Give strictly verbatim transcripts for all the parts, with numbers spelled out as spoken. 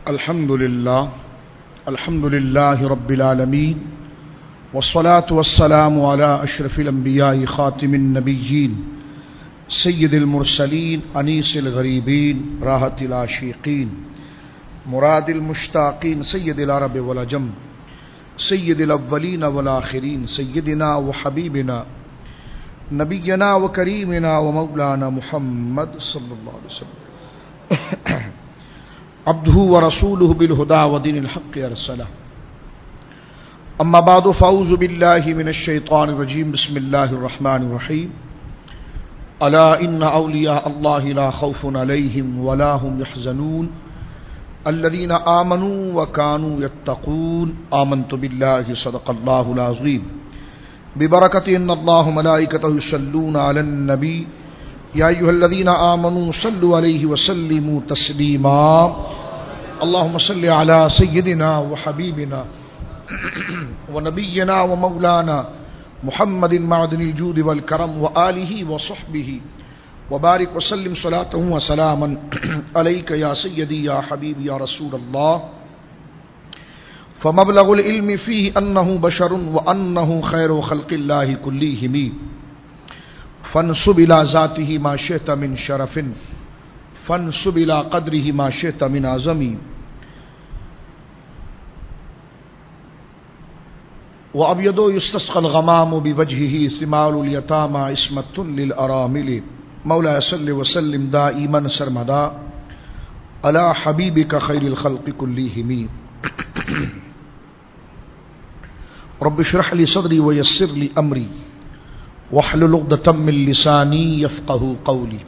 الحمد للہ الحمد للہ رب العالمین والصلاة والسلام علی اشرف الانبیاء خاتم النبیین سید المرسلین انیس الغریبین راحت العاشقین مراد المشتاقین سید العرب والعجم سید الاولین والآخرین سیدنا و حبیبنا نبینا و کریمنا و مولانا محمد صلی اللہ علیہ وسلم عبدہ و رسولہ بالہدی و دین الحق ارسلہ اما بعد فاعوذ باللہ من الشیطان الرجیم بسم اللہ الرحمن الرحیم الا ان اولیاء اللہ لا خوف علیہم ولا هم يحزنون الذین آمنوا وكانوا يتقون آمنت باللہ صدق اللہ العظیم ببرکۃ ان اللہ ملائکتہ یصلون علی النبی یا ایھا الذین آمنوا صلوا علیہ وسلموا تسلیما اللهم صل علی سیدنا وحبیبنا ونبینا ومولانا محمد معدن الجود والکرم وآلہ وصحبہ وبارک وسلم صلاۃ وسلاما علیک یا سیدی یا حبیبی یا رسول اللہ فمبلغ العلم فیہ انہ بشر وانہ خیر خلق اللہ کلہم فانسب الى ذاتہ ما شئت من شرف فانسب الى قدرہ ما شئت من عظم وابیض یستسقى الغمام بوجهہ ثمار الیتامى عصمۃ للارامل مولا صل وسلم دائما سرمدا علی حبیبک خیر الخلق کلہم رب اشرح لی صدری ویسر لی امری واحلل عقدۃ من لسانی یفقہوا قولی.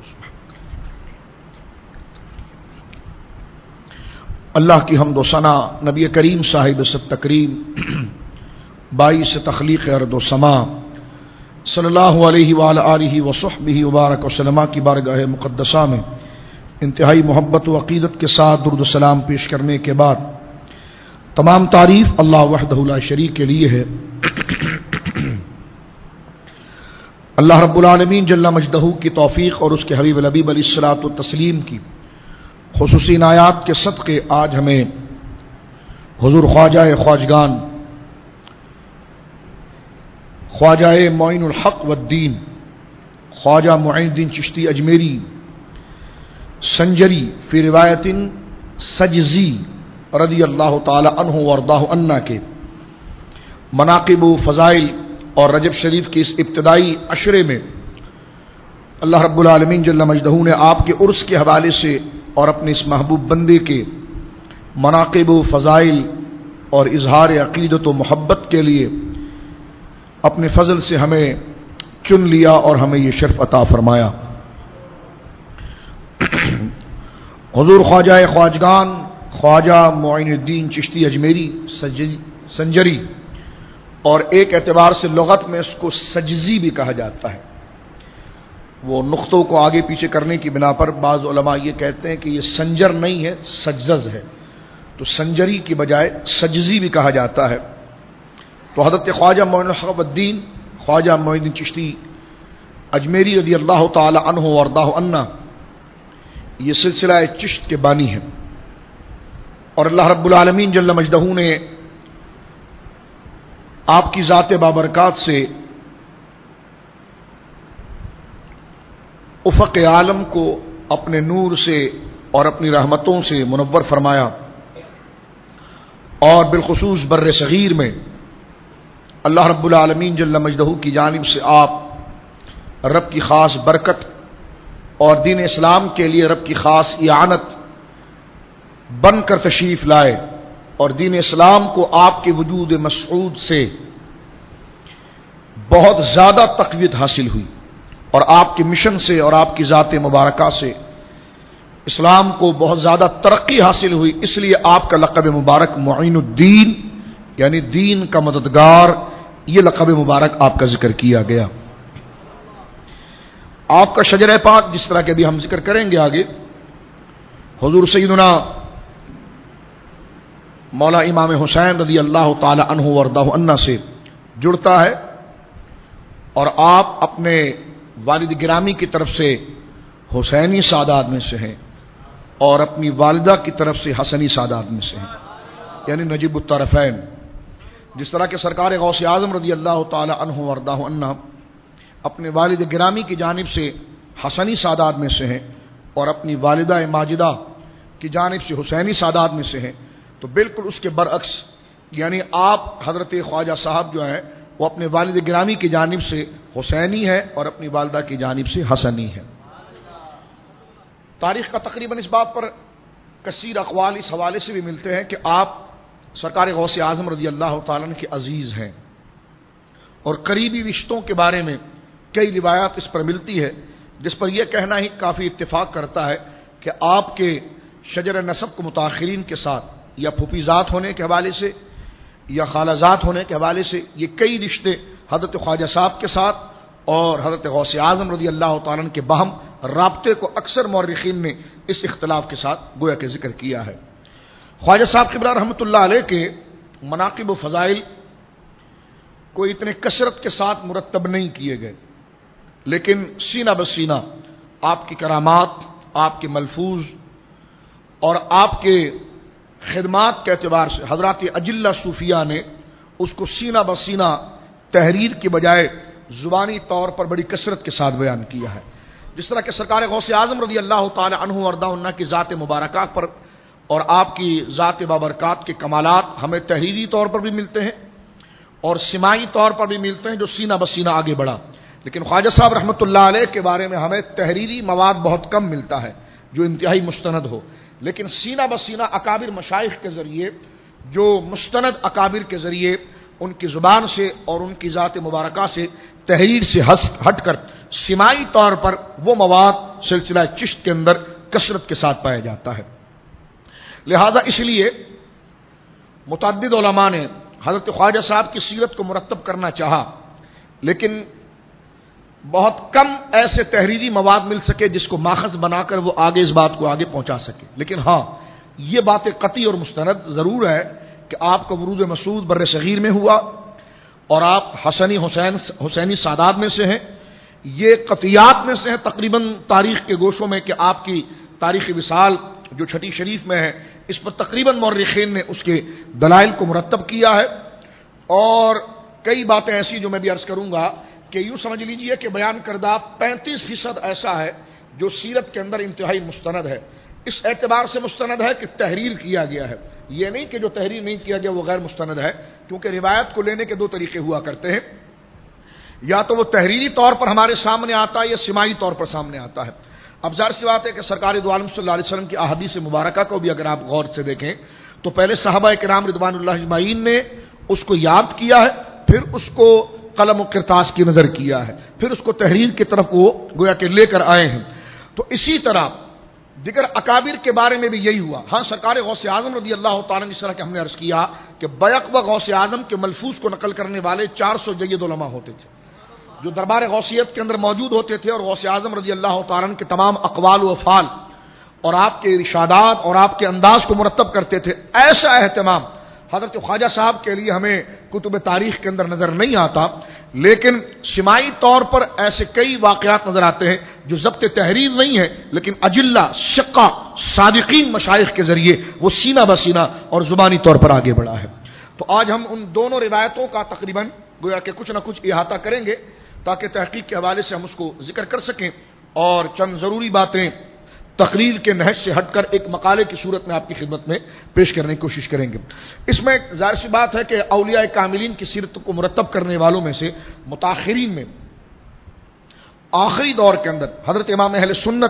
اللہ کی حمد و ثنا نبی کریم صاحب ست تکریم باعث تخلیق ارض و سما صلی اللہ علیہ وآلہ آلہ وصحبہ وبارک وسلم کی بارگاہ مقدسہ میں انتہائی محبت و عقیدت کے ساتھ درود و سلام پیش کرنے کے بعد تمام تعریف اللہ وحدہ لا شریک کے لیے ہے. اللہ رب العالمین جل مجدہ کی توفیق اور اس کے حبیب الحبیب علیہ الصلوۃ والتسلیم کی خصوصی عنایات کے صدقے آج ہمیں حضور خواجہ خواجگان خواجہ معین الحق والدین خواجہ معین الدین چشتی اجمیری سنجری فی روایت سجزی رضی اللہ تعالی عنہ وارضاہ عنا کے مناقب و فضائل اور رجب شریف کے اس ابتدائی عشرے میں اللہ رب العالمین جل مجدہ نے آپ کے عرس کے حوالے سے اور اپنے اس محبوب بندے کے مناقب و فضائل اور اظہار عقیدت و محبت کے لیے اپنے فضل سے ہمیں چن لیا اور ہمیں یہ شرف عطا فرمایا. حضور خواجہ خواجگان خواجہ معین الدین چشتی اجمیری سنجری اور ایک اعتبار سے لغت میں اس کو سجزی بھی کہا جاتا ہے. وہ نقطوں کو آگے پیچھے کرنے کی بنا پر بعض علماء یہ کہتے ہیں کہ یہ سنجر نہیں ہے سجزز ہے, تو سنجری کی بجائے سجزی بھی کہا جاتا ہے. تو حضرت خواجہ معین الحق والدین خواجہ معین الدین چشتی اجمیری رضی اللہ تعالی عنہ وارضاہ عنا یہ سلسلہ چشت کے بانی ہیں, اور اللہ رب العالمین جل مجدہ نے آپ کی ذات بابرکات سے افق عالم کو اپنے نور سے اور اپنی رحمتوں سے منور فرمایا, اور بالخصوص بر صغیر میں اللہ رب العالمین جل مجدہ کی جانب سے آپ رب کی خاص برکت اور دین اسلام کے لیے رب کی خاص اعانت بن کر تشریف لائے, اور دین اسلام کو آپ کے وجود مسعود سے بہت زیادہ تقویت حاصل ہوئی, اور آپ کے مشن سے اور آپ کی ذات مبارکہ سے اسلام کو بہت زیادہ ترقی حاصل ہوئی. اس لیے آپ کا لقب مبارک معین الدین یعنی دین کا مددگار, یہ لقب مبارک آپ کا ذکر کیا گیا. آپ کا شجرہ پاک جس طرح کے بھی ہم ذکر کریں گے آگے, حضور سیدنا مولا امام حسین رضی اللہ تعالی عنہ وارضاہ عنہ سے جڑتا ہے, اور آپ اپنے والد گرامی کی طرف سے حسینی سادات میں سے ہیں, اور اپنی والدہ کی طرف سے حسنی سادات میں سے ہیں، یعنی نجیب الطرفین. جس طرح کہ سرکار غوث اعظم رضی اللہ تعالی عنہ وردہ عنہ اپنے والد گرامی کی جانب سے حسنی سادات میں سے ہیں اور اپنی والدہ ماجدہ کی جانب سے حسینی سادات میں سے ہیں، تو بالکل اس کے برعکس یعنی آپ حضرت خواجہ صاحب جو ہیں وہ اپنے والد گرامی کی جانب سے حسینی ہے اور اپنی والدہ کی جانب سے حسنی ہے. تاریخ کا تقریباً اس بات پر کثیر اقوال اس حوالے سے بھی ملتے ہیں کہ آپ سرکار غوث اعظم رضی اللہ تعالیٰ عنہ کے عزیز ہیں، اور قریبی رشتوں کے بارے میں کئی روایات اس پر ملتی ہے جس پر یہ کہنا ہی کافی اتفاق کرتا ہے کہ آپ کے شجر نسب کو متاخرین کے ساتھ یا پھوپھی ذات ہونے کے حوالے سے یا خالہ ذات ہونے کے حوالے سے یہ کئی رشتے حضرت خواجہ صاحب کے ساتھ اور حضرت غوث اعظم رضی اللہ تعالیٰ عنہ کے باہم رابطے کو اکثر مورخین نے اس اختلاف کے ساتھ گویا کہ ذکر کیا ہے. خواجہ صاحب قبلہ رحمۃ اللہ علیہ کے مناقب و فضائل کوئی اتنے کثرت کے ساتھ مرتب نہیں کیے گئے، لیکن سینہ بسینہ آپ کی کرامات، آپ کے ملفوظ اور آپ کے خدمات کے اعتبار سے حضرات اجلہ صوفیہ نے اس کو سینہ بسینہ تحریر کی بجائے زبانی طور پر بڑی کثرت کے ساتھ بیان کیا ہے. جس طرح کہ سرکار غوث اعظم رضی اللہ تعالی عنہ وارضاہ عنہ کی ذات مبارکہ پر اور آپ کی ذات بابرکات کے کمالات ہمیں تحریری طور پر بھی ملتے ہیں اور سماعی طور پر بھی ملتے ہیں جو سینہ بسینہ آگے بڑھا، لیکن خواجہ صاحب رحمۃ اللہ علیہ کے بارے میں ہمیں تحریری مواد بہت کم ملتا ہے جو انتہائی مستند ہو، لیکن سینہ بسینہ اکابر مشائخ کے ذریعے جو مستند اکابر کے ذریعے ان کی زبان سے اور ان کی ذات مبارکہ سے تحریر سے ہٹ کر سماعی طور پر وہ مواد سلسلہ چشت کے اندر کثرت کے ساتھ پایا جاتا ہے. لہذا اس لیے متعدد علماء نے حضرت خواجہ صاحب کی سیرت کو مرتب کرنا چاہا، لیکن بہت کم ایسے تحریری مواد مل سکے جس کو ماخذ بنا کر وہ آگے اس بات کو آگے پہنچا سکے. لیکن ہاں یہ بات قطعی اور مستند ضرور ہے کہ آپ کا ورود مسعود بر صغیر میں ہوا اور آپ حسنی حسین حسینی سادات میں سے ہیں، یہ قطعیات میں سے ہیں تقریباً تاریخ کے گوشوں میں کہ آپ کی تاریخ وصال جو چھٹی شریف میں ہے اس پر تقریباً مورخین نے اس کے دلائل کو مرتب کیا ہے. اور کئی باتیں ایسی جو میں بھی عرض کروں گا کہ یوں سمجھ لیجئے کہ بیان کردہ پینتیس فیصد ایسا ہے جو سیرت کے اندر انتہائی مستند ہے. اس اعتبار سے مستند ہے کہ تحریر کیا گیا ہے، یہ نہیں کہ جو تحریر نہیں کیا گیا وہ غیر مستند ہے، کیونکہ روایت کو لینے کے دو طریقے ہوا کرتے ہیں، یا تو وہ تحریری طور پر ہمارے سامنے آتا ہے یا سماعی طور پر سامنے آتا ہے. اب ظاہر سی بات ہے کہ سرکار دو عالم صلی اللہ علیہ وسلم کی احادیث مبارکہ کو بھی اگر آپ غور سے دیکھیں تو پہلے صحابہ کرام رضوان اللہ اجمعین نے اس کو یاد کیا ہے، پھر اس کو قلم و کرتاس کی نظر کیا ہے، پھر اس کو تحریر کی طرف وہ گویا کہ لے کر آئے ہیں. تو اسی طرح دیگر اکابر کے بارے میں بھی یہی ہوا. ہاں سرکار غوث اعظم رضی اللہ تعالیٰ جس طرح کہ ہم نے عرض کیا کہ بیک و غوث اعظم کے ملفوظ کو نقل کرنے والے چار سو جید علماء ہوتے تھے جو دربار غوثیت کے اندر موجود ہوتے تھے، اور غوث اعظم رضی اللہ تعالیٰ کے تمام اقوال و افعال اور آپ کے ارشادات اور آپ کے انداز کو مرتب کرتے تھے. ایسا اہتمام حضرت خواجہ صاحب کے لیے ہمیں کتب تاریخ کے اندر نظر نہیں آتا، لیکن سماعی طور پر ایسے کئی واقعات نظر آتے ہیں جو ضبط تحریر نہیں ہے لیکن اجلہ شقہ صادقین مشائخ کے ذریعے وہ سینہ بسینہ اور زبانی طور پر آگے بڑھا ہے. تو آج ہم ان دونوں روایتوں کا تقریباً گویا کہ کچھ نہ کچھ احاطہ کریں گے تاکہ تحقیق کے حوالے سے ہم اس کو ذکر کر سکیں اور چند ضروری باتیں تقریر کے نہج سے ہٹ کر ایک مقالے کی صورت میں آپ کی خدمت میں پیش کرنے کی کوشش کریں گے. اس میں ظاہر سی بات ہے کہ اولیاء کاملین کی سیرت کو مرتب کرنے والوں میں سے متاخرین میں آخری دور کے اندر حضرت امام اہل سنت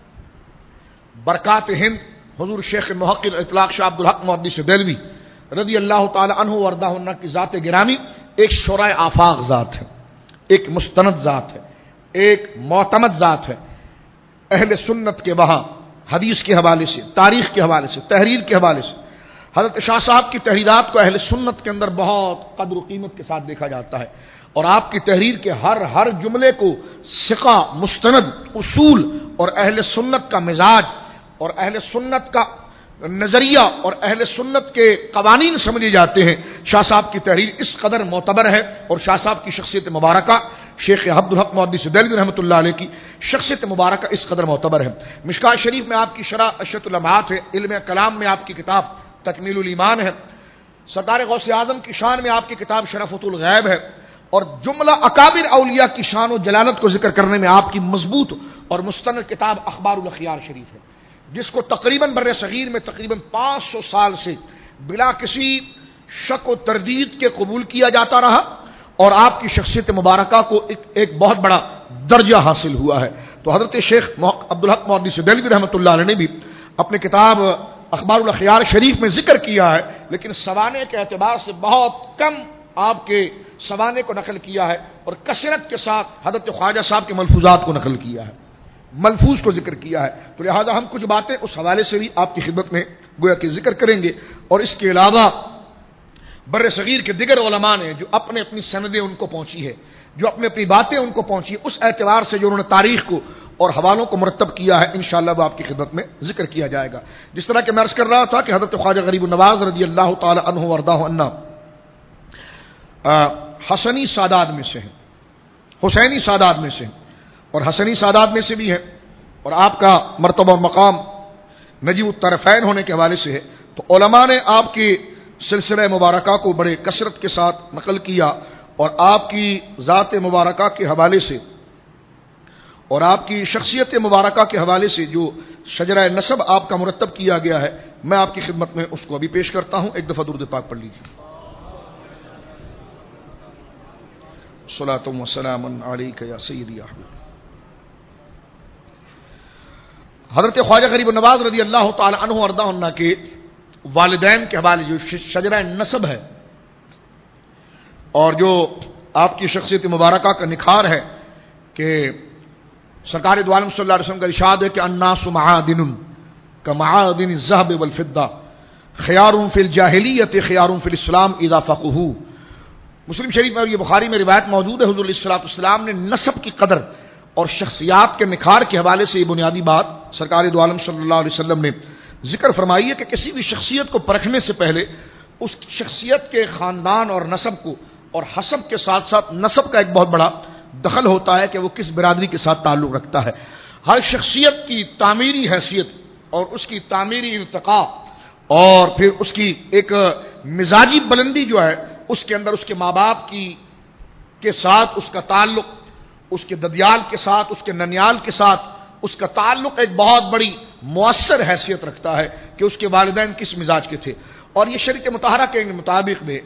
برکات ہند حضور شیخ محقق اطلاق شاہ عبدالحق محدث دہلوی رضی اللہ تعالی عنہ وارضہ عنہ کی ذات گرامی ایک شورائے آفاق ذات ہے، ایک مستند ذات ہے، ایک معتمد ذات ہے. اہل سنت کے وہاں حدیث کے حوالے سے، تاریخ کے حوالے سے، تحریر کے حوالے سے حضرت شاہ صاحب کی تحریرات کو اہل سنت کے اندر بہت قدر و قیمت کے ساتھ دیکھا جاتا ہے، اور آپ کی تحریر کے ہر ہر جملے کو ثقہ، مستند، اصول اور اہل سنت کا مزاج اور اہل سنت کا نظریہ اور اہل سنت کے قوانین سمجھے جاتے ہیں. شاہ صاحب کی تحریر اس قدر معتبر ہے اور شاہ صاحب کی شخصیت مبارکہ شیخ عبدالحق محدث دہلوی رحمۃ اللہ علیہ کی شخصیت مبارکہ اس قدر معتبر ہے۔ مشکوٰۃ شریف میں آپ کی شرح اشرۃ اللمحات ہے، علم کلام میں آپ کی کتاب تکمیل الایمان ہے، سرکار غوث اعظم کی شان میں آپ کی کتاب شرفۃ الغیب ہے، اور جملہ اکابر اولیاء کی شان و جلالت کو ذکر کرنے میں آپ کی مضبوط اور مستند کتاب اخبار الاخیار شریف ہے، جس کو تقریباً بر صغیر میں تقریباً پانچ سو سال سے بلا کسی شک و تردید کے قبول کیا جاتا رہا، اور آپ کی شخصیت مبارکہ کو ایک, ایک بہت بڑا درجہ حاصل ہوا ہے۔ تو حضرت شیخ عبدالحق محدث دہلوی رحمۃ اللہ علیہ نے بھی اپنے کتاب اخبار الاخیار شریف میں ذکر کیا ہے، لیکن سوانے کے اعتبار سے بہت کم آپ کے سوانے کو نقل کیا ہے، اور کثرت کے ساتھ حضرت خواجہ صاحب کے ملفوظات کو نقل کیا ہے، ملفوظ کو ذکر کیا ہے۔ تو لہذا ہم کچھ باتیں اس حوالے سے بھی آپ کی خدمت میں گویا کہ ذکر کریں گے، اور اس کے علاوہ بر صغیر کے دیگر علماء نے جو اپنے اپنی سندیں ان کو پہنچی ہے، جو اپنی اپنی باتیں ان کو پہنچی، اس اعتبار سے جو انہوں نے تاریخ کو اور حوالوں کو مرتب کیا ہے، انشاءاللہ وہ آپ کی خدمت میں ذکر کیا جائے گا۔ جس طرح کہ میں عرض کر رہا تھا کہ حضرت خواجہ غریب النواز رضی اللہ تعالی عنہ وارضاہ عنہ حسنی سادات میں سے ہیں، حسینی سادات میں سے ہیں، اور حسنی سادات میں سے بھی ہیں، اور آپ کا مرتبہ مقام نجیب الطرفین ہونے کے حوالے سے ہے۔ تو علماء نے آپ کی سلسلہ مبارکہ کو بڑے کثرت کے ساتھ نقل کیا، اور آپ کی ذات مبارکہ کے حوالے سے اور آپ کی شخصیت مبارکہ کے حوالے سے جو شجرہ نسب آپ کا مرتب کیا گیا ہے، میں آپ کی خدمت میں اس کو ابھی پیش کرتا ہوں۔ ایک دفعہ درود پاک پڑھ لیجیے۔ صلاۃ و سلام علیک یا سیدی یا حبیب۔ حضرت خواجہ غریب النواز رضی اللہ تعالی عنہ وارضاہ عنہ کے والدین کے حوالے جو شجرہ نسب ہے، اور جو آپ کی شخصیت مبارکہ کا نکھار ہے، کہ سرکار دو عالم صلی اللہ علیہ وسلم کا ارشاد ہے کہ الناس معادن کمعادن الذهب والفضہ خیار فی الجاہلیت خیار فی الاسلام اذا فقہوا۔ مسلم شریف میں اور یہ بخاری میں روایت موجود ہے، حضور علیہ الصلوۃ والسلام نے نسب کی قدر اور شخصیات کے نکھار کے حوالے سے یہ بنیادی بات سرکار دو عالم صلی اللہ علیہ وسلم نے ذکر فرمائی ہے کہ کسی بھی شخصیت کو پرکھنے سے پہلے اس شخصیت کے خاندان اور نسب کو اور حسب کے ساتھ ساتھ نسب کا ایک بہت بڑا دخل ہوتا ہے کہ وہ کس برادری کے ساتھ تعلق رکھتا ہے۔ ہر شخصیت کی تعمیری حیثیت اور اس کی تعمیری ارتقاء اور پھر اس کی ایک مزاجی بلندی جو ہے، اس کے اندر اس کے ماں باپ کی کے ساتھ اس کا تعلق، اس کے ددیال کے ساتھ، اس کے ننیال کے ساتھ اس کا تعلق ایک بہت بڑی مؤثر حیثیت رکھتا ہے کہ اس کے والدین کس مزاج کے تھے۔ اور یہ شریعت مطہرہ کے مطابق میں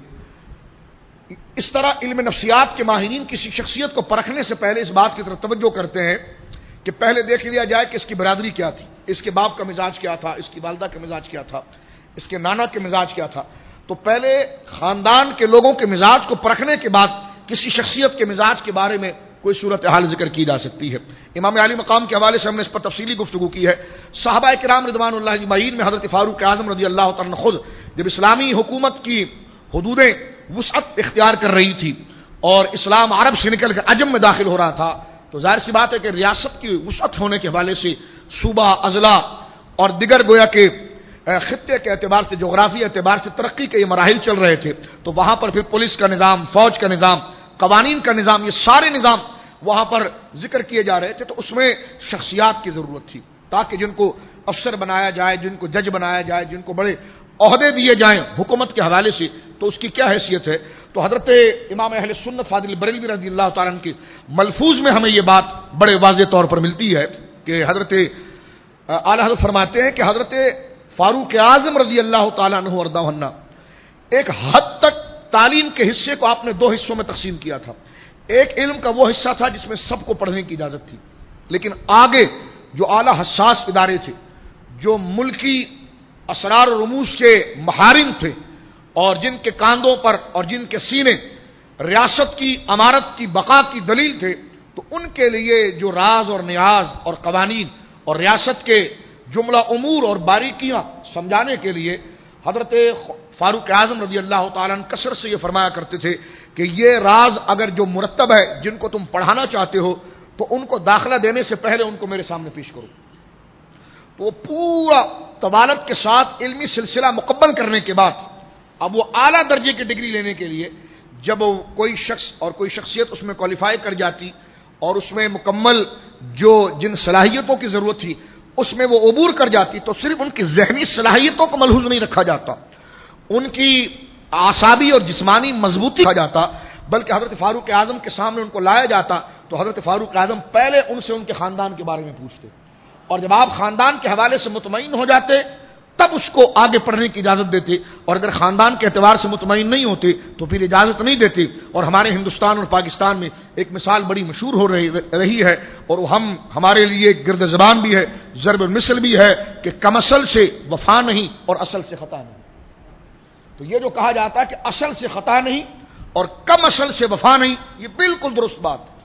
اس طرح علم نفسیات کے ماہرین کسی شخصیت کو پرکھنے سے پہلے اس بات کی طرف توجہ کرتے ہیں کہ پہلے دیکھ لیا جائے کہ اس کی برادری کیا تھی، اس کے باپ کا مزاج کیا تھا، اس کی والدہ کا مزاج کیا تھا، اس کے نانا کے مزاج کیا تھا۔ تو پہلے خاندان کے لوگوں کے مزاج کو پرکھنے کے بعد کسی شخصیت کے مزاج کے بارے میں کوئی صورتحال ذکر کی جا سکتی ہے۔ امام علی مقام کے حوالے سے ہم نے اس پر تفصیلی گفتگو کی ہے۔ صحابہ کرام رضوان اللہ اجمعین میں حضرت فاروق اعظم رضی اللہ تعالیٰ عنہ خود جب اسلامی حکومت کی حدودیں وسعت اختیار کر رہی تھی اور اسلام عرب سے نکل کر عجم میں داخل ہو رہا تھا، تو ظاہر سی بات ہے کہ ریاست کی وسعت ہونے کے حوالے سے صوبہ، اضلاع اور دیگر گویا کہ خطے کے اعتبار سے، جغرافی اعتبار سے ترقی کے یہ مراحل چل رہے تھے، تو وہاں پر پھر پولیس کا نظام، فوج کا نظام، قوانین کا نظام، یہ سارے نظام وہاں پر ذکر کیے جا رہے تھے۔ تو اس میں شخصیات کی ضرورت تھی تاکہ جن کو افسر بنایا جائے، جن کو جج بنایا جائے، جن کو بڑے عہدے دیے جائیں حکومت کے حوالے سے، تو اس کی کیا حیثیت ہے۔ تو حضرت امام اہل سنت فاضل بریلوی رضی اللہ تعالیٰ عنہ کے ملفوظ میں ہمیں یہ بات بڑے واضح طور پر ملتی ہے کہ حضرت اعلی حضرت فرماتے ہیں کہ حضرت فاروق اعظم رضی اللہ تعالیٰ عنہ وارضاہ عنہ ایک حد تک تعلیم کے حصے کو آپ نے دو حصوں میں تقسیم کیا تھا۔ ایک علم کا وہ حصہ تھا جس میں سب کو پڑھنے کی اجازت تھی، لیکن آگے جو اعلیٰ حساس ادارے تھے، جو ملکی اسرار و رموز کے محارم تھے، اور جن کے کاندھوں پر اور جن کے سینے ریاست کی امارت کی بقا کی دلیل تھے، تو ان کے لیے جو راز اور نیاز اور قوانین اور ریاست کے جملہ امور اور باریکیاں سمجھانے کے لیے حضرت فاروق اعظم رضی اللہ تعالیٰ عنہ کثرت سے یہ فرمایا کرتے تھے کہ یہ راز اگر جو مرتب ہے جن کو تم پڑھانا چاہتے ہو تو ان کو داخلہ دینے سے پہلے ان کو میرے سامنے پیش کرو۔ تو وہ پورا طوالت کے ساتھ علمی سلسلہ مکمل کرنے کے بعد اب وہ اعلیٰ درجے کی ڈگری لینے کے لیے جب کوئی شخص اور کوئی شخصیت اس میں کوالیفائی کر جاتی اور اس میں مکمل جو جن صلاحیتوں کی ضرورت تھی اس میں وہ عبور کر جاتی، تو صرف ان کی ذہنی صلاحیتوں کو ملحوظ نہیں رکھا جاتا، ان کی اعصابی اور جسمانی مضبوطی رکھا جاتا، بلکہ حضرت فاروق اعظم کے سامنے ان کو لایا جاتا تو حضرت فاروق اعظم پہلے ان سے ان کے خاندان کے بارے میں پوچھتے، اور جب آپ خاندان کے حوالے سے مطمئن ہو جاتے تب اس کو آگے پڑھنے کی اجازت دیتے، اور اگر خاندان کے اعتبار سے مطمئن نہیں ہوتے تو پھر اجازت نہیں دیتے۔ اور ہمارے ہندوستان اور پاکستان میں ایک مثال بڑی مشہور ہو رہی رہی ہے، اور ہم ہمارے لیے گرد زبان بھی ہے، ضرب المثل بھی ہے کہ کم اصل سے وفا نہیں اور اصل سے خطا نہیں۔ تو یہ جو کہا جاتا ہے کہ اصل سے خطا نہیں اور کم اصل سے وفا نہیں، یہ بالکل درست بات ہے،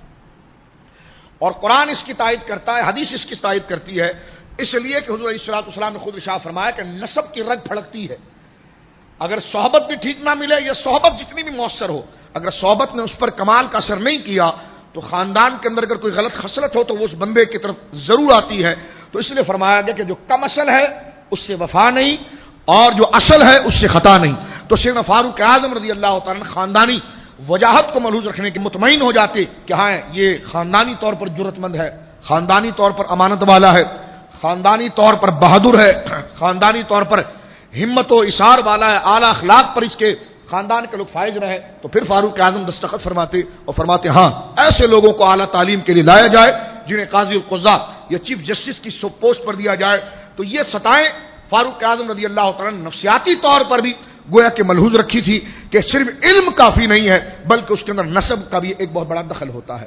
اور قرآن اس کی تائید کرتا ہے، حدیث اس کی تائید کرتی ہے، اس لیے کہ حضور علیہ الصلوۃ والسلام نے خود ارشاد فرمایا کہ نسب کی رگ پھڑکتی ہے، اگر صحبت بھی ٹھیک نہ ملے یا صحبت جتنی بھی مؤثر ہو، اگر صحبت نے اس پر کمال کا اثر نہیں کیا تو خاندان کے اندر اگر کوئی غلط خصلت ہو تو وہ اس بندے کی طرف ضرور آتی ہے۔ تو اس لیے فرمایا گیا کہ جو کم اصل ہے اس سے وفا نہیں اور جو اصل ہے اس سے خطا نہیں۔ تو سیدنا فاروق اعظم رضی اللہ تعالیٰ عنہ خاندانی وجاہت کو ملحوظ رکھنے کے مطمئن ہو جاتے کہ ہاں یہ خاندانی طور پر جرت مند ہے، خاندانی طور پر امانت والا ہے، خاندانی طور پر بہادر ہے، خاندانی طور پر ہمت و اثار والا ہے، اعلیٰ اخلاق پر اس کے خاندان کے لوگ فائز رہے، تو پھر فاروق اعظم دستخط فرماتے اور فرماتے ہاں ایسے لوگوں کو اعلیٰ تعلیم کے لیے لایا جائے جنہیں قاضی القضاء یا چیف جسٹس کی پوسٹ پر دیا جائے۔ تو یہ سطائیں فاروق اعظم رضی اللہ تعالیٰ نے نفسیاتی طور پر بھی گویا کہ ملحوظ رکھی تھی کہ صرف علم کافی نہیں ہے بلکہ اس کے اندر نسب کا بھی ایک بہت بڑا دخل ہوتا ہے۔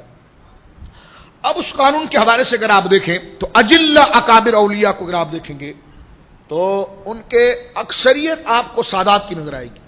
اب اس قانون کے حوالے سے اگر آپ دیکھیں تو اجل اکابر اولیاء کو اگر آپ دیکھیں گے تو ان کے اکثریت آپ کو سادات کی نظر آئے گی،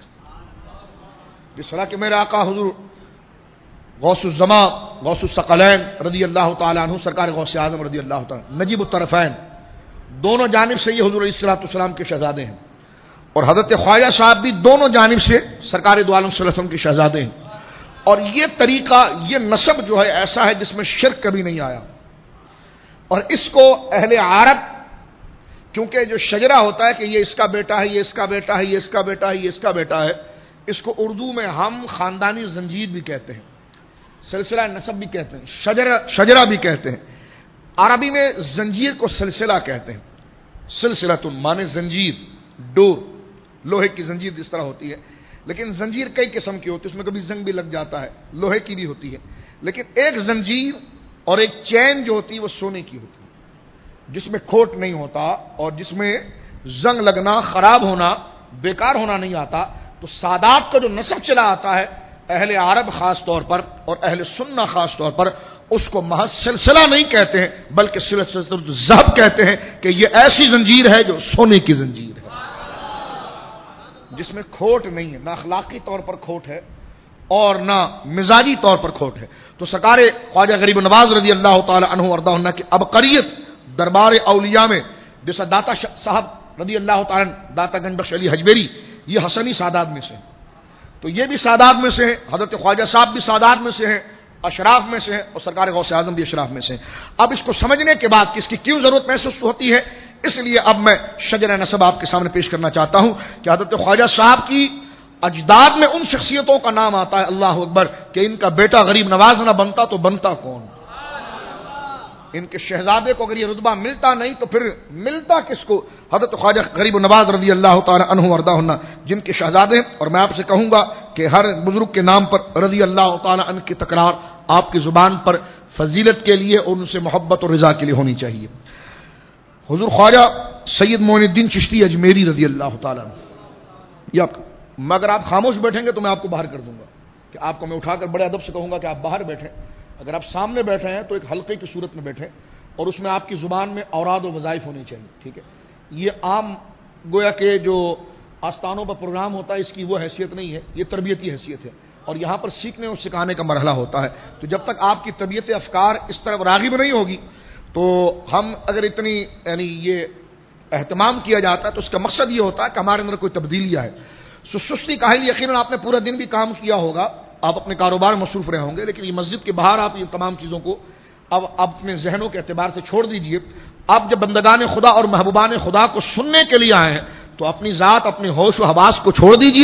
جس طرح کہ میرے آقا حضور غوث الزمان غوث الثقلین رضی اللہ تعالیٰ عنہ، سرکار غوث اعظم رضی اللہ تعالیٰ نجیب الطرفین، دونوں جانب سے یہ حضور علیہ الصلوۃ والسلام کے شہزادے ہیں، اور حضرت خواجہ صاحب بھی دونوں جانب سے سرکار دو عالم صلی اللہ علیہ وسلم کے شہزادے ہیں، اور یہ طریقہ یہ نسب جو ہے ایسا ہے جس میں شرک کبھی نہیں آیا، اور اس کو اہل عرب کیونکہ جو شجرہ ہوتا ہے کہ یہ اس کا بیٹا ہے، یہ اس کا بیٹا ہے، یہ اس کا بیٹا ہے، یہ اس کا بیٹا ہے، اس کو اردو میں ہم خاندانی زنجیر بھی کہتے ہیں، سلسلہ نسب بھی کہتے ہیں، شجرہ شجرہ بھی کہتے ہیں، عربی میں زنجیر کو سلسلہ کہتے ہیں، سلسلۃ مانے زنجیر، ڈور، لوہے کی زنجیر جس طرح ہوتی ہے، لیکن زنجیر کئی قسم کی ہوتی ہے، اس میں کبھی زنگ بھی لگ جاتا ہے، لوہے کی بھی ہوتی ہے، لیکن ایک زنجیر اور ایک چین جو ہوتی ہے وہ سونے کی ہوتی ہے جس میں کھوٹ نہیں ہوتا اور جس میں زنگ لگنا، خراب ہونا، بیکار ہونا نہیں آتا۔ تو سادات کا جو نسب چلا آتا ہے اہل عرب خاص طور پر اور اہل سنہ خاص طور پر اس کو محض سلسلہ نہیں کہتے ہیں بلکہ سلسلۃ الذهب کہتے ہیں کہ یہ ایسی زنجیر ہے جو سونے کی زنجیر ہے جس میں کھوٹ نہیں ہے، نہ اخلاقی طور پر کھوٹ ہے اور نہ مزاجی طور پر کھوٹ ہے۔ تو سرکار خواجہ غریب نواز رضی اللہ تعالی عنہ وارضاہ عنہ کی عبقریت دربار اولیاء میں، جیسا داتا صاحب رضی اللہ تعالی داتا گنج بخش علی حجویری، یہ حسنی سادات میں سے ہیں، تو یہ بھی سادات میں سے ہیں، حضرت خواجہ صاحب بھی سادات میں سے ہیں، اشراف میں سے ہیں، اور سرکار غوث اعظم بھی اشراف میں سے ہیں۔ اب اس کو سمجھنے کے بعد کہ اس کی کیوں ضرورت محسوس ہوتی ہے، اس لیے اب میں شجرہ نسب آپ کے سامنے پیش کرنا چاہتا ہوں کہ حضرت خواجہ صاحب کی اجداد میں ان شخصیتوں کا نام آتا ہے، اللہ اکبر، کہ ان کا بیٹا غریب نواز نہ بنتا تو بنتا کون؟ ان کے شہزادے کو اگر یہ رتبہ ملتا نہیں تو پھر ملتا کس کو؟ حضرت خواجہ غریب نواز رضی اللہ تعالی عنہ وارضاہ عنہ جن کے شہزادے، اور میں آپ سے کہوں گا کہ ہر بزرگ کے نام پر رضی اللہ تعالی عنہ کی تکرار آپ کی زبان پر فضیلت کے لیے اور ان سے محبت اور رضا کے لیے ہونی چاہیے۔ حضور خواجہ سید معین الدین چشتی اجمیری رضی اللہ تعالی عنہ، یہ آپ مگر آپ خاموش بیٹھیں گے تو میں آپ کو باہر کر دوں گا، کہ آپ کو میں اٹھا کر بڑے ادب سے کہوں گا کہ آپ باہر بیٹھیں، اگر آپ سامنے بیٹھے ہیں تو ایک حلقے کی صورت میں بیٹھیں اور اس میں آپ کی زبان میں اوراد و وظائف ہونے چاہیے، ٹھیک ہے؟ یہ عام گویا کہ جو آستانوں پر پروگرام ہوتا ہے اس کی وہ حیثیت نہیں ہے، یہ تربیتی حیثیت ہے، اور یہاں پر سیکھنے اور سکھانے کا مرحلہ ہوتا ہے۔ تو جب تک آپ کی طبیعت افکار اس طرف راغب نہیں ہوگی تو ہم اگر اتنی یعنی یہ اہتمام کیا جاتا ہے تو اس کا مقصد یہ ہوتا ہے کہ ہمارے اندر کوئی تبدیلی آئے۔ سستی کاہلی، یقیناً آپ نے پورا دن بھی کام کیا ہوگا، آپ اپنے کاروبار میں مصروف رہے ہوں گے، لیکن یہ مسجد کے باہر آپ ان تمام چیزوں کو اب اپنے ذہنوں کے اعتبار سے چھوڑ دیجئے۔ اب جب بندگان خدا اور محبوبان خدا کو سننے کے لیے آئے ہیں تو اپنی ذات، اپنی ہوش و حواس کو چھوڑ دیجئے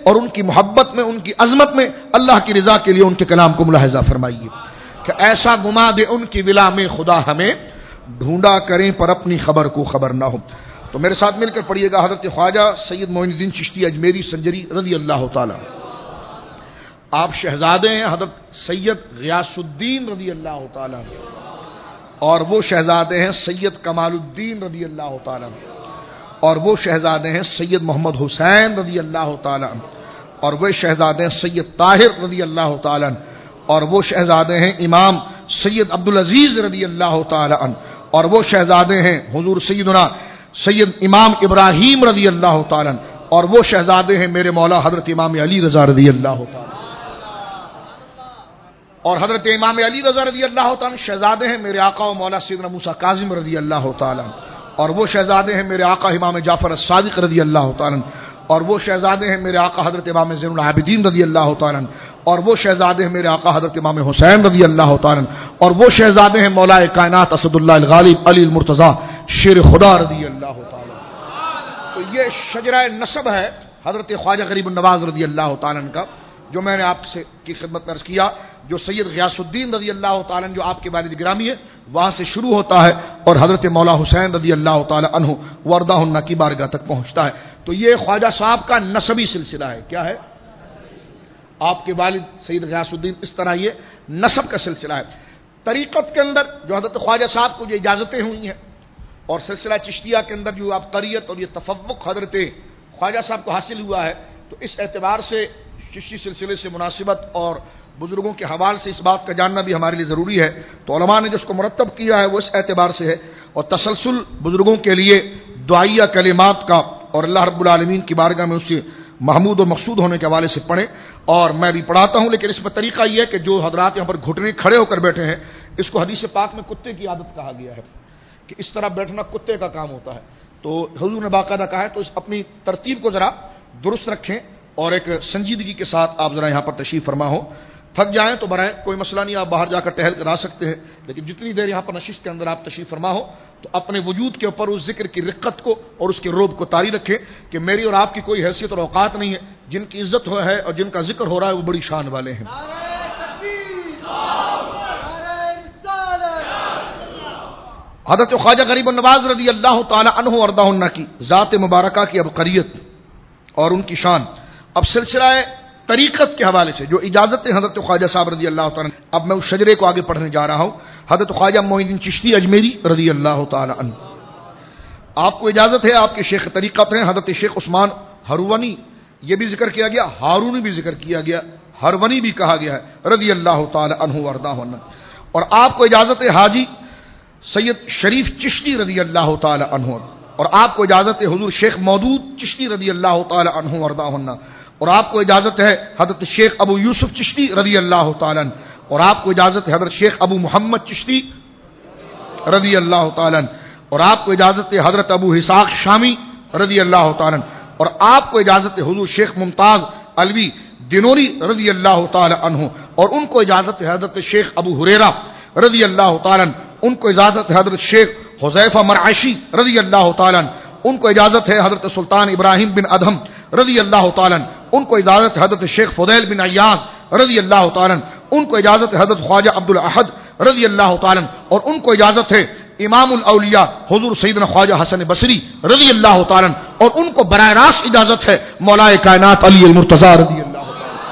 اور ان کی محبت میں، ان کی عظمت میں اللہ کی رضا کے لیے ان کے کلام کو ملاحظہ فرمائیے کہ ایسا گما دے ان کی ولا میں خدا ہمیں، ڈھونڈا کریں پر اپنی خبر کو خبر نہ ہو۔ تو میرے ساتھ مل کر پڑھیے گا حضرت خواجہ سید معین الدین چشتی اجمیری سنجری رضی اللہ تعالی۔ آپ شہزادے ہیں حضرت سید غیاث الدین رضی اللہ تعالی، اور وہ شہزادے ہیں سید کمال الدین رضی اللہ تعالی، اور وہ شہزادے ہیں سید محمد حسین رضی اللہ تعالی، اور وہ شہزادے ہیں سید طاہر رضی اللہ تعالی، اور وہ شہزادے ہیں امام سید عبدالعزیز رضی اللہ تعالی عنہ، اور وہ شہزادے ہیں حضور سیدنا سید امام ابراہیم رضی اللہ تعالی عنہ، اور وہ شہزادے ہیں میرے مولا حضرت امام علی رضا رضی اللہ تعالی، اور حضرت امام علی رضا رضی اللہ تعالی شہزادے ہیں میرے آقا و مولا سیدنا موسیٰ کاظم رضی اللہ تعالی، اور وہ شہزادے ہیں میرے آقا امام جعفر الصادق رضی اللہ تعالی، اور وہ شہزادے ہیں میرے آقا حضرت امام زین العابدین رضی اللہ تعالی، اور وہ شہزادے ہیں میرے آقا حضرت امام حسین رضی اللہ تعالی، اور وہ شہزادے ہیں مولا کائنات اسد اللہ الغالب علی المرتضی شیر خدا رضی اللہ تعالی۔ تو یہ شجرہ نسب ہے حضرت خواجہ غریب النواز رضی اللہ تعالی کا، جو میں نے آپ سے کی خدمت میں عرض کیا، جو سید غیاث الدین رضی اللہ تعالی جو آپ کے والد گرامی ہے وہاں سے شروع ہوتا ہے اور حضرت مولا حسین رضی اللہ تعالی عنہ وردہ النہ کی بارگاہ تک پہنچتا ہے۔ تو یہ خواجہ صاحب کا نسبی سلسلہ ہے۔ کیا ہے؟ آپ کے والد سید غیاث الدین، اس طرح یہ نسب کا سلسلہ ہے۔ طریقت کے اندر جو حضرت خواجہ صاحب کو جو اجازتیں ہوئی ہیں، اور سلسلہ چشتیہ کے اندر جو آپ قریت اور یہ تفوق حضرت خواجہ صاحب کو حاصل ہوا ہے، تو اس اعتبار سے چشتی سلسلے سے مناسبت اور بزرگوں کے حوالے سے اس بات کا جاننا بھی ہمارے لیے ضروری ہے۔ تو علماء نے جو اس کو مرتب کیا ہے وہ اس اعتبار سے ہے، اور تسلسل بزرگوں کے لیے دعائیہ کلمات کا، اور اللہ رب العالمین کی بارگاہ میں اس سے محمود و مقصود ہونے کے حوالے سے پڑھیں، اور میں بھی پڑھاتا ہوں، لیکن اس میں طریقہ یہ ہے کہ جو حضرات یہاں پر گھٹنے کھڑے ہو کر بیٹھے ہیں، اس کو حدیث پاک میں کتے کی عادت کہا گیا ہے کہ اس طرح بیٹھنا کتے کا کام ہوتا ہے، تو حضور نے باقاعدہ کہا ہے، تو اس اپنی ترتیب کو ذرا درست رکھیں اور ایک سنجیدگی کے ساتھ آپ ذرا یہاں پر تشریف فرما ہو۔ تھک جائیں تو برائے کوئی مسئلہ نہیں، آپ باہر جا کر ٹہل کر آ سکتے ہیں، لیکن جتنی دیر یہاں پر نشست کے اندر آپ تشریف فرما ہو تو اپنے وجود کے اوپر اس ذکر کی رقت کو اور اس کے روب کو طاری رکھیں کہ میری اور آپ کی کوئی حیثیت اور اوقات نہیں ہے، جن کی عزت ہو ہے اور جن کا ذکر ہو رہا ہے وہ بڑی شان والے ہیں۔ حضرت خواجہ غریب النواز رضی اللہ تعالی عنہ وارضہ عنہ کی ذات مبارکہ کی عبقریت اور ان کی شان۔ اب سلسلہ طریقت کے حوالے سے جو اجازت ہے حضرت خواجہ صاحب رضی اللہ تعالی، اب میں اس شجرے کو آگے پڑھنے جا رہا ہوں۔ حضرت خواجہ معین الدین چشتی اجمیری رضی اللہ تعالی عنہ، آپ کو اجازت ہے، آپ کے شیخ طریقت ہیں حضرت شیخ عثمان ہرونی، یہ بھی ذکر کیا گیا، ہارونی بھی ذکر کیا گیا، ہرونی بھی کہا گیا ہے رضی اللہ تعالی عنہ وارضہ عنہ، اور آپ کو اجازت ہے حاجی سید شریف چشتی رضی اللہ تعالی عنہ، اور آپ کو اجازت ہے حضور شیخ مودود چشتی رضی اللہ تعالی عنہ وارضہ عنہ، اور آپ کو اجازت ہے حضرت شیخ ابو یوسف چشتی رضی اللہ تعالی عنہ، اور آپ کو اجازت ہے حضرت شیخ ابو محمد چشتی رضی اللہ تعالی عنہ، اور آپ کو اجازت ہے حضرت ابو اسحاق شامی رضی اللہ تعالی عنہ، اور آپ کو اجازت ہے حضور شیخ ممتاز علوی دنوری رضی اللہ تعالی عنہ، اور ان کو اجازت ہے حضرت شیخ ابو ہریرہ رضی اللہ تعالی عنہ، ان کو اجازت ہے حضرت شیخ حذیفہ مرعشی رضی اللہ تعالی عنہ، ان کو اجازت ہے حضرت سلطان ابراہیم بن ادہم رضی اللہ تعالی عنہ، ان کو اجازت ہے حضرت شیخ فضیل بن عیاض رضی اللہ تعالی عنہ، ان کو اجازت ہے حضرت خواجہ عبد الاحد رضی اللہ تعالی عنہ، اور ان کو اجازت ہے امام الاولیاء حضور سیدنا خواجہ حسن بصری رضی اللہ تعالی عنہ، اور ان کو براہ راست اجازت ہے مولا کائنات علی المرتضی رضی اللہ تعالی عنہ۔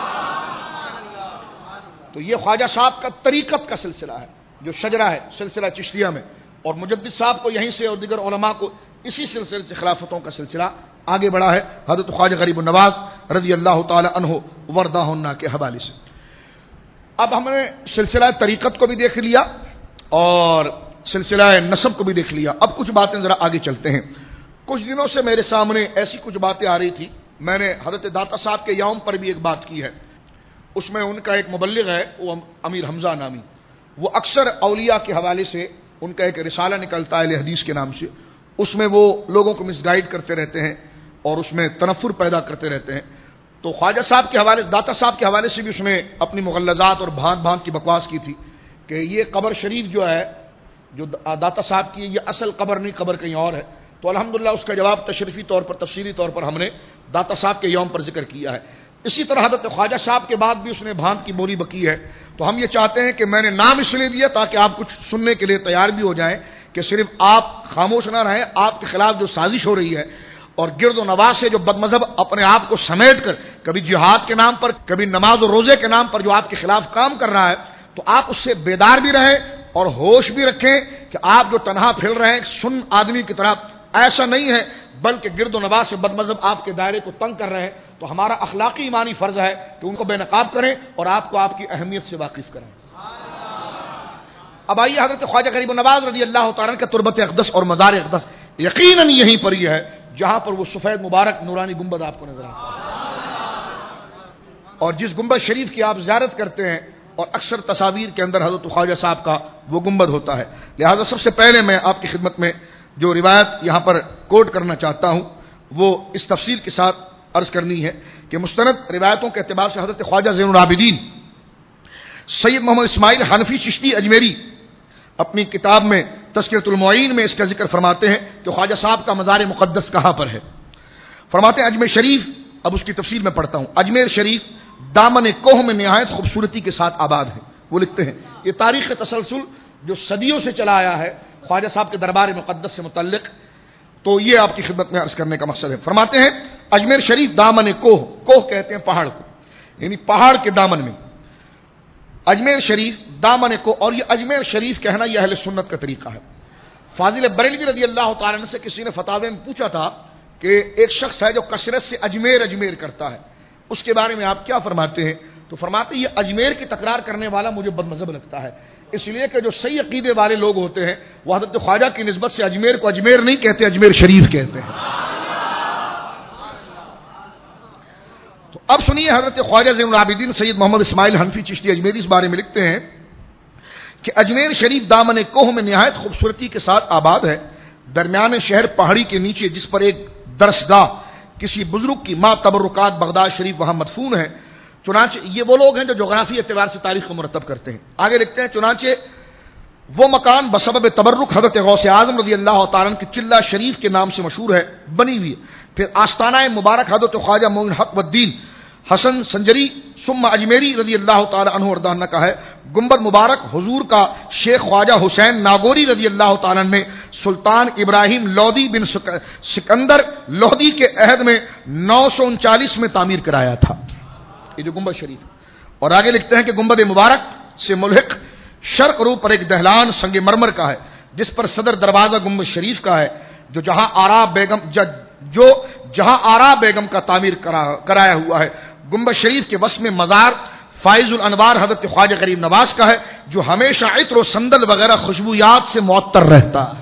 تو یہ خواجہ صاحب کا طریقت کا سلسلہ ہے جو شجرہ ہے سلسلہ چشتیہ میں، اور مجدد صاحب کو یہیں سے اور دیگر علماء کو اسی سلسلے سے خلافتوں کا سلسلہ آگے بڑھا ہے حضرت خواجہ غریب النواز رضی اللہ تعالی عنہ وردہ عنہ کے حوالے سے۔ اب ہم نے سلسلہ طریقت کو بھی دیکھ لیا اور سلسلہ نسب کو بھی دیکھ لیا، اب کچھ باتیں ذرا آگے چلتے ہیں۔ کچھ دنوں سے میرے سامنے ایسی کچھ باتیں آ رہی تھی، میں نے حضرت داتا صاحب کے یوم پر بھی ایک بات کی ہے، اس میں ان کا ایک مبلغ ہے وہ امیر حمزہ نامی، وہ اکثر اولیاء کے حوالے سے ان کا ایک رسالہ نکلتا ہے اہل حدیث کے نام سے، اس میں وہ لوگوں کو مس گائیڈ کرتے رہتے ہیں اور اس میں تنفر پیدا کرتے رہتے ہیں۔ تو خواجہ صاحب کے حوالے داتا صاحب کے حوالے سے بھی اس نے اپنی مغلظات اور بھانت بھانت کی بکواس کی تھی کہ یہ قبر شریف جو ہے جو داتا صاحب کی، یہ اصل قبر نہیں، قبر کہیں اور ہے، تو الحمدللہ اس کا جواب تشریفی طور پر تفصیلی طور پر ہم نے داتا صاحب کے یوم پر ذکر کیا ہے. اسی طرح حضرت خواجہ صاحب کے بعد بھی اس نے بھانت کی بولی بکی ہے. تو ہم یہ چاہتے ہیں کہ میں نے نام اس لیے دیا تاکہ آپ کچھ سننے کے لیے تیار بھی ہو جائیں کہ صرف آپ خاموش نہ رہیں. آپ کے خلاف جو سازش ہو رہی ہے اور گرد و نواز سے جو بد مذہب اپنے آپ کو سمیٹ کر کبھی جہاد کے نام پر کبھی نماز و روزے کے نام پر جو آپ کے خلاف کام کر رہا ہے, تو آپ اس سے بیدار بھی رہیں اور ہوش بھی رکھیں کہ آپ جو تنہا پھیل رہے ہیں سن آدمی کی طرح ایسا نہیں ہے, بلکہ گرد و نواز سے بد مذہب آپ کے دائرے کو تنگ کر رہے ہیں. تو ہمارا اخلاقی ایمانی فرض ہے کہ ان کو بے نقاب کریں اور آپ کو آپ کی اہمیت سے واقف کریں. اب آئیے حضرت خواجہ غریب نواز رضی اللہ تعالیٰ کا تربت اقدس اور مزار اقدس یقیناً یہیں پر یہ ہے جہاں پر وہ سفید مبارک نورانی گنبد آپ کو نظر آتا ہے, اور جس گنبد شریف کی آپ زیارت کرتے ہیں اور اکثر تصاویر کے اندر حضرت خواجہ صاحب کا وہ گنبد ہوتا ہے. لہذا سب سے پہلے میں آپ کی خدمت میں جو روایت یہاں پر کوٹ کرنا چاہتا ہوں وہ اس تفصیل کے ساتھ عرض کرنی ہے کہ مستند روایتوں کے اعتبار سے حضرت خواجہ زین العابدین سید محمد اسماعیل حنفی چشتی اجمیری اپنی کتاب میں تذکرۃ المعین میں اس کا ذکر فرماتے ہیں کہ خواجہ صاحب کا مزار مقدس کہاں پر ہے. فرماتے ہیں اجمیر شریف, اب اس کی تفصیل میں پڑھتا ہوں, اجمیر شریف دامن کوہ میں نہایت خوبصورتی کے ساتھ آباد ہے. وہ لکھتے ہیں یہ تاریخ تسلسل جو صدیوں سے چلا آیا ہے خواجہ صاحب کے دربار مقدس سے متعلق, تو یہ آپ کی خدمت میں عرض کرنے کا مقصد ہے. فرماتے ہیں اجمیر شریف دامن کوہ, کوہ کہتے ہیں پہاڑ کو, یعنی پہاڑ کے دامن میں اجمیر شریف دامن کو, اور یہ اجمیر شریف کہنا یہ اہل سنت کا طریقہ ہے. فاضل بریلوی رضی اللہ تعالیٰ عنہ سے کسی نے فتاوے میں پوچھا تھا کہ ایک شخص ہے جو کثرت سے اجمیر اجمیر کرتا ہے, اس کے بارے میں آپ کیا فرماتے ہیں؟ تو فرماتے ہیں یہ اجمیر کی تکرار کرنے والا مجھے بد مذہب لگتا ہے, اس لیے کہ جو صحیح عقیدے والے لوگ ہوتے ہیں وہ حضرت خواجہ کی نسبت سے اجمیر کو اجمیر نہیں کہتے, اجمیر شریف کہتے ہیں. تو اب سنیے حضرت خواجہ زین العابدین سید محمد اسماعیل حنفی چشتی اجمیری اس بارے میں لکھتے ہیں کہ اجمیر شریف دامن کوہ میں نہایت خوبصورتی کے ساتھ آباد ہے. درمیان شہر پہاڑی کے نیچے جس پر ایک درسگاہ کسی بزرگ کی ماں تبرکات بغداد شریف وہاں مدفون ہے. چنانچہ یہ وہ لوگ ہیں جو جغرافی اعتبار سے تاریخ کو مرتب کرتے ہیں. آگے لکھتے ہیں چنانچہ وہ مکان بسبب تبرک حضرت غوث اعظم رضی اللہ تعالیٰ کی چلہ شریف کے نام سے مشہور ہے, بنی ہوئی ہے. پھر آستانہ مبارک حضرت خواجہ معین حق والدین حسن سنجری ثم اجمیری رضی اللہ تعالی عنہ وردانہ کا ہے. گنبد مبارک حضور کا شیخ خواجہ حسین ناگوری رضی اللہ تعالیٰ نے سلطان ابراہیم لودھی بن سکندر لودھی کے عہد میں نو سو انچالیس میں تعمیر کرایا تھا, یہ جو گنبد شریف. اور آگے لکھتے ہیں کہ گنبد مبارک سے ملحق شرق رو پر ایک دہلان سنگ مرمر کا ہے جس پر صدر دروازہ گنبد شریف کا ہے, جو جہاں آرا بیگم جو جہاں آرا بیگم کا تعمیر کرایا ہوا ہے. گنبد شریف کے وسط میں مزار فائز الانوار حضرت خواجہ غریب نواز کا ہے جو ہمیشہ عطر و سندل وغیرہ خوشبویات سے معطر رہتا ہے.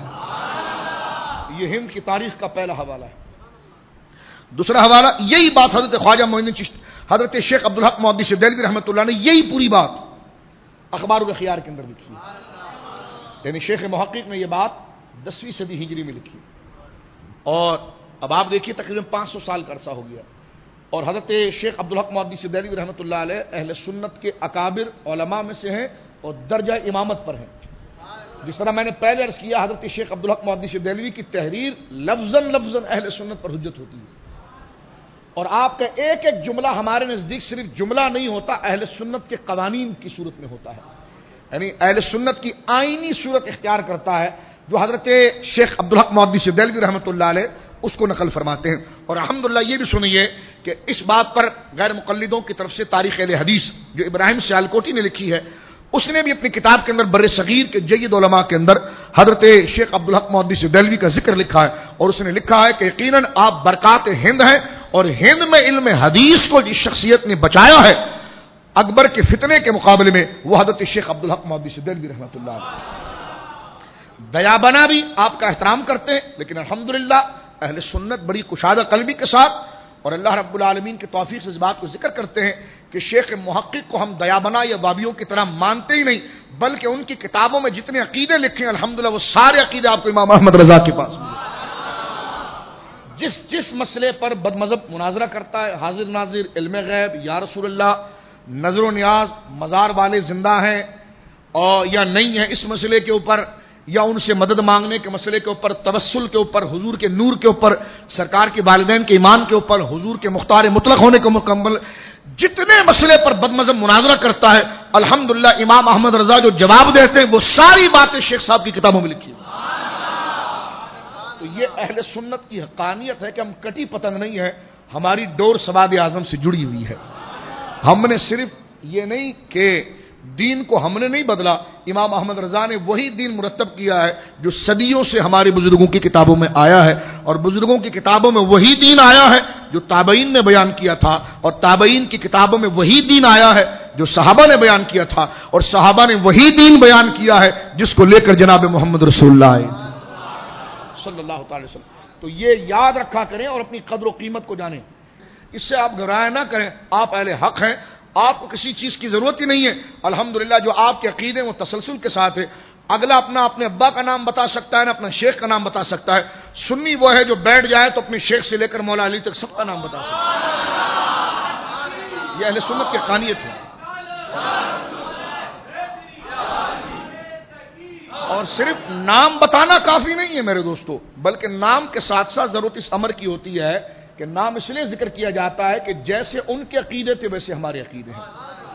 یہ ہند کی تاریخ کا پہلا حوالہ ہے. دوسرا حوالہ یہی بات حضرت خواجہ معین چشتی حضرت شیخ عبدالحق محدث دہلوی رحمۃ اللہ نے یہی پوری بات اخبار الاخیار کے اندر لکھی ہے. یعنی شیخ محقق نے یہ بات دسویں صدی ہجری میں لکھی, اور اب آپ دیکھیے تقریباً پانچ سو سال کا عرصہ ہو گیا. اور حضرت شیخ عبدالحق محدث دہلوی رحمۃ اللہ علیہ اہل سنت کے اکابر علماء میں سے ہیں اور درجہ امامت پر ہیں. جس طرح میں نے پہلے عرض کیا حضرت شیخ عبدالحق محدث دہلوی کی تحریر لفظاً لفظاً اہل سنت پر حجت ہوتی ہے, اور آپ کا ایک ایک جملہ ہمارے نزدیک صرف جملہ نہیں ہوتا, اہل سنت کے قوانین کی صورت میں ہوتا ہے. یعنی اہل سنت کی آئینی صورت اختیار کرتا ہے جو حضرت شیخ عبدالحق محدث دہلوی رحمۃ اللہ علیہ اس کو نقل فرماتے ہیں. اور الحمدللہ یہ بھی سنیے کہ اس بات پر غیر مقلدوں کی طرف سے تاریخ اہل حدیث جو ابراہیم سیالکوٹی نے لکھی ہے, اس نے بھی اپنی کتاب کے اندر بر صغیر کے جید علماء کے اندر حضرت شیخ عبدالحق محدث دہلوی کا ذکر لکھا ہے, اور اس نے لکھا ہے کہ یقیناً آپ برکات ہند ہیں, اور ہند میں علم حدیث کو جس شخصیت نے بچایا ہے اکبر کے فتنے کے مقابلے میں وہ حضرت شیخ عبدالحق محدث دہلوی رحمۃ اللہ علیہ. دیا بنا بھی آپ کا احترام کرتے ہیں, لیکن الحمدللہ اہل سنت بڑی کشادہ قلبی کے ساتھ اور اللہ رب العالمین کے توفیق سے اس بات کو ذکر کرتے ہیں کہ شیخ محقق کو ہم دیابنا یا بابیوں کی طرح مانتے ہی نہیں, بلکہ ان کی کتابوں میں جتنے عقیدے لکھے ہیں الحمدللہ وہ سارے عقیدے آپ کو امام احمد رضا کے پاس ملے. جس جس مسئلے پر بد مذہب مناظرہ کرتا ہے, حاضر ناظر, علم غیب, یا رسول اللہ, نظر و نیاز, مزار والے زندہ ہیں اور یا نہیں ہیں, اس مسئلے کے اوپر یا ان سے مدد مانگنے کے مسئلے کے اوپر، توسل کے اوپر، حضور کے نور کے اوپر، سرکار کے والدین کے ایمان کے اوپر، حضور کے مختار مطلق ہونے کے مکمل جتنے مسئلے پر بدمزم مناظرہ کرتا ہے، الحمدللہ امام احمد رضا جو جواب دیتے ہیں وہ ساری باتیں شیخ صاحب کی کتابوں میں لکھی ہیں۔ تو یہ اہل سنت کی حقانیت ہے کہ ہم کٹی پتنگ نہیں ہے، ہماری ڈور سواد اعظم سے جڑی ہوئی ہے۔ ہم نے صرف یہ نہیں کہ دین کو ہم نے نہیں بدلا، امام احمد رضا نے وہی دین مرتب کیا ہے جو صدیوں سے ہمارے بزرگوں کی کتابوں میں آیا ہے، اور بزرگوں کی کتابوں میں وہی دین آیا ہے جو تابعین نے بیان کیا تھا، اور تابعین کی کتابوں میں وہی دین آیا ہے جو صحابہ نے بیان کیا تھا، اور صحابہ نے وہی دین بیان کیا ہے جس کو لے کر جناب محمد رسول اللہ صلی اللہ تعالی وسلم۔ تو یہ یاد رکھا کریں اور اپنی قدر و قیمت کو جانیں، اس سے آپ گھبرایا نہ کریں، آپ اہل حق ہیں، آپ کو کسی چیز کی ضرورت ہی نہیں ہے۔ الحمدللہ جو آپ کے عقیدے وہ تسلسل کے ساتھ ہے، اگلا اپنا اپنے ابا کا نام بتا سکتا ہے، نہ اپنا شیخ کا نام بتا سکتا ہے، سنی وہ ہے جو بیٹھ جائے تو اپنے شیخ سے لے کر مولا علی تک سب کا نام بتا سکتا ہے۔ یہ اہل سنت کی حقانیت ہے۔ اور صرف نام بتانا کافی نہیں ہے میرے دوستو، بلکہ نام کے ساتھ ساتھ ضرورت اس امر کی ہوتی ہے کہ نام اس لیے ذکر کیا جاتا ہے کہ جیسے ان کے عقیدے تھے ویسے ہمارے عقیدے ہیں۔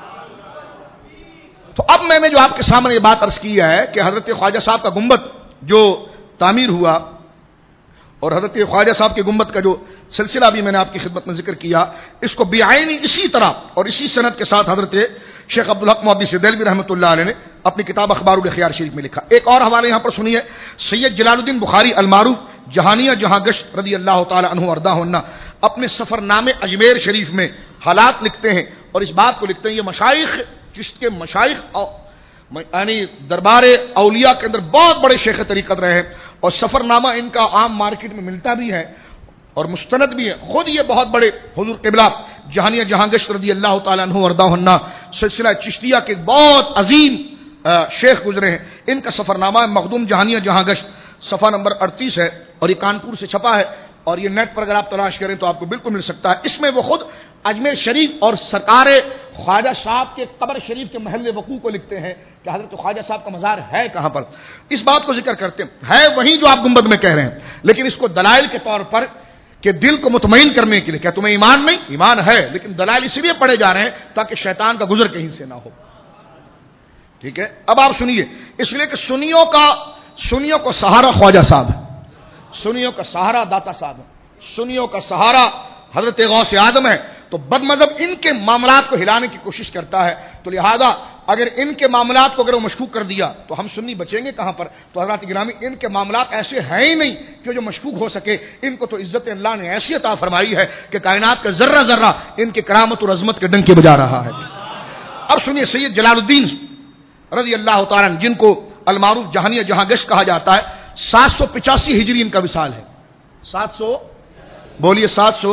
تو اب میں نے جو آپ کے سامنے یہ بات عرض کی ہے کہ حضرت خواجہ صاحب کا گنبد جو تعمیر ہوا، اور حضرت خواجہ صاحب کے گنبد کا جو سلسلہ بھی میں نے آپ کی خدمت میں ذکر کیا، اس کو بعینی اسی طرح اور اسی سند کے ساتھ حضرت شیخ عبدالحق محدث دہلوی رحمۃ اللہ علیہ نے اپنی کتاب اخبار الاخیار شریف میں لکھا۔ ایک اور حوالہ یہاں پر سنیے، سید جلال الدین بخاری المعروف جہانیہ جہاں گشت رضی اللہ تعالی عنہ وارضاہ عنہ اپنے سفر نامے اجمیر شریف میں حالات لکھتے ہیں، اور اس بات کو لکھتے ہیں یہ مشائخ چشت کے مشائخ یعنی دربار اولیاء کے اندر بہت بڑے شیخ طریقت رہے ہیں، اور سفر نامہ ان کا عام مارکیٹ میں ملتا بھی ہے اور مستند بھی ہے۔ خود یہ بہت بڑے حضور قبلہ جہانیہ جہاں گشت رضی اللہ تعالی عنہ وارضاہ عنہ سلسلہ چشتیہ کے بہت عظیم شیخ گزرے ہیں، ان کا سفر نامہ مخدوم جہانیہ جہاں گشت صفحہ نمبر اڑتیس ہے، اور یہ کانپور سے چھپا ہے، اور یہ نیٹ پر اگر آپ تلاش کریں تو آپ کو بالکل مل سکتا ہے۔ اس میں وہ خود اجمیر شریف اور سرکار خواجہ صاحب کے قبر شریف کے محل وقوع کو لکھتے ہیں کہ حضرت خواجہ صاحب کا مزار ہے کہاں پر، اس بات کو ذکر کرتے ہیں، ہے وہیں جو آپ گنبد میں کہہ رہے ہیں، لیکن اس کو دلائل کے طور پر کہ دل کو مطمئن کرنے کے لیے، کیا تمہیں ایمان نہیں؟ ایمان ہے، لیکن دلائل اس لیے پڑھے جا رہے ہیں تاکہ شیطان کا گزر کہیں سے نہ ہو۔ ٹھیک ہے، اب آپ سنیے، اس لیے کہ سنیوں کا سنیوں کو سہارا خواجہ صاحب ہے، سنیوں کا سہارا داتا صاحب ہے، سنیوں کا سہارا حضرت غوث اعظم ہے، تو بد مذہب ان کے معاملات کو ہلانے کی کوشش کرتا ہے، تو لہذا اگر ان کے معاملات کو اگر وہ مشکوک کر دیا تو ہم سنی بچیں گے کہاں پر؟ تو حضرات گرامی ان کے معاملات ایسے ہیں ہی نہیں کہ جو مشکوک ہو سکے، ان کو تو عزت اللہ نے ایسی عطا فرمائی ہے کہ کائنات کا ذرہ ذرہ ان کے کرامت اور عظمت کے ڈنکے بجا رہا ہے۔ اب سنیے، سید جلال الدین رضی اللہ تعالیٰ عنہ جن کو المعروف جہانیہ جہاں گشت کہا جاتا ہے، سات سو پچاسی ہجری ان کا وصال ہے، سات سو بولیے سات سو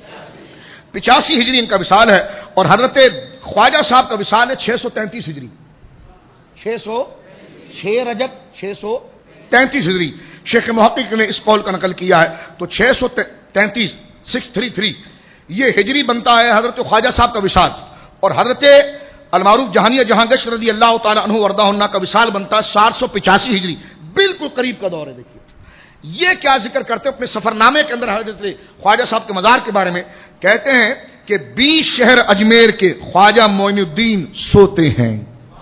پچاسی ہجری ان کا وصال ہے، اور حضرت خواجہ صاحب کا وصال ہے چھ سو تینتیس ہجری، چھ سو چھ رجب چھ سو تینتیس ہجری۔ شیخ محقق نے اس قول کا نقل کیا ہے، تو چھ سو تینتیس سکس تھری تھری یہ ہجری بنتا ہے حضرت خواجہ صاحب کا وصال، اور حضرت المعروف جہانیہ جہاں گشت رضی اللہ تعالی عنہ وارضاہ عنہ کا وصال بنتا ہے سات سو پچاسی ہجری، بالکل قریب کا دور ہے۔ دیکھیے یہ کیا ذکر کرتے ہیں اپنے سفر نامے کے اندر حضرت خواجہ صاحب کے مزار کے بارے میں، کہتے ہیں کہ بیس شہر اجمیر کے خواجہ معین الدین سوتے ہیں،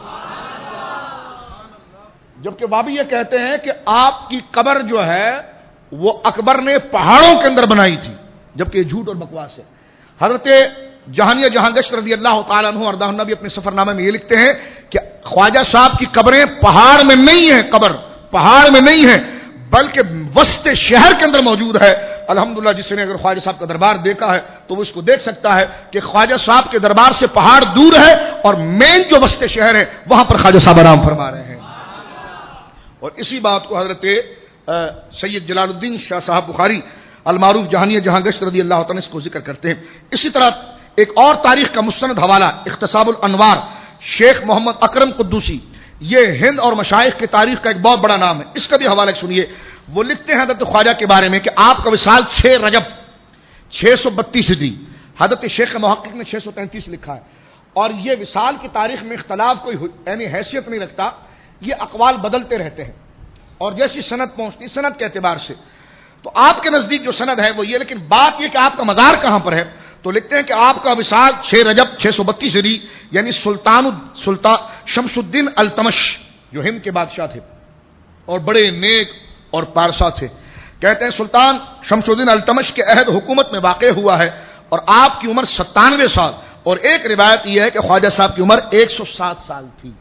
جبکہ بابی یہ کہتے ہیں کہ آپ کی قبر جو ہے وہ اکبر نے پہاڑوں کے اندر بنائی تھی، جبکہ یہ جھوٹ اور بکواس ہے۔ حضرت جہانیہ جہاں گشت رضی اللہ تعالیٰ عنہ وارضاہ عنہ بھی اپنے سفر نامے میں یہ لکھتے ہیں کہ خواجہ صاحب کی قبریں پہاڑ میں نہیں ہیں، قبر پہاڑ میں نہیں ہے بلکہ وسط شہر کے اندر موجود ہے۔ الحمدللہ جس نے اگر خواجہ صاحب کا دربار دیکھا ہے تو وہ اس کو دیکھ سکتا ہے کہ خواجہ صاحب کے دربار سے پہاڑ دور ہے، اور مین جو وسط شہر ہے وہاں پر خواجہ صاحب آرام فرما رہے ہیں۔ اور اسی بات کو حضرت سید جلال الدین شاہ صاحب بخاری المعروف جہانیہ جہاں گشت رضی اللہ تعالیٰ اس کو ذکر کرتے ہیں۔ اسی طرح ایک اور تاریخ کا مستند حوالہ اختصاب الانوار شیخ محمد اکرم قدوسی، یہ ہند اور مشائخ کی تاریخ کا ایک بہت بڑا نام ہے، اس کا بھی حوالہ سنیے۔ وہ لکھتے ہیں حضرت خواجہ کے بارے میں کہ آپ کا وصال چھ رجب چھ سو بتیس ہجری، حضرت شیخ محقق نے چھ سو تینتیس لکھا ہے، اور یہ وصال کی تاریخ میں اختلاف کوئی یعنی حیثیت نہیں رکھتا، یہ اقوال بدلتے رہتے ہیں۔ اور جیسی سند پہنچتی سند کے اعتبار سے، تو آپ کے نزدیک جو سند ہے وہ یہ، لیکن بات یہ کہ آپ کا مزار کہاں پر ہے، تو لکھتے ہیں کہ آپ کا وصال چھ رجب چھ سو بتیس ہجری یعنی سلطان سلطان شمس الدین التمش جو ہند کے بادشاہ تھے اور بڑے نیک اور پارسا تھے، کہتے ہیں سلطان شمس الدین التمش کے عہد حکومت میں واقع ہوا ہے، اور آپ کی عمر ستانوے سال، اور ایک روایت یہ ہے کہ خواجہ صاحب کی عمر ایک سو سات سال تھی۔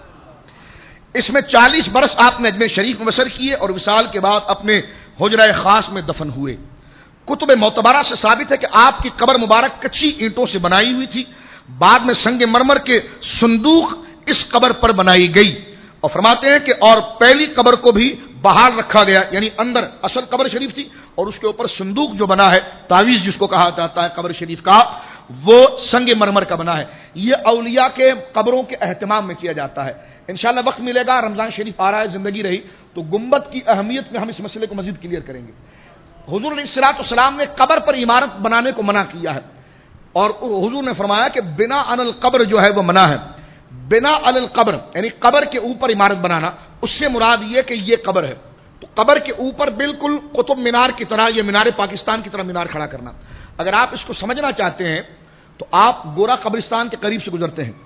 اس میں چالیس برس آپ نے اجمیر شریف میں بسر کیے اور وصال کے بعد اپنے حجرہ خاص میں دفن ہوئے۔ کتب معتبرہ سے ثابت ہے کہ آپ کی قبر مبارک کچی اینٹوں سے بنائی ہوئی تھی، بعد میں سنگ مرمر کے صندوق اس قبر پر بنائی گئی، اور فرماتے ہیں کہ اور پہلی قبر کو بھی بحال رکھا گیا، یعنی اندر اصل قبر شریف تھی اور اس کے اوپر صندوق جو بنا ہے، تعویذ جس کو کہا جاتا ہے قبر شریف کا، وہ سنگ مرمر کا بنا ہے۔ یہ اولیاء کے قبروں کے اہتمام میں کیا جاتا ہے۔ انشاءاللہ وقت ملے گا، رمضان شریف آ رہا ہے، زندگی رہی تو گنبد کی اہمیت میں ہم اس مسئلے کو مزید کلیئر کریں گے۔ حضور علیہ الصلوۃ والسلام نے قبر پر عمارت بنانے کو منع کیا ہے، اور حضور نے فرمایا کہ بنا عن القبر جو ہے وہ منع ہے۔ بنا عن القبر یعنی قبر کے اوپر عمارت بنانا، اس سے مراد یہ کہ یہ قبر ہے تو قبر کے اوپر بالکل قطب مینار کی طرح، یہ مینار پاکستان کی طرح مینار کھڑا کرنا۔ اگر آپ اس کو سمجھنا چاہتے ہیں تو آپ گورا قبرستان کے قریب سے گزرتے ہیں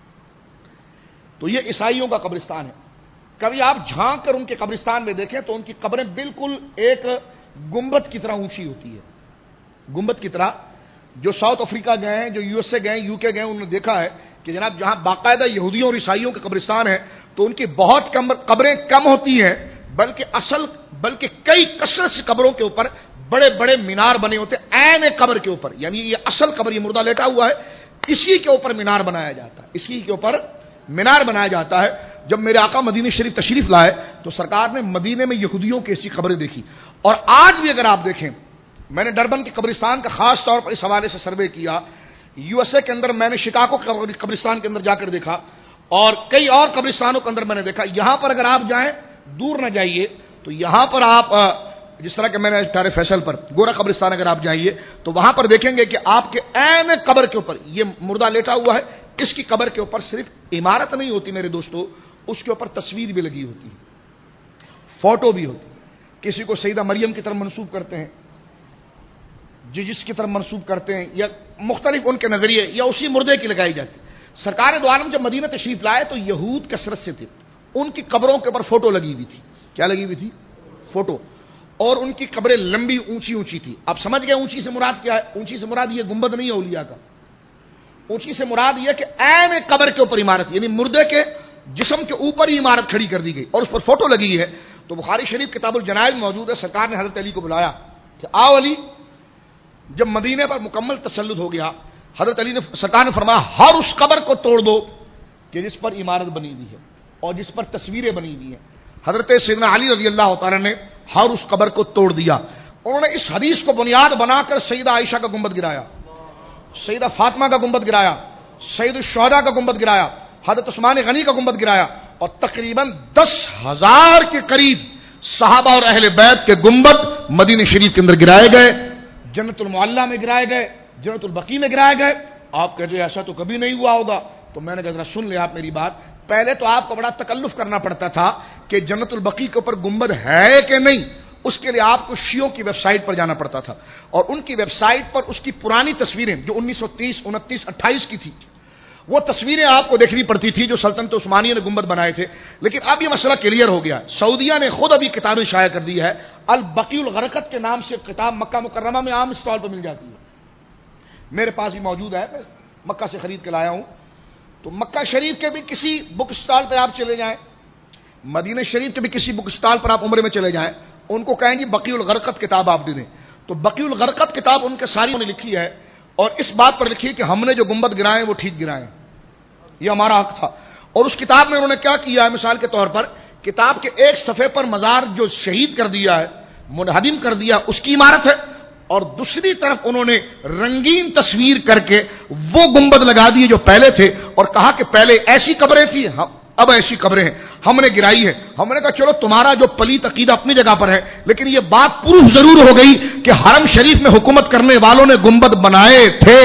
تو یہ عیسائیوں کا قبرستان ہے، کبھی آپ جھانک کر ان کے قبرستان میں دیکھیں تو ان کی قبریں بالکل ایک گنبد کی طرح اونچی ہوتی ہے، گنبد کی طرح۔ جو ساؤتھ افریقہ گئے ہیں، جو یو ایس اے گئے ہیں، یو کے گئے ہیں، انہوں نے دیکھا ہے کہ جناب جہاں باقاعدہ یہودیوں اور عیسائیوں کے قبرستان ہیں تو ان کی بہت کم قبریں کم ہوتی ہیں، بلکہ اصل بلکہ کئی کثرت سے قبروں کے اوپر بڑے بڑے مینار بنے ہوتے ہیں، عین قبر کے اوپر، یعنی یہ اصل قبر، یہ مردہ لیٹا ہوا ہے، اسی کے اوپر مینار بنایا جاتا ہے، اسی کے اوپر مینار بنایا جاتا ہے۔ جب میرے آقا مدینہ شریف تشریف لائے تو سرکار نے مدینے میں یہودیوں کی ایسی قبریں دیکھی، اور آج بھی اگر آپ دیکھیں، میں نے ڈربن کے قبرستان کا خاص طور پر اس حوالے سے سروے کیا، یو ایس اے کے اندر میں نے شکاگو قبرستان کے اندر جا کر دیکھا، اور کئی اور قبرستانوں کے اندر میں نے دیکھا، یہاں پر اگر آپ جائیں، دور نہ جائیے، تو یہاں پر آپ جس طرح کہ میں نے ٹارے فیصل پر گورا قبرستان اگر آپ جائیے تو وہاں پر دیکھیں گے کہ آپ کے عین قبر کے اوپر یہ مردہ لیٹا ہوا ہے، اس کی قبر کے اوپر صرف عمارت نہیں ہوتی میرے دوستو، اس کے اوپر تصویر بھی لگی ہوتی ہے، فوٹو بھی ہوتی ہے۔ کسی کو سیدہ مریم کی طرف منسوب کرتے ہیں، جس کی طرف منسوب کرتے ہیں، یا مختلف ان کے نظریے، یا اسی مردے کی لگائی جاتی۔ سرکار دو عالم جب مدینہ تشریف لائے تو یہود کثرت سے تھے، ان کی قبروں کے اوپر فوٹو لگی ہوئی تھی۔ کیا لگی ہوئی تھی؟ فوٹو، اور ان کی قبریں لمبی اونچی اونچی تھی۔ اب سمجھ گئے اونچی سے مراد کیا ہے؟ اونچی سے مراد یہ گنبد نہیں ہے اولیاء کا، اونچی سے مراد یہ کہ عین قبر کے اوپر عمارت، یعنی مردے کے جسم کے اوپر ہی عمارت کھڑی کر دی گئی اور اس پر فوٹو لگی ہے۔ تو بخاری شریف کتاب الجنائز موجود ہے، سرکار نے حضرت علی کو بلایا کہ آؤ علی۔ جب مدینے پر مکمل تسلط ہو گیا، حضرت علی نے سرکار نے فرمایا ہر اس قبر کو توڑ دو کہ جس پر عمارت بنی ہوئی ہے اور جس پر تصویریں بنی ہوئی ہیں۔ حضرت سیدنا علی رضی اللہ تعالی نے ہر اس قبر کو توڑ دیا۔ انہوں نے اس حدیث کو بنیاد بنا کر سیدہ عائشہ کا گنبد گرایا، سیدہ فاطمہ کا گنبد گرایا، سید الشہداء کا گنبد گرایا، حضرت عثمان غنی کا گنبد گرایا، اور تقریباً دس ہزار کے قریب صحابہ اور اہل بیت کے گنبد مدینہ شریف کے اندر گرائے گئے، جنت المعلی میں گرائے گئے، جنت البقیع میں گرائے گئے۔ آپ کہتے ہیں ایسا تو کبھی نہیں ہوا ہوگا، تو میں نے کہا ذرا سن لیں آپ میری بات۔ پہلے تو آپ کو بڑا تکلف کرنا پڑتا تھا کہ جنت البقیع کے اوپر گنبد ہے کہ نہیں، اس کے لیے آپ کو شیعوں کی ویب سائٹ پر جانا پڑتا تھا، اور ان کی ویب سائٹ پر اس کی پرانی تصویریں جو انیس سو تیس انتیس اٹھائیس کی تھی، وہ تصویریں آپ کو دیکھنی پڑتی تھی جو سلطنت عثمانیہ نے گنبد بنائے تھے۔ لیکن اب یہ مسئلہ کلیئر ہو گیا، سعودیہ نے خود ابھی کتابیں شائع کر دی ہے، البقیع الغرقد کے نام سے کتاب مکہ مکرمہ میں عام اسٹال پر مل جاتی ہے، میرے پاس بھی موجود ہے، میں مکہ سے خرید کے لایا ہوں۔ تو مکہ شریف کے بھی کسی بک اسٹال پہ آپ چلے جائیں، مدینہ شریف کے بھی کسی بک اسٹال پر آپ عمرے میں چلے جائیں، ان کو کہیں گے بقیع الغرقد کتاب آپ دے دیں، تو بقیع الغرقد کتاب ان کے ساری نے لکھی ہے، اور اس بات پر لکھی ہے کہ ہم نے جو گنبد گرائے وہ ٹھیک گرائے، یہ ہمارا حق تھا۔ اور اس کتاب میں انہوں نے کیا کیا ہے، مثال کے طور پر کتاب کے ایک صفحے پر مزار جو شہید کر دیا ہے، منہدم کر دیا، اس کی عمارت ہے، اور دوسری طرف انہوں نے رنگین تصویر کر کے وہ گنبد لگا دیے جو پہلے تھے، اور کہا کہ پہلے ایسی قبریں تھیں، اب ایسی قبریں ہیں، ہم نے گرائی ہے۔ ہم نے کہا چلو تمہارا جو پلیت عقیدہ اپنی جگہ پر ہے، لیکن یہ بات پروف ضرور ہو گئی کہ حرم شریف میں حکومت کرنے والوں نے گنبد بنائے تھے۔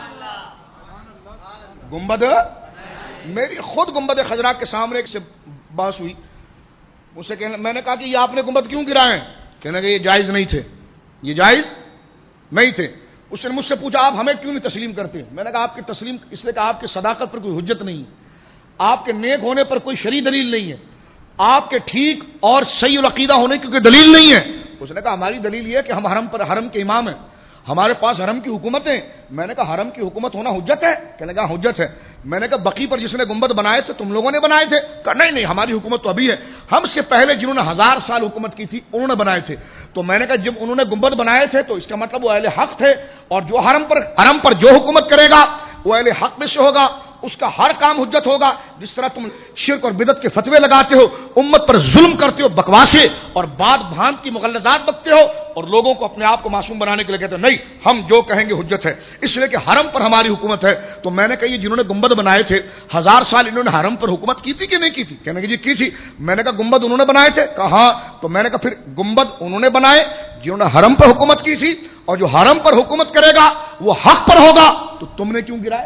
گنبد میری خود گنبد خضرا کے سامنے سے بات ہوئی مجھ سے کہنے میں نے کہا کہ یہ آپ نے گنبد کیوں گرائے ہیں؟ کہنے لگے یہ جائز نہیں تھے، یہ جائز نہیں تھے۔ اس نے مجھ سے پوچھا آپ ہمیں کیوں نہیں تسلیم کرتے؟ میں نے کہا آپ کی تسلیم اس لیے کہ آپ کی صداقت پر کوئی حجت نہیں ہے، آپ کے نیک ہونے پر کوئی شرعی دلیل نہیں ہے، آپ کے ٹھیک اور صحیح العقیدہ ہونے کی کوئی دلیل نہیں ہے۔ اس نے کہا ہماری دلیل یہ ہے کہ ہم حرم پر حرم کے امام ہیں، ہمارے پاس حرم کی حکومت ہے۔ میں نے کہا حرم کی حکومت ہونا حجت ہے؟ کہنے لگا حجت ہے۔ میں نے کہا بقی پر جس نے گنبد بنائے تھے تم لوگوں نے بنائے تھے؟ کہا نہیں نہیں ہماری حکومت تو ابھی ہے، ہم سے پہلے جنہوں نے ہزار سال حکومت کی تھی انہوں نے بنائے تھے۔ تو میں نے کہا جب انہوں نے گنبد بنائے تھے تو اس کا مطلب وہ اہل حق تھے، اور جو حرم پر حرم پر جو حکومت کرے گا وہ اہل حق میں سے ہوگا، اس کا ہر کام حجت ہوگا۔ جس طرح تم شرک اور بدعت کے فتوے لگاتے ہو، امت پر ظلم کرتے ہو، بکواسے اور بات بھانت کی مغلظات بکتے ہو، اور لوگوں کو اپنے آپ کو معصوم بنانے کے لیے کہتے ہو نہیں ہم جو کہیں گے حجت ہے، اس لیے کہ حرم پر ہماری حکومت ہے۔ تو میں نے کہا یہ جنہوں نے گنبد بنائے تھے ہزار سال انہوں نے حرم پر حکومت کی تھی کہ نہیں کی تھی؟ کہنے کہ جی کی تھی۔ میں نے کہا گنبد انہوں نے بنائے تھے؟ کہا ہاں۔ تو میں نے کہا پھر گنبد انہوں نے بنائے جنہوں نے حرم پر حکومت کی تھی، اور جو حرم پر حکومت کرے گا وہ حق پر ہوگا، تو تم نے کیوں گرائے؟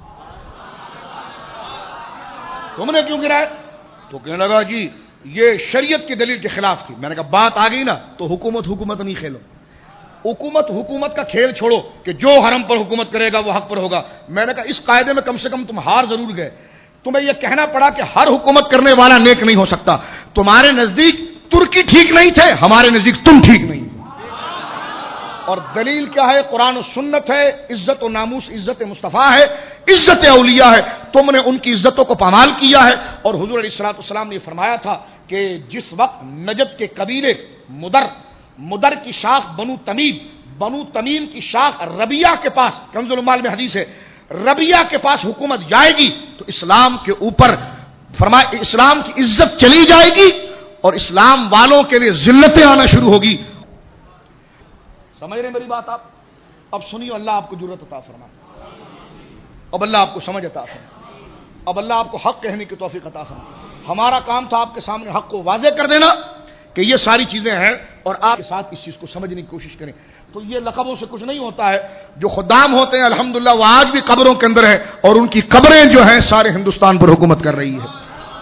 تم نے کیوں گرائے؟ تو کہنے لگا جی یہ شریعت کی دلیل کے خلاف تھی۔ میں نے کہا بات آ گئی نا، تو حکومت حکومت نہیں کھیلو، حکومت حکومت کا کھیل چھوڑو کہ جو حرم پر حکومت کرے گا وہ حق پر ہوگا۔ میں نے کہا اس قاعدے میں کم سے کم تم ہار ضرور گئے، تمہیں یہ کہنا پڑا کہ ہر حکومت کرنے والا نیک نہیں ہو سکتا۔ تمہارے نزدیک ترکی ٹھیک نہیں تھے، ہمارے نزدیک تم ٹھیک نہیں۔ اور دلیل کیا ہے؟ قرآن و سنت ہے، عزت و ناموس عزت مصطفیٰ ہے، عزت اولیاء ہے، تم نے ان کی عزتوں کو پامال کیا ہے۔ اور حضور علیہ الصلوۃ والسلام نے یہ فرمایا تھا کہ جس وقت نجد کے قبیلے مدر مدر کی شاخ بنو تمیم بنو تمیم کی شاخ ربیہ کے پاس، کنز المال میں حدیث ہے، ربیہ کے پاس حکومت جائے گی تو اسلام کے اوپر فرمایا اسلام کی عزت چلی جائے گی اور اسلام والوں کے لیے ذلتیں آنا شروع ہوگی۔ سمجھ رہے میری بات آپ؟ اب سنیو، اللہ آپ کو جرأت عطا فرمائے، اب اللہ آپ کو سمجھ عطا فرمائے، اب اللہ آپ کو حق کہنے کی توفیق عطا فرمائے۔ ہمارا کام تھا آپ کے سامنے حق کو واضح کر دینا کہ یہ ساری چیزیں ہیں، اور آپ کے ساتھ اس چیز کو سمجھنے کی کوشش کریں۔ تو یہ لقبوں سے کچھ نہیں ہوتا ہے، جو خدام ہوتے ہیں الحمدللہ وہ آج بھی قبروں کے اندر ہیں، اور ان کی قبریں جو ہیں سارے ہندوستان پر حکومت کر رہی ہے۔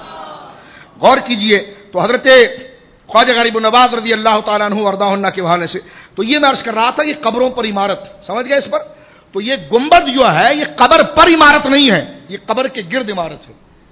غور کیجئے، تو حضرت خواجہ غریب نواز رضی اللہ تعالیٰ عنہ وردہ عنہ کے حوالے سے تو یہ میں عرض کر رہا تھا، یہ قبروں پر عمارت، سمجھ گئے اس پر؟ تو یہ گنبد جو ہے یہ قبر پر عمارت نہیں ہے، یہ قبر کے گرد عمارت ہے،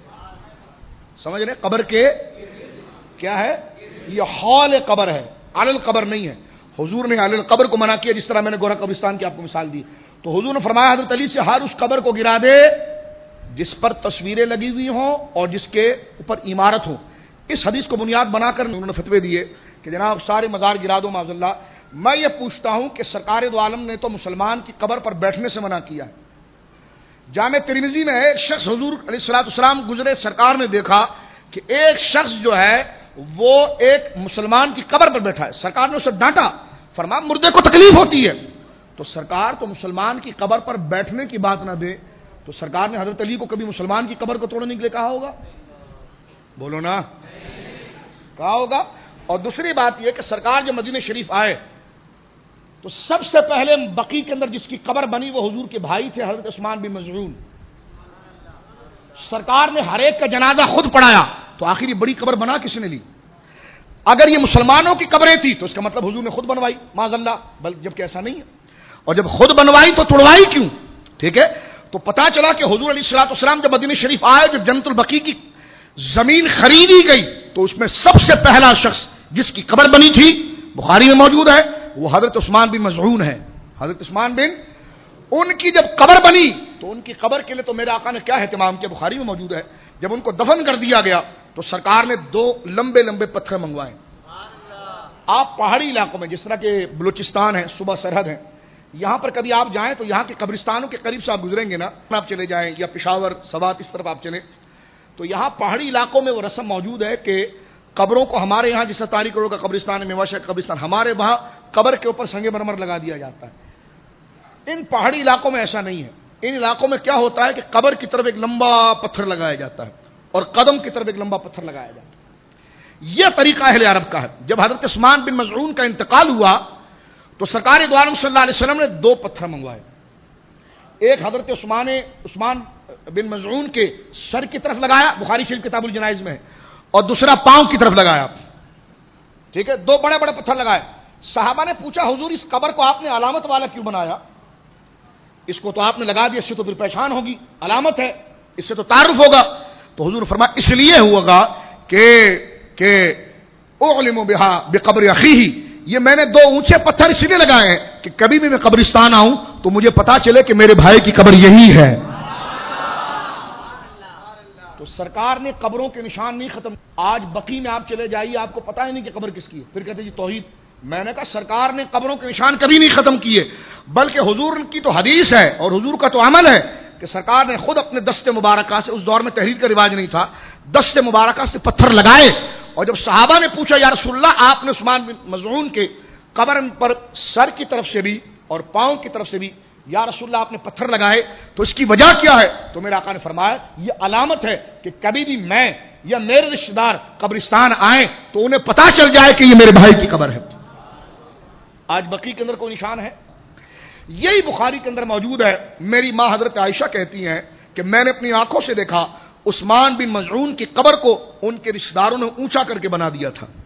سمجھ رہے؟ قبر کے کیا ہے؟ یہ حول قبر ہے، علی القبر نہیں ہے۔ حضور نے علی القبر کو منع کیا، جس طرح میں نے گورا قبرستان کی آپ کو مثال دی۔ تو حضور نے فرمایا حضرت علی سے ہر اس قبر کو گرا دے جس پر تصویریں لگی ہوئی ہوں اور جس کے اوپر عمارت ہو۔ اس حدیث کو بنیاد بنا کر انہوں نے فتوے دیے کہ جناب سارے مزار گرا دو معاذ اللہ۔ میں یہ پوچھتا ہوں کہ سرکار دو عالم نے تو مسلمان کی قبر پر بیٹھنے سے منع کیا ہے۔ جامع ترمذی میں ایک شخص حضور علیہ الصلوۃ والسلام گزرے، سرکار نے دیکھا کہ ایک شخص جو ہے وہ ایک مسلمان کی قبر پر بیٹھا ہے، سرکار نے اسے ڈانٹا، فرمایا مردے کو تکلیف ہوتی ہے۔ تو سرکار تو مسلمان کی قبر پر بیٹھنے کی بات نہ دے تو سرکار نے حضرت علی کو کبھی مسلمان کی قبر کو توڑنے کے لیے کہا ہوگا؟ بولو نا، کہا ہوگا؟ اور دوسری بات یہ کہ سرکار جب مدینہ شریف آئے تو سب سے پہلے بقی کے اندر جس کی قبر بنی وہ حضور کے بھائی تھے حضرت عثمان بن مظعون۔ سرکار نے ہر ایک کا جنازہ خود پڑھایا، تو آخر یہ بڑی قبر بنا کس نے لی؟ اگر یہ مسلمانوں کی قبریں تھی تو اس کا مطلب حضور نے خود بنوائی معاذ اللہ، بلکہ جبکہ ایسا نہیں ہے، اور جب خود بنوائی تو توڑوائی کیوں؟ ٹھیک ہے، تو پتا چلا کہ حضور علیہ الصلوۃ والسلام جب مدینہ شریف آئے، جب جنت البقیع کی زمین خریدی گئی تو اس میں سب سے پہلا شخص جس کی قبر بنی تھی بخاری میں موجود ہے وہ حضرت عثمان بن مظعون ہے۔ حضرت عثمان بن، ان کی جب قبر بنی تو ان کی قبر کے لیے تو میرے آقا نے کیا اہتمام کیا، بخاری میں موجود ہے، جب ان کو دفن کر دیا گیا تو سرکار نے دو لمبے لمبے پتھر منگوائے۔ آپ پہاڑی علاقوں میں جس طرح کے بلوچستان ہے، صوبہ سرحد ہے، یہاں پر کبھی آپ جائیں تو یہاں کے قبرستانوں کے قریب سے آپ گزریں گے نا، آپ چلے جائیں یا پشاور سوات اس طرف آپ چلیں تو یہاں پہاڑی علاقوں میں وہ رسم موجود ہے کہ قبروں کو ہمارے یہاں جس طرح تاریخ کروڑ کا قبرستان ہے، میواشا کا قبرستان، ہمارے وہاں قبر کے اوپر سنگ مرمر لگا دیا جاتا ہے۔ ان پہاڑی علاقوں میں ایسا نہیں ہے، ان علاقوں میں کیا ہوتا ہے کہ قبر کی طرف ایک لمبا پتھر لگایا جاتا ہے اور قدم کی طرف ایک لمبا پتھر لگایا جاتا ہے۔ یہ طریقہ اہل عرب کا ہے۔ جب حضرت عثمان بن مظعون کا انتقال ہوا تو سرکار دو عالم صلی اللہ علیہ وسلم نے دو پتھر منگوائے، ایک حضرت عثمان عثمان بن مظعون کے سر کی طرف لگایا، بخاری شریف کتاب الجنائز میں ہے، اور دوسرا پاؤں کی طرف لگایا. ٹھیک ہے, دو بڑے بڑے پتھر لگائے. صحابہ نے پوچھا حضور اس قبر کو آپ نے علامت والا کیوں بنایا؟ اس کو تو آپ نے لگا دیا, اس سے تو پھر پہچان ہوگی, علامت ہے, اس سے تو تعارف ہوگا. تو حضور فرمایا اس لیے ہوگا کہ کہ اعلم بہا بقبر اخیہ, یہ میں نے دو اونچے پتھر اس لیے لگائے ہیں کہ کبھی بھی میں قبرستان آؤں تو مجھے پتا چلے کہ میرے بھائی کی قبر یہی ہے. تو سرکار نے قبروں کے نشان نہیں ختم. آج بقی میں آپ چلے جائیے, آپ کو پتا ہی نہیں کہ قبر کس کی ہے, پھر کہتے جی توحید. میں نے کہا سرکار نے قبروں کے نشان کبھی نہیں ختم کیے, بلکہ حضور کی تو حدیث ہے اور حضور کا تو عمل ہے کہ سرکار نے خود اپنے دست مبارکہ سے, اس دور میں تحریر کا رواج نہیں تھا, دست مبارکہ سے پتھر لگائے. اور جب صحابہ نے پوچھا یا رسول اللہ آپ نے عثمان بن مظعون کے قبر پر سر کی طرف سے بھی اور پاؤں کی طرف سے بھی یا رسول اللہ آپ نے پتھر لگائے تو اس کی وجہ کیا ہے؟ تو میرے آقا نے فرمایا یہ علامت ہے کہ کبھی بھی میں یا میرے رشتہ دار قبرستان آئیں تو انہیں پتا چل جائے کہ یہ میرے بھائی کی قبر ہے. آج بقی کے اندر کوئی نشان ہے؟ یہی بخاری کے اندر موجود ہے. میری ماں حضرت عائشہ کہتی ہیں کہ میں نے اپنی آنکھوں سے دیکھا عثمان بن مظعون کی قبر کو ان کے رشتہ داروں نے اونچا کر کے بنا دیا تھا.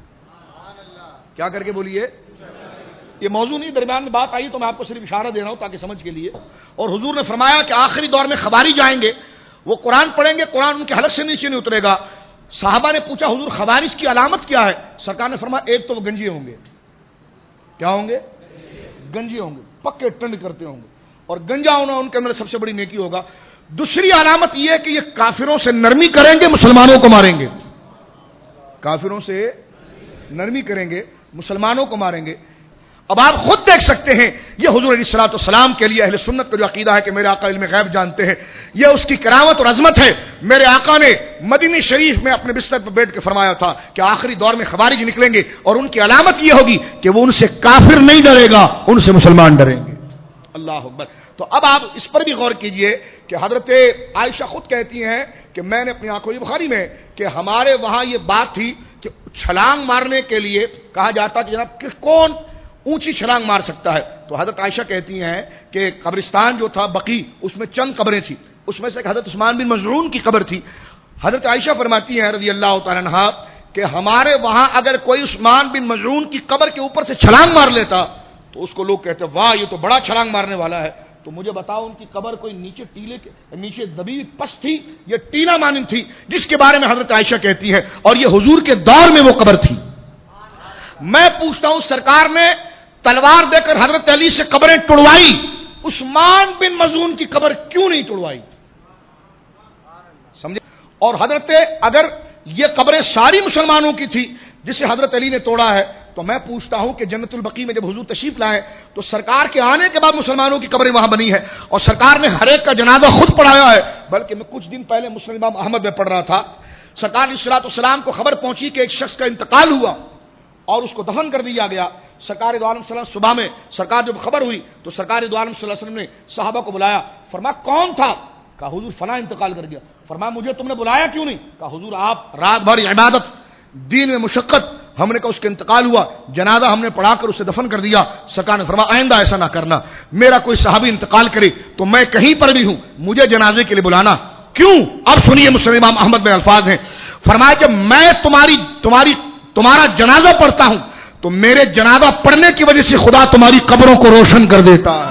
کیا کر کے بولیے؟ یہ موضوع نہیں, درمیان میں بات آئی تو میں آپ کو صرف اشارہ دے رہا ہوں تاکہ سمجھ کے لیے. اور حضور نے فرمایا کہ آخری دور میں خوارج جائیں گے, وہ قرآن پڑھیں گے, قرآن ان کے حلق سے نیچے نہیں اترے گا. صحابہ نے پوچھا حضور خوارج کی علامت کیا ہے؟ سرکار نے فرمایا ایک تو وہ گنجے ہوں گے. کیا ہوں گے؟ گنجے ہوں گے, پکے ٹنڈ کرتے ہوں گے, اور گنجا ہونا ان کے اندر سب سے بڑی نیکی ہوگا. دوسری علامت یہ ہے کہ یہ کافروں سے نرمی کریں گے, مسلمانوں کو ماریں گے. کافروں سے نرمی کریں گے, مسلمانوں کو ماریں گے. اب آپ خود دیکھ سکتے ہیں یہ حضور علیہ الصلوۃ والسلام کے لیے اہل سنت کا جو عقیدہ ہے کہ میرے آقا علم غیب جانتے ہیں, یہ اس کی کرامت اور عظمت ہے. میرے آقا نے مدینہ شریف میں اپنے بستر پر بیٹھ کے فرمایا تھا کہ آخری دور میں خوارج نکلیں گے اور ان کی علامت یہ ہوگی کہ وہ ان سے کافر نہیں ڈرے گا, ان سے مسلمان ڈریں گے. اللہ اکبر. تو اب آپ اس پر بھی غور کیجئے کہ حضرت عائشہ خود کہتی ہیں کہ میں نے اپنی آنکھوں, یہ بخاری میں, کہ ہمارے وہاں یہ بات تھی کہ چھلانگ مارنے کے لیے کہا جاتا کہ جناب کہ کون اونچی چھلانگ مار سکتا ہے. تو حضرت عائشہ کہتی ہیں کہ قبرستان جو تھا بقی, اس میں چند قبریں تھیں, اس میں سے حضرت عثمان بن مظعون کی قبر تھی. حضرت عائشہ فرماتی ہیں رضی اللہ تعالی عنہا کہ ہمارے وہاں اگر کوئی عثمان بن مظعون کی قبر کے اوپر سے چھلانگ مار لیتا تو اس کو لوگ کہتے واہ یہ تو بڑا چھلانگ مارنے والا ہے. تو مجھے بتاؤ ان کی قبر کوئی نیچے ٹیلے کے نیچے دبی پس تھی یا ٹیلا مانند تھی جس کے بارے میں حضرت عائشہ کہتی ہے, اور یہ حضور کے دور میں وہ قبر تھی. میں پوچھتا ہوں سرکار نے تلوار دے کر حضرت علی سے قبریں توڑوائی, عثمان بن مظعون کی قبر کیوں نہیں توڑوائی؟ سمجھے؟ اور حضرت اگر یہ قبریں ساری مسلمانوں کی تھی جسے حضرت علی نے توڑا ہے, تو میں پوچھتا ہوں کہ جنت البقیع میں جب حضور تشریف لائے تو سرکار کے آنے کے بعد مسلمانوں کی قبریں وہاں بنی ہے, اور سرکار نے ہر ایک کا جنازہ خود پڑھایا ہے. بلکہ میں کچھ دن پہلے مسلم امام احمد میں پڑھ رہا تھا, سرکار علیہ الصلوۃ والسلام کو خبر پہنچی کہ ایک شخص کا انتقال ہوا اور اس کو دفن کر دیا گیا. سرکار دو عالم صلی اللہ علیہ وسلم صبح میں سرکار جب خبر ہوئی تو سرکار دو عالم صلی اللہ علیہ وسلم نے صحابہ کو بلایا. فرمایا کون تھا؟ کہا حضور فلاں انتقال کر گیا. فرمایا مجھے تم نے بلایا کیوں نہیں؟ کہا حضور آپ رات بھر عبادت, دین میں مشقت, ہم نے کہا اس کے انتقال ہوا, جنازہ ہم نے پڑھا کر اسے دفن کر دیا. سرکار نے فرمایا آئندہ ایسا نہ کرنا, میرا کوئی صحابی انتقال کرے تو میں کہیں پر بھی ہوں مجھے جنازے کے لیے بلانا. کیوں؟ اب سنیے مسلم امام احمد میں الفاظ ہیں. فرمایا کہ میں تمہاری تمہاری تمہارا جنازہ پڑھتا ہوں تو میرے جنازہ پڑھنے کی وجہ سے خدا تمہاری قبروں کو روشن کر دیتا ہے.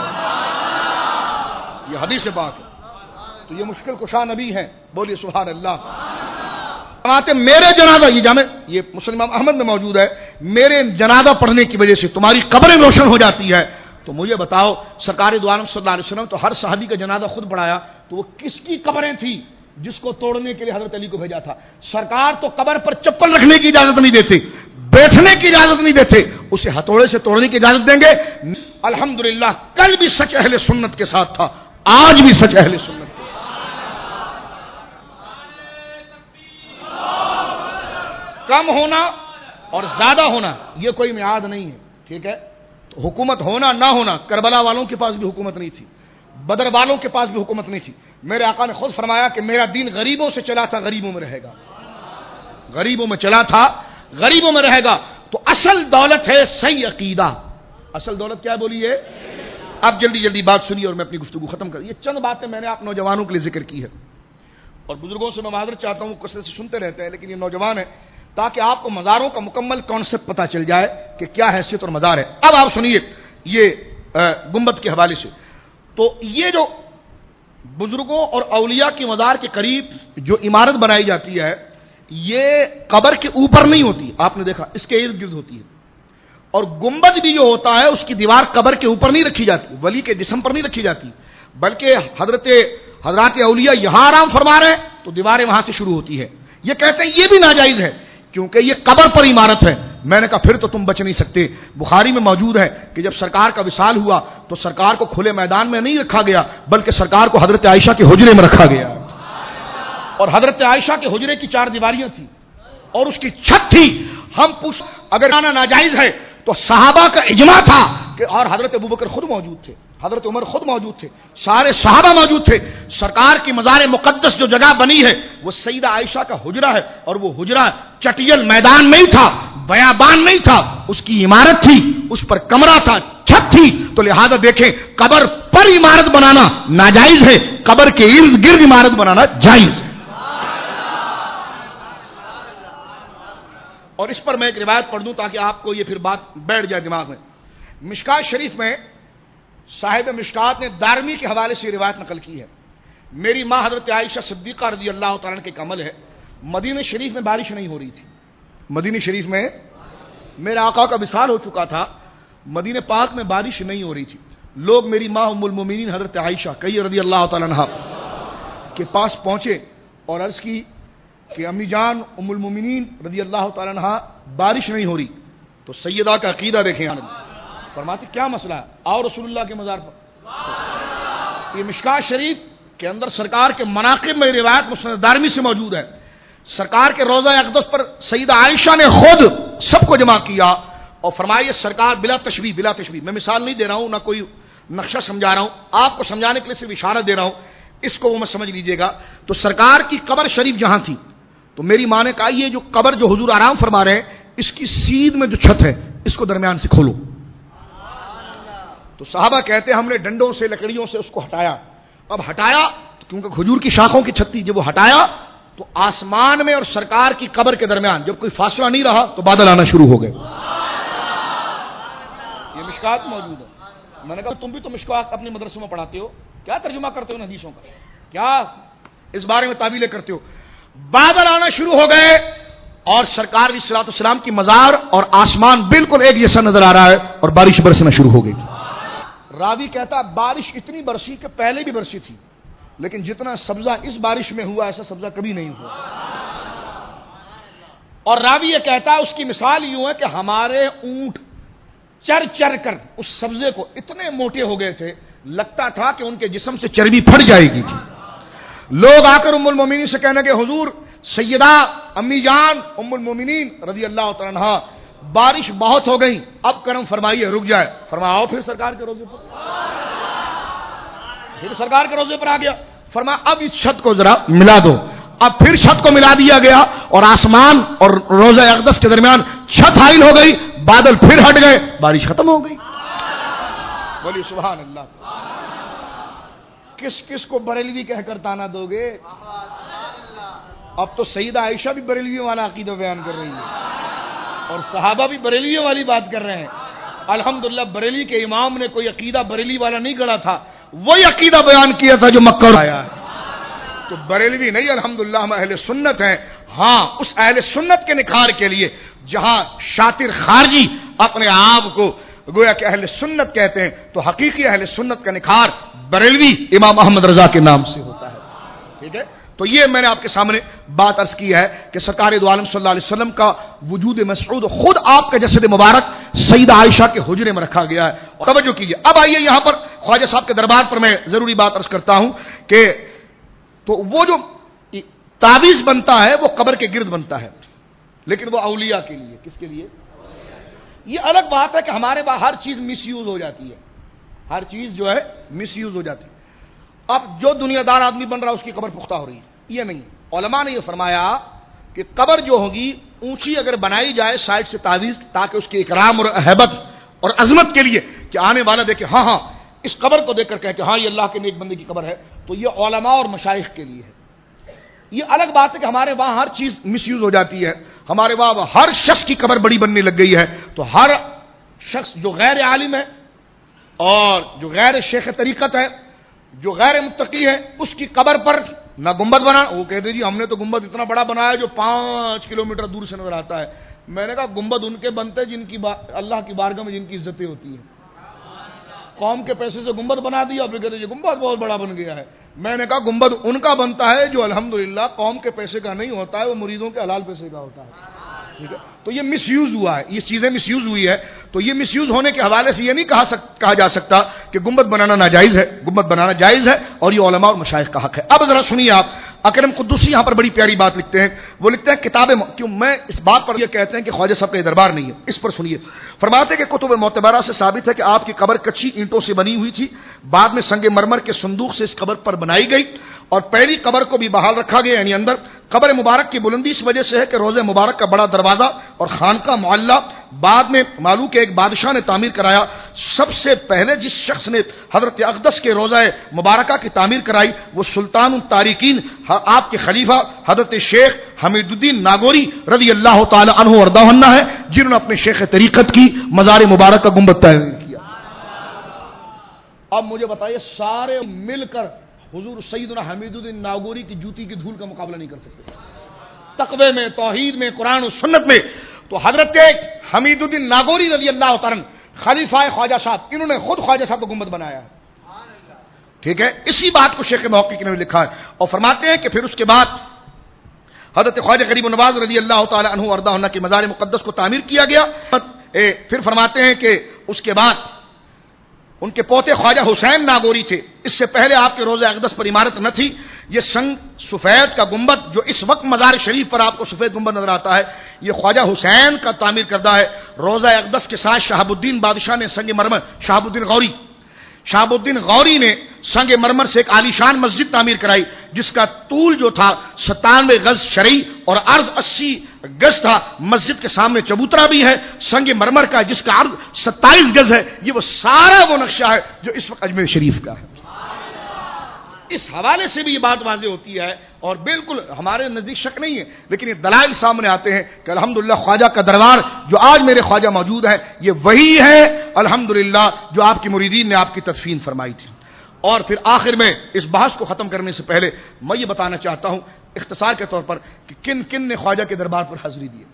یہ حدیث بات ہے. تو یہ مشکل کشا نبی ہیں, بولیے سبحان اللہ. میرے جنازہ, یہ جامع یہ مسلم احمد میں موجود ہے, میرے جنازہ پڑھنے کی وجہ سے تمہاری قبریں روشن ہو جاتی ہے. تو مجھے بتاؤ سرکار دو عالم صلی اللہ علیہ وسلم تو ہر صحابی کا جنازہ خود پڑھایا, تو وہ کس کی قبریں تھیں جس کو توڑنے کے لیے حضرت علی کو بھیجا تھا؟ سرکار تو قبر پر چپل رکھنے کی اجازت نہیں دیتے, بیٹھنے کی اجازت نہیں دیتے, اسے ہتھوڑے سے توڑنے کی اجازت دیں گے. الحمدللہ کل بھی سچ اہل سنت کے ساتھ تھا, آج بھی سچ اہل سنت کے ساتھ. کم ہونا اور زیادہ ہونا یہ کوئی میعاد نہیں ہے, ٹھیک ہے؟ تو حکومت ہونا نہ ہونا, کربلا والوں کے پاس بھی حکومت نہیں تھی, بدر والوں کے پاس بھی حکومت نہیں تھی. میرے آقا نے خود فرمایا کہ میرا دین غریبوں سے چلا تھا, غریبوں میں رہے گا. غریبوں میں چلا تھا, غریبوں میں رہے گا. تو اصل دولت ہے صحیح عقیدہ. اصل دولت کیا ہے بولیے؟ اب جلدی جلدی بات سنیے اور میں اپنی گفتگو ختم کر. یہ چند باتیں میں نے آپ نوجوانوں کے لیے ذکر کی ہے. اور بزرگوں سے میں معذرت چاہتا ہوں، کثرت سے سنتے رہتے ہیں لیکن یہ نوجوان ہے، تاکہ آپ کو مزاروں کا مکمل کانسیپٹ پتہ چل جائے کہ کیا حیثیت اور مزار ہے۔ اب آپ سنیے یہ گنبد کے حوالے سے، تو یہ جو بزرگوں اور اولیاء کی مزار کے قریب جو عمارت بنائی جاتی ہے، یہ قبر کے اوپر نہیں ہوتی، آپ نے دیکھا اس کے ارد گرد ہوتی ہے، اور گنبد بھی جو ہوتا ہے اس کی دیوار قبر کے اوپر نہیں رکھی جاتی، ولی کے جسم پر نہیں رکھی جاتی، بلکہ حضرت حضرات اولیاء یہاں آرام فرما رہے ہیں تو دیواریں وہاں سے شروع ہوتی ہے۔ یہ کہتے ہیں یہ بھی ناجائز ہے کیونکہ یہ قبر پر عمارت ہے۔ میں نے کہا پھر تو تم بچ نہیں سکتے۔ بخاری میں موجود ہے کہ جب سرکار کا وصال ہوا تو سرکار کو کھلے میدان میں نہیں رکھا گیا بلکہ سرکار کو حضرت عائشہ کے حجرے میں رکھا گیا، اور حضرت عائشہ کے حجرے کی چار دیواریاں تھیں اور اس کی چھت تھی۔ ہم پوچھ اگر آنا ناجائز ہے تو صحابہ کا اجماع تھا کہ، اور حضرت ابوبکر خود موجود تھے، حضرت عمر خود موجود تھے، سارے صحابہ موجود تھے۔ سرکار کی مزار مقدس جو جگہ بنی ہے وہ سیدہ عائشہ کا حجرہ ہے، اور وہ حجرہ چٹیل میدان میں ہی تھا، بیابان نہیں تھا، اس کی عمارت تھی، اس پر کمرہ تھا، چھت تھی۔ تو لہذا دیکھیں قبر پر عمارت بنانا ناجائز ہے، قبر کے ارد گرد عمارت بنانا جائز ہے۔ اور اس پر میں ایک روایت پڑھ دوں تاکہ آپ کو یہ پھر بات بیٹھ جائے دماغ میں۔ مشکات شریف میں صاحب مشکات نے دارمی کے حوالے سے روایت نقل کی ہے۔ میری ماں حضرت عائشہ صدیقہ رضی اللہ تعالیٰ کے عمل ہے، مدینہ شریف میں بارش نہیں ہو رہی تھی، مدینہ شریف میں میرے آقا کا وصال ہو چکا تھا، مدینہ پاک میں بارش نہیں ہو رہی تھی۔ لوگ میری ماں ام المومنین حضرت عائشہ کئی رضی اللہ تعالیٰ عنہا کے پاس پہنچے اور عرض کی کہ امی جان ام المومنین رضی اللہ تعالیٰ عنہا بارش نہیں ہو رہی۔ تو سیدہ کا عقیدہ دیکھیں، فرماتے کیا مسئلہ ہے، آؤ رسول اللہ کے مزار پر۔ یہ مشکات شریف کے اندر سرکار کے مناقب میں روایت مسند دارمی سے موجود ہے۔ سرکار کے روضہ اقدس پر سیدہ عائشہ نے خود سب کو جمع کیا اور فرمایا سرکار بلا تشبیہ بلا تشبیہ، میں مثال نہیں دے رہا ہوں، نہ کوئی نقشہ سمجھا رہا ہوں، آپ کو سمجھانے کے لیے صرف اشارہ دے رہا ہوں، اس کو وہ میں سمجھ لیجئے گا۔ تو سرکار کی قبر شریف جہاں تھی تو میری ماں نے کہا یہ جو قبر جو حضور آرام فرما رہے ہیں اس کی سیدھ میں جو چھت ہے اس کو درمیان سے کھولو۔ تو صحابہ کہتے ہیں ہم نے ڈنڈوں سے لکڑیوں سے اس کو ہٹایا، اب ہٹایا کیونکہ کھجور کی شاخوں کی چھت تھی، جب وہ ہٹایا تو آسمان میں اور سرکار کی قبر کے درمیان جب کوئی فاصلہ نہیں رہا تو بادل آنا شروع ہو گئے۔ یہ مشکات موجود ہے۔ میں نے کہا تم بھی تو مشکات اپنے مدرسوں میں پڑھاتے ہو، کیا ترجمہ کرتے ہو ان حدیثوں کا، کیا اس بارے میں تعبیریں کرتے ہو؟ بادل آنا شروع ہو گئے اور سرکار علیہ الصلوۃ والسلام کی مزار اور آسمان بالکل ایک جیسا نظر آ رہا ہے اور بارش برسنا شروع ہو گئی۔ راوی کہتا بارش اتنی برسی کہ پہلے بھی برسی تھی لیکن جتنا سبزہ اس بارش میں ہوا ایسا سبزہ کبھی نہیں ہوا۔ اور راوی یہ کہتا ہے اس کی مثال یوں ہے کہ ہمارے اونٹ چر چر کر اس سبزے کو اتنے موٹے ہو گئے تھے لگتا تھا کہ ان کے جسم سے چربی پھٹ جائے گی۔ لوگ آ کر ام المومنین سے کہنے کے حضور سیدہ امی جان ام المومنین رضی اللہ تعالیٰ عنہا بارش بہت ہو گئی، اب کرم فرمائیے رک جائے۔ فرمایا آؤ پھر سرکار کے روزے پر، پھر سرکار کے روزے پر آ گیا، فرمایا اب اس چھت کو ذرا ملا دو، اب پھر چھت کو ملا دیا گیا اور آسمان اور روزہ اقدس کے درمیان چھت حائل ہو گئی، بادل پھر ہٹ گئے، بارش ختم ہو گئی۔ بولیے سبحان اللہ۔ کس کس کو بریلوی کہہ کر تانا دو گے؟ اب تو سیدہ عائشہ بھی بریلوی والا عقیدہ بیان کر رہی ہے اور صحابہ بھی بریلوی والی بات کر رہے ہیں۔ الحمدللہ بریلی کے امام نے کوئی عقیدہ بریلی والا نہیں گڑا تھا، وہی عقیدہ بیان کیا تھا جو مکہ آیا ہے۔ تو بریلوی نہیں، الحمدللہ ہم اہل سنت ہیں۔ ہاں اس اہل سنت کے نکھار کے لیے جہاں شاطر خارجی اپنے آپ کو گویا کہ اہل سنت کہتے ہیں تو حقیقی اہل سنت کا نکھار بریلوی امام احمد رضا کے نام سے ہوتا ہے۔ ٹھیک ہے، تو یہ میں نے آپ کے سامنے بات عرض کی ہے کہ سرکار دو عالم صلی اللہ علیہ وسلم کا وجود مسعود خود آپ کا جسد مبارک سیدہ عائشہ کے حجرے میں رکھا گیا ہے۔ توجہ کیجیے، اب آئیے یہاں پر خواجہ صاحب کے دربار پر میں ضروری بات عرض کرتا ہوں کہ تو وہ جو تعویذ بنتا ہے وہ قبر کے گرد بنتا ہے لیکن وہ اولیاء کے لیے، کس کے لیے؟ یہ الگ بات ہے کہ ہمارے پاس ہر چیز مس یوز ہو جاتی ہے، ہر چیز جو ہے مس یوز ہو جاتی ہے۔ اب جو دنیا دار آدمی بن رہا ہے اس کی قبر پختہ ہو رہی ہے، یہ نہیں۔ علماء نے یہ فرمایا کہ قبر جو ہوگی اونچی اگر بنائی جائے سائڈ سے تعویذ تاکہ اس کی اکرام اور ہیبت اور عظمت کے لیے کہ آنے والا دیکھے ہاں ہاں اس قبر کو دیکھ کر کہے کہ ہاں یہ اللہ کے نیک بندے کی قبر ہے، تو یہ علماء اور مشائخ کے لیے ہے۔ یہ الگ بات ہے کہ ہمارے وہاں ہر چیز مس یوز ہو جاتی ہے. ہمارے وہاں ہر شخص کی قبر بڑی بننے لگ گئی ہے. تو ہر شخص جو غیر عالم ہے اور جو غیر شیخ طریقت ہے, جو غیر متقی ہے, اس کی قبر پر نہ گنبد بنا. وہ کہتے جی ہم نے تو گنبد اتنا بڑا بنایا جو پانچ کلو میٹر دور سے نظر آتا ہے. میں نے کہا گنبد ان کے بنتے جن کی اللہ کی بارگاہ میں جن کی عزتیں ہوتی ہیں. قوم کے پیسے سے گنبد بنا دیا, اور پھر کہتے جی گنبد بہت بڑا بن گیا ہے. میں نے کہا گنبد ان کا بنتا ہے جو الحمدللہ قوم کے پیسے کا نہیں ہوتا ہے, وہ مریدوں کے حلال پیسے کا ہوتا ہے. ٹھیک ہے, تو یہ مس یوز ہوا ہے, یہ چیزیں مس یوز ہوئی ہے. تو یہ مس یوز ہونے کے حوالے سے یہ نہیں کہا سک, کہا جا سکتا کہ گنبد بنانا ناجائز ہے. گنبد بنانا جائز ہے اور یہ علماء اور مشائخ کا حق ہے. اب ذرا سنیے آپ, اکرم قدوسی یہاں پر بڑی پیاری بات لکھتے ہیں. وہ لکھتے ہیں کتابیں, کیوں میں اس بات پر یہ کہتے ہیں کہ خواجہ صاحب کا یہ دربار نہیں ہے, اس پر سنیے. فرماتے ہیں کہ کتب معتبرہ سے ثابت ہے کہ آپ کی قبر کچی اینٹوں سے بنی ہوئی تھی, بعد میں سنگ مرمر کے صندوق سے اس قبر پر بنائی گئی, اور پہلی قبر کو بھی بحال رکھا گیا. یعنی اندر قبر مبارک کی بلندی اس وجہ سے ہے کہ روزہ مبارک کا بڑا دروازہ اور خانقاہ معلّہ بعد میں معلوم کہ ایک بادشاہ نے تعمیر کرایا. سب سے پہلے جس شخص نے حضرت اقدس کے روزہ مبارکہ کی تعمیر کرائی وہ سلطان التارکین آپ کے خلیفہ حضرت شیخ حمید الدین ناگوری رضی اللہ تعالی عنہ وارضاہ عنہ ہے, جنہوں نے اپنے شیخ طریقت کی مزار مبارک کا گنبد تعمیر کیا. اب مجھے بتائیے سارے مل کر حضور سیدنا حمید الدین ناگوری کی جوتی کی دھول کا مقابلہ نہیں کر سکتے تقوی میں, توحید میں, قرآن و سنت میں. تو حضرت حمید الدین ناگوری رضی اللہ تعالی خلیفہ خواجہ صاحب, انہوں نے خود خواجہ صاحب کو گنبد بنایا ہے. ٹھیک ہے, اسی بات کو شیخ محقق نے لکھا ہے. اور فرماتے ہیں کہ پھر اس کے بعد حضرت خواجہ غریب نواز رضی اللہ تعالی عنہ وارضاہ عنہ کی مزار مقدس کو تعمیر کیا گیا. پھر فرماتے ہیں کہ اس کے بعد ان کے پوتے خواجہ حسین ناگوری تھے. اس سے پہلے آپ کے روضہ اقدس پر عمارت نہ تھی. یہ سنگ سفید کا گنبد جو اس وقت مزار شریف پر آپ کو سفید گنبد نظر آتا ہے, یہ خواجہ حسین کا تعمیر کردہ ہے. روضہ اقدس کے ساتھ شہاب الدین بادشاہ نے سنگ مرمر شہاب الدین غوری شہاب الدین غوری نے سنگ مرمر سے ایک عالیشان مسجد تعمیر کرائی, جس کا طول جو تھا ستانوے گز شرعی اور عرض اسی گز تھا. مسجد کے سامنے چبوترا بھی ہے سنگ مرمر کا, جس کا عرض ستائیس گز ہے. یہ وہ سارا وہ نقشہ ہے جو اس وقت اجمیر شریف کا ہے. اس حوالے سے بھی یہ بات واضح ہوتی ہے, اور بالکل ہمارے نزدیک شک نہیں ہے, لیکن یہ دلائل سامنے آتے ہیں کہ الحمدللہ خواجہ کا دربار جو آج میرے خواجہ موجود ہے یہ وہی ہے الحمدللہ جو آپ کی مریدین نے آپ کی تدفین فرمائی تھی. اور پھر آخر میں اس بحث کو ختم کرنے سے پہلے میں یہ بتانا چاہتا ہوں اختصار کے طور پر کہ کن کن نے خواجہ کے دربار پر حاضری دی.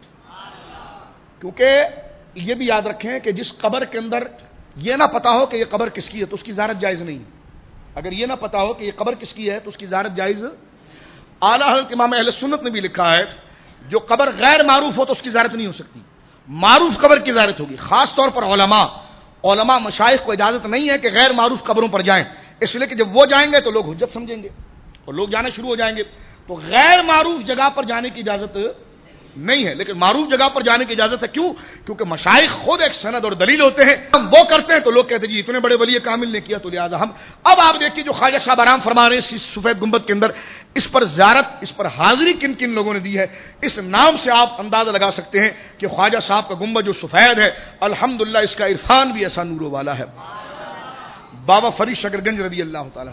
کیونکہ یہ بھی یاد رکھیں کہ جس قبر کے اندر یہ نہ پتا ہو کہ یہ قبر کس کی ہے تو اس کی زیارت جائز نہیں. اگر یہ نہ پتا ہو کہ یہ قبر کس کی ہے تو اس کی زیارت جائز. اعلیٰ حضرت امام اہل سنت نے بھی لکھا ہے جو قبر غیر معروف ہو تو اس کی زیارت نہیں ہو سکتی, معروف قبر کی زیارت ہوگی. خاص طور پر علماء علماء مشائخ کو اجازت نہیں ہے کہ غیر معروف قبروں پر جائیں, اس لیے کہ جب وہ جائیں گے تو لوگ حجت سمجھیں گے اور لوگ جانے شروع ہو جائیں گے. تو غیر معروف جگہ پر جانے کی اجازت نہیں ہے, لیکن معروف جگہ پر جانے کی اجازت ہے. کیوں؟ کیونکہ مشائخ خود ایک سند اور دلیل ہوتے ہیں. ہم وہ کرتے ہیں تو لوگ کہتے ہیں جی اتنے بڑے ولی کامل نے کیا تو لہٰذا ہم. اب آپ دیکھیے جو خواجہ صاحب آرام فرما رہے ہیں سفید گنبد کے اندر, اس پر زیارت, اس پر حاضری کن کن لوگوں نے دی ہے, اس نام سے آپ اندازہ لگا سکتے ہیں کہ خواجہ صاحب کا گنبد جو سفید ہے الحمدللہ اس کا عرفان بھی ایسا نور والا ہے. بابا فرید شکرگنج رضی اللہ تعالیٰ,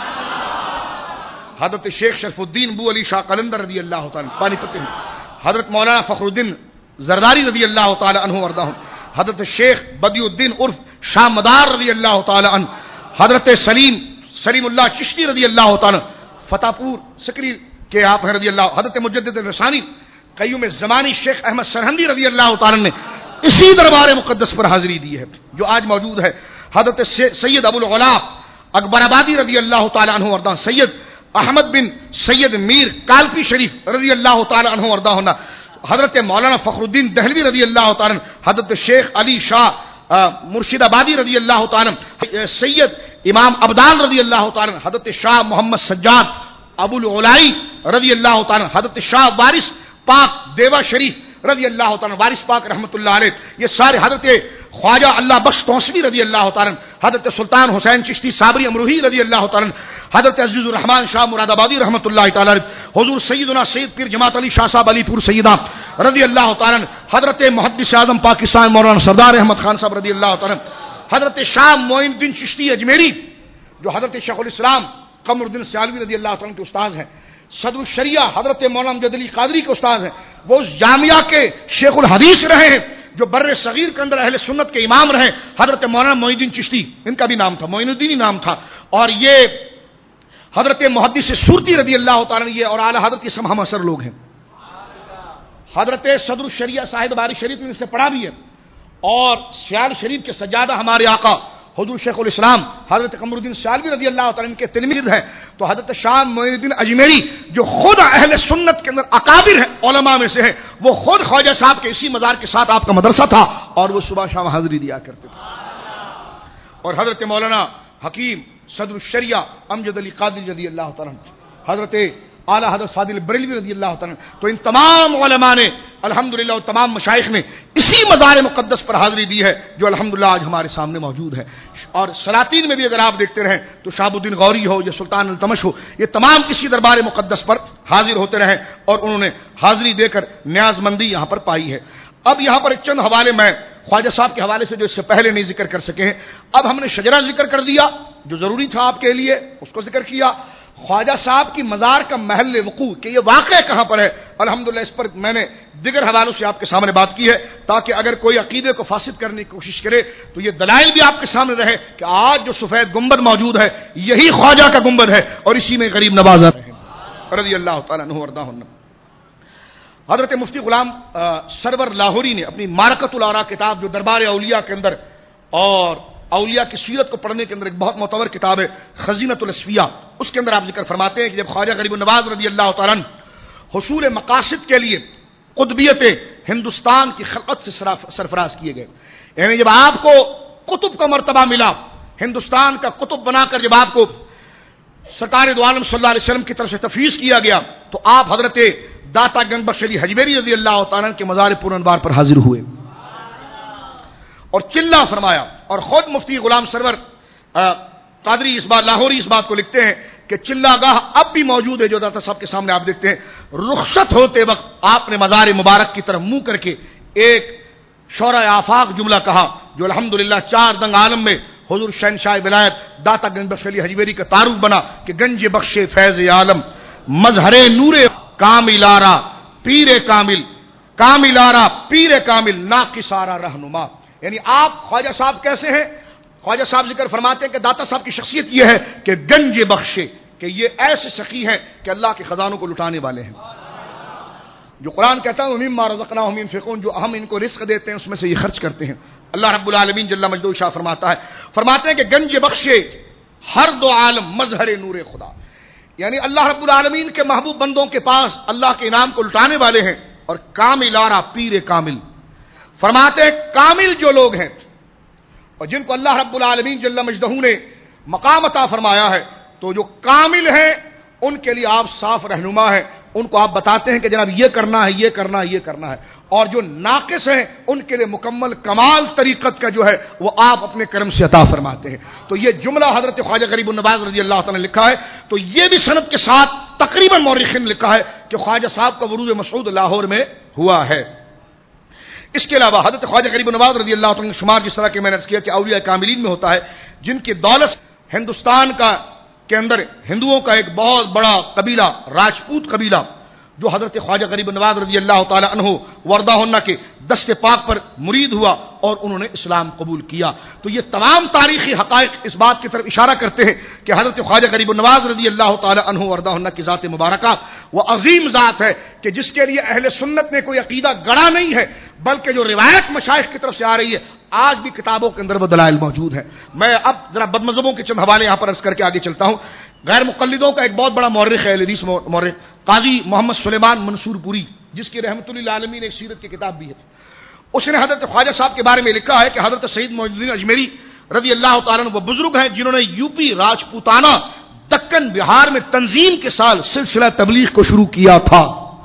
حضرت شیخ شرف الدین بو علی شاہ قلندر رضی اللہ تعالیٰ پانی پتے میں, حضرت مولانا فخر الدین زرداری رضی اللہ تعالی عنہ وردہ, حضرت شیخ بدی الدین عرف شاہ مدار رضی اللہ تعالی عنہ, حضرت سلیم سلیم اللہ چشتی رضی اللہ تعالی فتح پور سکری کے آپ ہیں رضی اللہ, حضرت مجدد رسانی قیوم زمانی شیخ احمد سرہندی رضی اللہ تعالی نے اسی دربار مقدس پر حاضری دی ہے جو آج موجود ہے. حضرت سید ابو العلا اکبر آبادی رضی اللہ تعالی عنہ وردہ, سید احمد بن سید میر کالپی شریف رضی اللہ تعالی عنہ وردہ ہونا, حضرت مولانا فخر الدین دہلوی رضی اللہ تعالی, حضرت شیخ علی شاہ مرشد آبادی رضی اللہ تعالی, سید امام ابدال رضی اللہ تعالی, حضرت شاہ محمد سجاد ابو العلائی رضی اللہ تعالی, حضرت شاہ وارث پاک دیوا شریف رضی اللہ تعالی, وارث پاک رحمۃ اللہ علیہ, یہ سارے حضرت خواجہ اللہ بخش توسوی رضی اللہ تعالی, حضرت سلطان حسین چشتی صابری امروہی رضی اللہ تعالی, حضرت عزیز الرحمان شاہ مراد آبادی رحمۃ اللہ تعالی, حضور سیدنا سید پیر جماعت علی شاہ صاحب علی پور سیدہ رضی اللہ تعالی, حضرت محدث اعظم پاکستان مولانا سردار احمد خان صاحب رضی اللہ تعالی, حضرت شاہ معین الدین چشتی اجمیری جو حضرت شیخ الاسلام قمر الدین سیالوی رضی اللہ تعالی کے استاد ہیں, صدر الشریعہ حضرت مولانا امجد علی قادری کے استاد ہیں، وہ اس جامعہ کے شیخ الحدیث رہے ہیں، جو بر صغیر کے اندر اہل سنت کے امام رہے، حضرت مولانا معین الدین چشتی، ان کا بھی نام تھا، معین الدین ہی نام تھا، اور یہ حضرت محدث سورتی رضی اللہ تعالیٰ یہ اور اعلی حضرت کے سب ہم اثر لوگ ہیں۔ حضرت صدر الشریعہ صاحب باری شریف نے ان سے پڑھا بھی ہے، اور سیال شریف کے سجادہ ہمارے آقا حضور شیخ الاسلام حضرت قمر الدین سیالوی رضی اللہ تعالیٰ ان کے تلمید ہیں۔ تو حضرت شاہ معین الدین اجمیری جو خود اہل سنت کے اندر اکابر ہیں، علماء میں سے ہیں، وہ خود خواجہ صاحب کے اسی مزار کے ساتھ آپ کا مدرسہ تھا، اور وہ صبح شام حاضری دیا کرتے تھے۔ اور حضرت مولانا حکیم صدر الشریعہ امجد علی قادری رضی اللہ تعالیٰ، حضرت اعلیٰ حضرت فاضل بریلوی رضی اللہ تعالیٰ، تو ان تمام علماء نے الحمدللہ اور تمام مشائخ نے اسی مزار مقدس پر حاضری دی ہے جو الحمدللہ آج ہمارے سامنے موجود ہے۔ اور سلاطین میں بھی اگر آپ دیکھتے رہیں تو شہاب الدین غوری ہو یا سلطان التمش ہو، یہ تمام کسی دربار مقدس پر حاضر ہوتے رہے اور انہوں نے حاضری دے کر نیاز مندی یہاں پر پائی ہے۔ اب یہاں پر ایک چند حوالے میں خواجہ صاحب کے حوالے سے جو اس سے پہلے نہیں ذکر کر سکے ہیں، اب ہم نے شجرہ ذکر کر دیا جو ضروری تھا آپ کے لیے، اس کو ذکر کیا۔ خواجہ صاحب کی مزار کا محل وقوع کہ یہ واقع کہاں پر ہے، الحمدللہ اس پر میں نے دیگر حوالوں سے آپ کے سامنے بات کی ہے، تاکہ اگر کوئی عقیدے کو فاسد کرنے کی کوشش کرے تو یہ دلائل بھی آپ کے سامنے رہے کہ آج جو سفید گنبد موجود ہے یہی خواجہ کا گنبد ہے، اور اسی میں غریب نوازا رضی اللہ تعالیٰ عنہ وارضاہ عنہ۔ حضرت مفتی غلام سرور لاہوری نے اپنی معرکۃ الآراء کتاب جو دربار اولیاء کے اندر اور اولیاء کی سیرت کو پڑھنے کے اندر ایک بہت معتبر کتاب ہے خزینۃ الاسفیاء، اس کے اندر آپ ذکر فرماتے ہیں کہ جب خواجہ غریب النواز رضی اللہ تعالیٰ حصول مقاصد کے لیے قطبیت ہندوستان کی خلقت سے سرفراز کیے گئے، یعنی جب آپ کو قطب کا مرتبہ ملا، ہندوستان کا قطب بنا کر جب آپ کو سرکار دو عالم صلی اللہ علیہ وسلم کی طرف سے تفویض کیا گیا، تو آپ حضرت داتا گنج بخش علی حجویری رضی اللہ تعالیٰ کے مزار پورنوار پر حاضر ہوئے اور چلہ فرمایا، اور خود مفتی غلام سرور قادری اس بات لاہوری اس بات کو لکھتے ہیں کہ چلہ گاہ اب بھی موجود ہے جو داتا صاحب کے سامنے آپ دیکھتے ہیں۔ رخصت ہوتے وقت آپ نے مزار مبارک کی طرف منہ کر کے ایک شورۂ آفاق جملہ کہا جو الحمدللہ چار دنگ عالم میں حضور شہنشاہ ولایت داتا گنج بخش علی حجویری کا تعارف بنا کہ گنج بخش فیض عالم مظہر نور کامل آرا پیر کامل کامل آرا پیر کامل ناقص آرا رہنما، یعنی آپ خواجہ صاحب کیسے ہیں؟ خواجہ صاحب ذکر فرماتے ہیں کہ داتا صاحب کی شخصیت یہ ہے کہ گنج بخشے، کہ یہ ایسے سخی ہیں کہ اللہ کے خزانوں کو لٹانے والے ہیں، جو قرآن کہتا ہے مما رزقناہم ينفقون، جو ہم ان کو رزق دیتے ہیں اس میں سے یہ خرچ کرتے ہیں۔ اللہ رب العالمین جل مجدہ شاہ فرماتا ہے فرماتے ہیں کہ گنج بخشے ہر دو عالم مظہر نور خدا، یعنی اللہ رب العالمین کے محبوب بندوں کے پاس اللہ کے انعام کو لٹانے والے ہیں، اور کامل آرا پیر کامل، فرماتے ہیں کامل جو لوگ ہیں اور جن کو اللہ رب العالمین جل مجدہ نے مقام عطا فرمایا ہے، تو جو کامل ہیں ان کے لیے آپ صاف رہنما ہیں، ان کو آپ بتاتے ہیں کہ جناب یہ کرنا ہے یہ کرنا ہے یہ کرنا ہے، اور جو ناقص ہیں ان کے لیے مکمل کمال طریقت کا جو ہے وہ آپ اپنے کرم سے عطا فرماتے ہیں۔ تو یہ جملہ حضرت خواجہ غریب النواز رضی اللہ تعالیٰ نے لکھا ہے، تو یہ بھی سند کے ساتھ تقریباً مورخین نے لکھا ہے کہ خواجہ صاحب کا ورود مسعود لاہور میں ہوا ہے۔ اس کے علاوہ حضرت خواجہ غریب النواز رضی اللہ تعالیٰ نے شمار جس طرح کہ میں نے عرض کیا کہ اولیاء کاملین میں ہوتا ہے، جن کی دولت ہندوستان کا کے اندر ہندوؤں کا ایک بہت بڑا قبیلہ راجپوت قبیلہ جو حضرت خواجہ غریب النواز رضی اللہ تعالی عنہ وردہ عنہ کے دست پاک پر مرید ہوا اور انہوں نے اسلام قبول کیا۔ تو یہ تمام تاریخی حقائق اس بات کی طرف اشارہ کرتے ہیں کہ حضرت خواجہ غریب النواز رضی اللہ تعالی عنہ وردہ عنہ کی ذات مبارکہ وہ عظیم ذات ہے کہ جس کے لیے اہل سنت نے کوئی عقیدہ گڑا نہیں ہے، بلکہ جو روایت مشائخ کی طرف سے آ رہی ہے آج بھی کتابوں کے اندر وہ دلائل موجود ہیں۔ میں اب ذرا بد مذہبوں کے چند حوالے یہاں پر عرض کر کے آگے چلتا ہوں۔ غیر مقلدوں کا ایک بہت بڑا مورخ ہے اہل حدیث مورخ قاضی محمد سلیمان منصور پوری، جس کی رحمت اللہ عالمین ایک سیرت کی کتاب بھی ہے، اس نے حضرت خواجہ صاحب کے بارے میں لکھا ہے کہ حضرت سید معین الدین اجمیری رضی اللہ تعالیٰ عنہ وہ بزرگ ہیں جنہوں نے یو پی راجپوتانہ دکن بہار میں تنظیم کے ساتھ سلسلہ تبلیغ کو شروع کیا تھا۔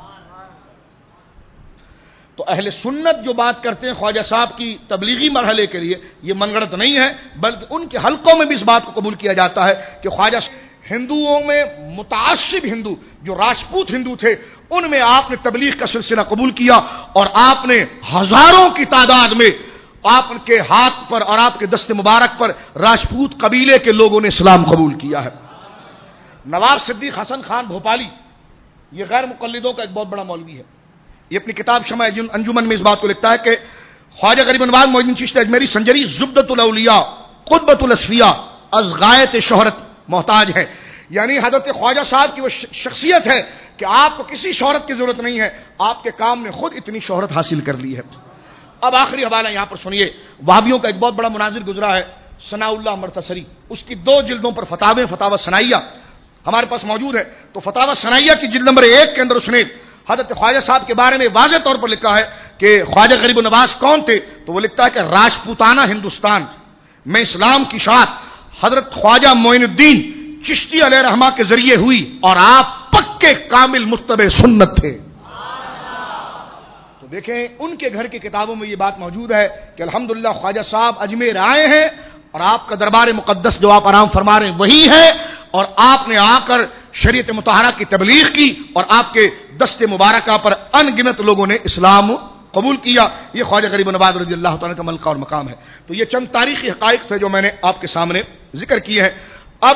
تو اہل سنت جو بات کرتے ہیں خواجہ صاحب کی تبلیغی مرحلے کے لیے یہ من گڑت نہیں ہے، بلکہ ان کے حلقوں میں بھی اس بات کو قبول کیا جاتا ہے کہ خواجہ ہندوؤں میں متعصب ہندو جو راجپوت ہندو تھے ان میں آپ نے تبلیغ کا سلسلہ قبول کیا، اور آپ نے ہزاروں کی تعداد میں آپ کے ہاتھ پر اور آپ کے دست مبارک پر راجپوت قبیلے کے لوگوں نے اسلام قبول کیا ہے۔ نواب صدیق حسن خان بھوپالی یہ غیر مقلدوں کا ایک بہت بڑا مولوی ہے. یہ اپنی کتاب شمع انجمن میں اس بات کو لکھتا ہے کہ خواجہ غریب نواز معین الدین چشتی اجمیری سنجری زبدۃ الاولیاء قطبۃ الاصفیاء از غایت شہرت محتاج ہے. یعنی حضرت خواجہ صاحب کی وہ شخصیت ہے کہ آپ کو کسی شہرت کی ضرورت نہیں ہے, آپ کے کام نے خود اتنی شہرت حاصل کر لی ہے. اب آخری حوالہ یہاں پر سنیے. وہابیوں کا ایک بہت بڑا مناظر گزرا ہے ثناء اللہ مرتصری, اس کی دو جلدوں پر فتاوے فتاوی ثنائیہ ہمارے پاس موجود ہے. تو فتاوی ثنائیہ کی جلد نمبر ایک کے اندر اس نے حضرت خواجہ صاحب کے بارے میں واضح طور پر لکھا ہے کہ خواجہ غریب نواز کون تھے. تو وہ لکھتا ہے کہ راجپوتانہ ہندوستان میں اسلام کی شاعت حضرت خواجہ معین الدین چشتی علیہ رحمہ کے ذریعے ہوئی اور آپ پکے کامل متبع سنت تھے. تو دیکھیں ان کے گھر کی کتابوں میں یہ بات موجود ہے کہ الحمدللہ خواجہ صاحب اجمیر آئے ہیں اور آپ کا دربار مقدس جو آپ آرام فرما رہے ہیں وہی ہے, اور آپ نے آ کر شریعت مطہرہ کی تبلیغ کی اور آپ کے دست مبارکہ پر ان گنت لوگوں نے اسلام قبول کیا. یہ خواجہ غریب نواز رضی اللہ تعالیٰ کا ملکہ اور مقام ہے. تو یہ چند تاریخی حقائق تھے جو میں نے آپ کے سامنے ذکر کیے ہیں. اب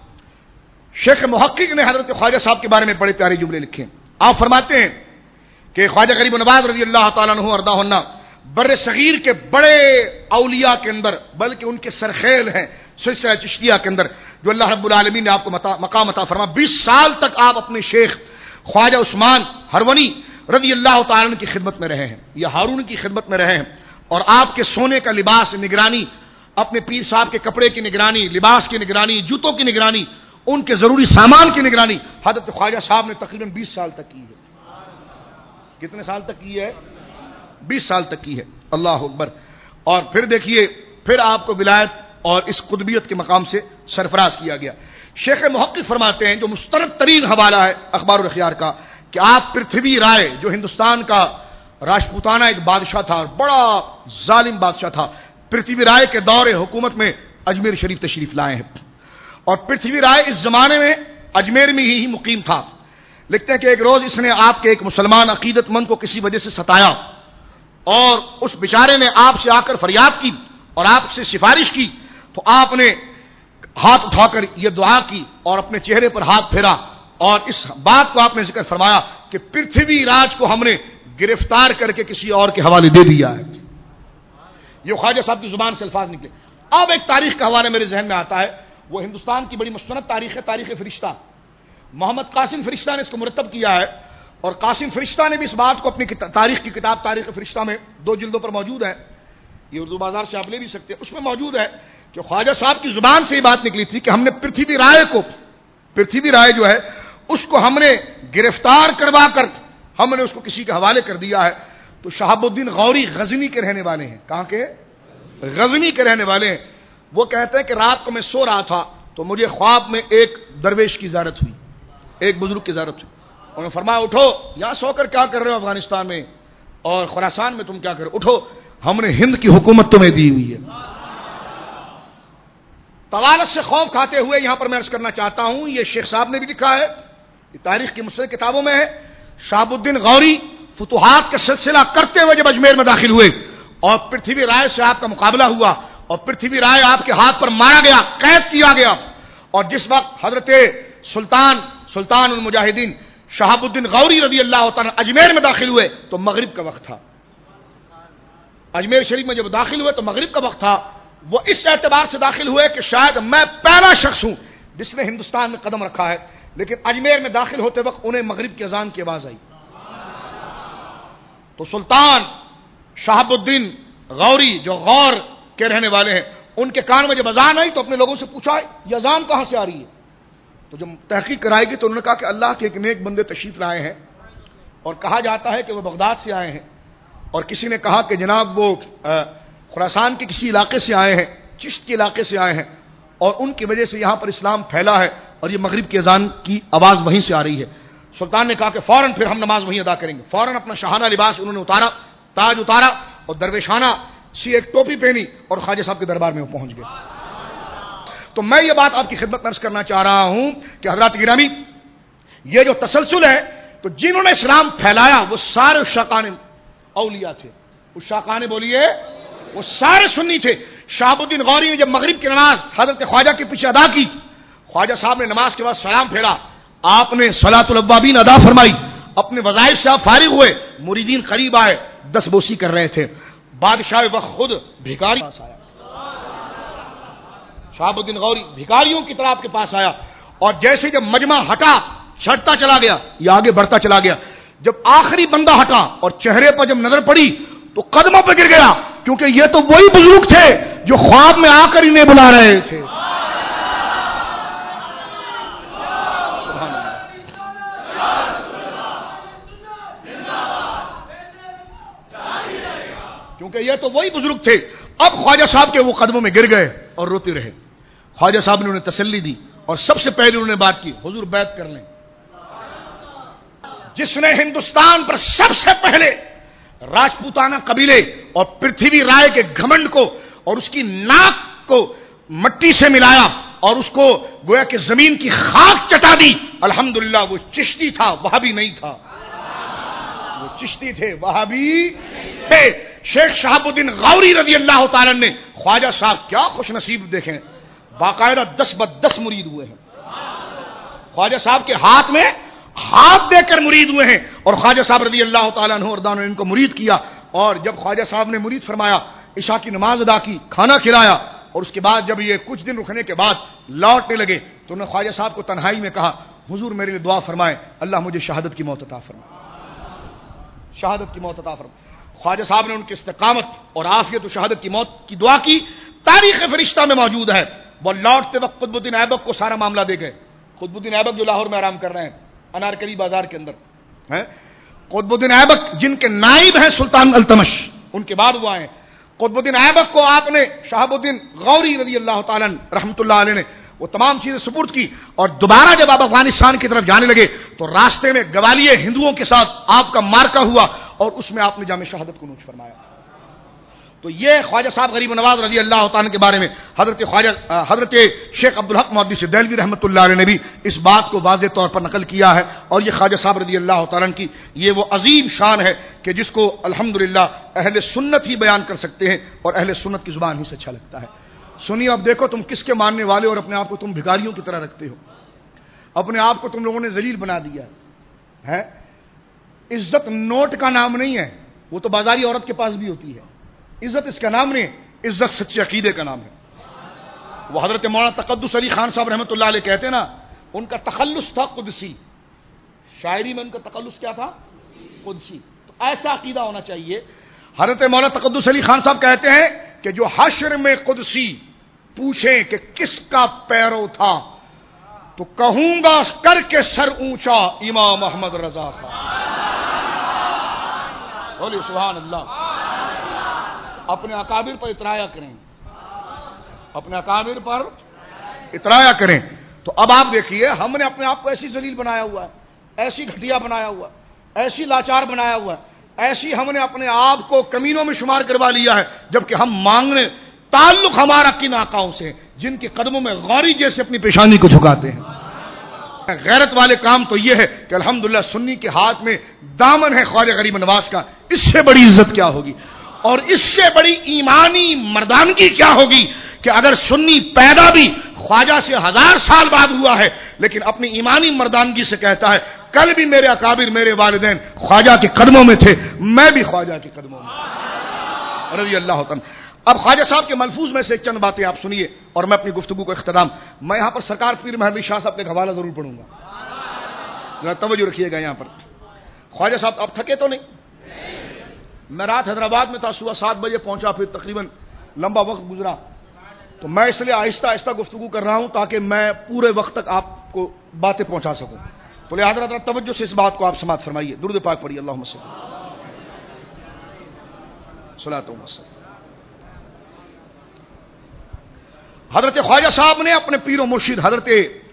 شیخ محقق نے حضرت خواجہ صاحب کے بارے میں بڑے پیارے جملے لکھے ہیں. آپ فرماتے ہیں کہ خواجہ غریب نواز رضی اللہ تعالیٰ عنہ ارضاہ عنہ بر صغیر کے بڑے اولیاء کے اندر, بلکہ ان کے سرخیل ہیں سلسلہ چشتیہ کے اندر جو اللہ رب العالمین نے آپ کو مقام عطا فرما. بیس سال تک آپ اپنے شیخ خواجہ عثمان ہرونی رضی اللہ تعالیٰ عنہ کی خدمت میں رہے ہیں, یا ہارون کی خدمت میں رہے ہیں, اور آپ کے سونے کا لباس نگرانی, اپنے پیر صاحب کے کپڑے کی نگرانی, لباس کی نگرانی, جوتوں کی نگرانی, ان کے ضروری سامان کی نگرانی حضرت خواجہ صاحب نے تقریباً بیس سال تک کی ہے. کتنے سال تک کی ہے؟ بیس سال تک کی ہے. اللہ اکبر. اور پھر دیکھیے پھر آپ کو ولایت اور اس قطبیت کے مقام سے سرفراز کیا گیا. شیخ محقق فرماتے ہیں جو مسترد ترین حوالہ ہے اخبار الاخیار کا کہ آپ پرتھوی رائے جو ہندوستان کا راجپوتانہ ایک بادشاہ تھا اور بڑا ظالم بادشاہ تھا, پرتھوی رائے کے دور حکومت میں اجمیر شریف تشریف لائے ہیں, اور پرتھوی رائے اس زمانے میں اجمیر میں ہی مقیم تھا. لکھتے ہیں کہ ایک روز اس نے آپ کے ایک مسلمان عقیدت مند کو کسی وجہ سے ستایا, اور اس بیچارے نے آپ سے آ کر فریاد کی اور آپ سے سفارش کی. تو آپ نے ہاتھ اٹھا کر یہ دعا کی اور اپنے چہرے پر ہاتھ پھیرا, اور اس بات کو آپ نے ذکر فرمایا کہ پرتھوی راج کو ہم نے گرفتار کر کے کسی اور کے حوالے دے دیا ہے. یہ خواجہ صاحب کی زبان سے الفاظ نکلے. اب ایک تاریخ کا حوالہ میرے ذہن میں آتا ہے, وہ ہندوستان کی بڑی مستند تاریخ ہے, تاریخ فرشتہ. محمد قاسم فرشتہ نے اس کو مرتب کیا ہے, اور قاسم فرشتہ نے بھی اس بات کو اپنی تاریخ کی کتاب تاریخ فرشتہ میں دو جلدوں پر موجود ہے, یہ اردو بازار سے آپ لے بھی سکتے ہیں, اس میں موجود ہے کہ خواجہ صاحب کی زبان سے یہ بات نکلی تھی کہ ہم نے پرتھوی رائے کو, پرتھوی رائے جو ہے اس کو ہم نے گرفتار کروا کر ہم نے اس کو کسی کے حوالے کر دیا ہے. تو شہاب الدین غوری غزنی کے رہنے والے ہیں. کہاں کے؟ غزنی کے رہنے والے ہیں. وہ کہتے ہیں کہ رات کو میں سو رہا تھا تو مجھے خواب میں ایک درویش کی زیارت ہوئی, ایک بزرگ کی زیارت ہوئی. انہوں نے فرمایا اٹھو, یہاں سو کر کیا کر رہے ہو افغانستان میں اور خراسان میں تم کیا کر رہے ہو, اٹھو, ہم نے ہند کی حکومت تمہیں دی ہوئی ہے. طوالت سے خوف کھاتے ہوئے یہاں پر میں عرض کرنا چاہتا ہوں, یہ شیخ صاحب نے بھی لکھا ہے, یہ تاریخ کی مستند کتابوں میں ہے, شہاب الدین غوری فتوحات کا سلسلہ کرتے ہوئے جب اجمیر میں داخل ہوئے اور پرتھوی رائے سے آپ کا مقابلہ ہوا اور پرتھوی رائے آپ کے ہاتھ پر مارا گیا, قید کیا گیا, اور جس وقت حضرت سلطان سلطان المجاہدین شہاب الدین غوری رضی اللہ تعالیٰ اجمیر میں داخل ہوئے تو مغرب کا وقت تھا. اجمیر شریف میں جب داخل ہوئے تو مغرب کا وقت تھا. وہ اس اعتبار سے داخل ہوئے کہ شاید میں پہلا شخص ہوں جس نے ہندوستان میں قدم رکھا ہے, لیکن اجمیر میں داخل ہوتے وقت انہیں مغرب کی اذان کی آواز آئی. تو سلطان شہاب الدین غوری جو غور کے رہنے والے ہیں, ان کے کان میں جب اذان آئی تو اپنے لوگوں سے پوچھا یہ اذان کہاں سے آ رہی ہے. تو جب تحقیق کرائے گی تو انہوں نے کہا کہ اللہ کے ایک نیک بندے تشریف لائے ہیں اور کہا جاتا ہے کہ وہ بغداد سے آئے ہیں, اور کسی نے کہا کہ جناب وہ خراسان کے کسی علاقے سے آئے ہیں, چشت کے علاقے سے آئے ہیں, اور ان کی وجہ سے یہاں پر اسلام پھیلا ہے اور یہ مغرب کی اذان کی آواز وہیں سے آ رہی ہے. سلطان نے کہا کہ فوراً پھر ہم نماز وہیں ادا کریں گے. فوراً اپنا شاہانہ لباس انہوں نے اتارا, تاج اتارا اور درویشانہ سی ایک ٹوپی پہنی اور خواجہ صاحب کے دربار میں وہ پہنچ گئے. تو میں یہ بات آپ کی خدمت میں عرض کرنا چاہ رہا ہوں کہ حضرات گرامی, یہ جو تسلسل ہے تو جنہوں نے اسلام پھیلایا وہ سارے شاقان اولیاء تھے. اس شاقان بولیے وہ سارے سنی تھے. شہاب الدین غوری نے جب مغرب کی نماز حضرت خواجہ کے پیچھے ادا کی, خواجہ صاحب نے نماز کے بعد سلام پھیرا آپ نے صلاۃ الاوابین ادا فرمائی، اپنے وظائف سے آپ فارغ ہوئے، مریدین قریب آئے، دس بوسی کر رہے تھے، بادشاہ وقت خود بھکاری پاس آیا، شہاب الدین غوری بھکاریوں کی طرح آپ کے پاس آیا، اور جیسے جب مجمع ہٹا چھٹتا چلا گیا یا آگے بڑھتا چلا گیا، جب آخری بندہ ہٹا اور چہرے پر جب نظر پڑی تو قدموں پہ گر گیا، کیونکہ یہ تو وہی بزرگ تھے جو خواب میں آ کر انہیں بلا رہے تھے. کیونکہ یہ تو وہی بزرگ تھے. اب خواجہ صاحب کے وہ قدموں میں گر گئے اور روتے رہے. خواجہ صاحب نے انہیں تسلی دی اور سب سے پہلے انہوں نے بات کی، حضور بیعت کر لیں. جس نے ہندوستان پر سب سے پہلے راجپوتانہ قبیلے اور پرتھوی رائے کے گھمنڈ کو اور اس کی ناک کو مٹی سے ملایا اور اس کو گویا کہ زمین کی خاک چٹا دی، الحمدللہ وہ چشتی تھا، وہابی نہیں تھا. وہ چشتی تھے، وہابی تھے. شیخ شہاب الدین غوری رضی اللہ تعالیٰ نے، خواجہ صاحب کیا خوش نصیب دیکھیں، باقاعدہ دس بد دس مرید ہوئے ہیں. خواجہ صاحب کے ہاتھ میں ہاتھ دے کر مرید ہوئے ہیں، اور خواجہ صاحب رضی اللہ تعالیٰ عنہ اردان نے ان کو مرید کیا. اور جب خواجہ صاحب نے مرید فرمایا، عشاء کی نماز ادا کی، کھانا کھلایا، اور اس کے بعد جب یہ کچھ دن رکنے کے بعد لوٹنے لگے تو انہوں نے خواجہ صاحب کو تنہائی میں کہا، حضور میرے لیے دعا فرمائیں، اللہ مجھے شہادت کی موت عطا فرمائے، شہادت کی موت عطا فرمائے. خواجہ صاحب نے ان کی استقامت اور عافیت و شہادت کی موت کی دعا کی. تاریخ فرشتہ میں موجود ہے. وہ لوٹتے وقت قطب الدین ایبک کو سارا معاملہ دے گئے. قطب الدین ایبک جو لاہور میں آرام کر رہے ہیں انارکلی بازار کے اندر ہیں، قطب الدین ایبک جن کے نائب ہیں سلطان التمش، ان کے بعد وہ آئے. قطب الدین ایبک کو آپ نے شہاب الدین غوری رضی اللہ تعالیٰ رحمۃ اللہ علیہ نے وہ تمام چیزیں سپرد کی. اور دوبارہ جب آپ افغانستان کی طرف جانے لگے تو راستے میں گوالیے ہندوؤں کے ساتھ آپ کا مارکا ہوا اور اس میں آپ نے جامع شہادت کو نوش فرمایا. تو یہ خواجہ صاحب غریب نواز رضی اللہ تعالیٰ کے بارے میں حضرت خواجہ حضرت شیخ عبدالحق محدث دہلوی رحمۃ اللہ علیہ نے بھی اس بات کو واضح طور پر نقل کیا ہے. اور یہ خواجہ صاحب رضی اللہ تعالیٰ کی یہ وہ عظیم شان ہے کہ جس کو الحمدللہ اہل سنت ہی بیان کر سکتے ہیں اور اہل سنت کی زبان ہی سے اچھا لگتا ہے. سنیے اب دیکھو تم کس کے ماننے والے اور اپنے آپ کو تم بھکاریوں کی طرح رکھتے ہو. اپنے آپ کو تم لوگوں نے ذلیل بنا دیا ہے. عزت نوٹ کا نام نہیں ہے، وہ تو بازاری عورت کے پاس بھی ہوتی ہے. عزت اس کا نام نہیں، عزت سچے عقیدے کا نام ہے. وہ حضرت مولانا تقدس علی خان صاحب رحمۃ اللہ علیہ کہتے ہیں نا، ان کا تخلص تھا قدسی. شاعری میں ان کا تخلص کیا تھا؟ قدسی. تو ایسا عقیدہ ہونا چاہیے. حضرت مولانا تقدس علی خان صاحب کہتے ہیں کہ جو حشر میں قدسی پوچھیں کہ کس کا پیرو تھا تو کہوں گا کر کے سر اونچا امام احمد رضا خان. بولیے سبحان اللہ. اپنے اکابر پر اترایا کریں، اپنے اکابر پر اترایا کریں. تو اب آپ دیکھیے ہم نے اپنے آپ کو ایسی ذلیل بنایا ہوا ہے، ایسی گھٹیا بنایا ہوا ہے، ایسی لاچار بنایا ہوا ہے، ایسی ہم نے اپنے آپ کو کمینوں میں شمار کروا لیا ہے، جبکہ ہم مانگنے تعلق ہمارا کن آقاؤں سے جن کے قدموں میں غوری جیسے اپنی پیشانی کو جھکاتے ہیں. غیرت والے کام تو یہ ہے کہ الحمدللہ سنی کے ہاتھ میں دامن ہے خواجہ غریب نواز کا. اس سے بڑی عزت کیا ہوگی اور اس سے بڑی ایمانی مردانگی کیا ہوگی کہ اگر سنی پیدا بھی خواجہ سے ہزار سال بعد ہوا ہے لیکن اپنی ایمانی مردانگی سے کہتا ہے کل بھی میرے اکابر میرے والدین خواجہ کے قدموں میں تھے، میں بھی خواجہ کے قدموں میں رضی اللہ تعالیٰ. اب خواجہ صاحب کے ملفوظ میں سے ایک چند باتیں آپ سنیے اور میں اپنی گفتگو کا اختتام میں یہاں پر سرکار پیر مہدوی شاہ صاحب کا حوالہ ضرور پڑھوں گا، ذرا توجہ رکھیے گا. یہاں پر خواجہ صاحب اب تھکے تو نہیں؟ میں رات حیدرآباد میں تھا، صبح سات بجے پہنچا، پھر تقریباً لمبا وقت گزرا، تو میں اس لیے آہستہ آہستہ گفتگو کر رہا ہوں تاکہ میں پورے وقت تک آپ کو باتیں پہنچا سکوں. تو لہٰذا حضرت توجہ سے اس بات کو آپ سماعت فرمائیے. درود پاک پڑھیے. اللہم صلی صلاۃ و سلام. حضرت خواجہ صاحب نے اپنے پیر و مرشد حضرت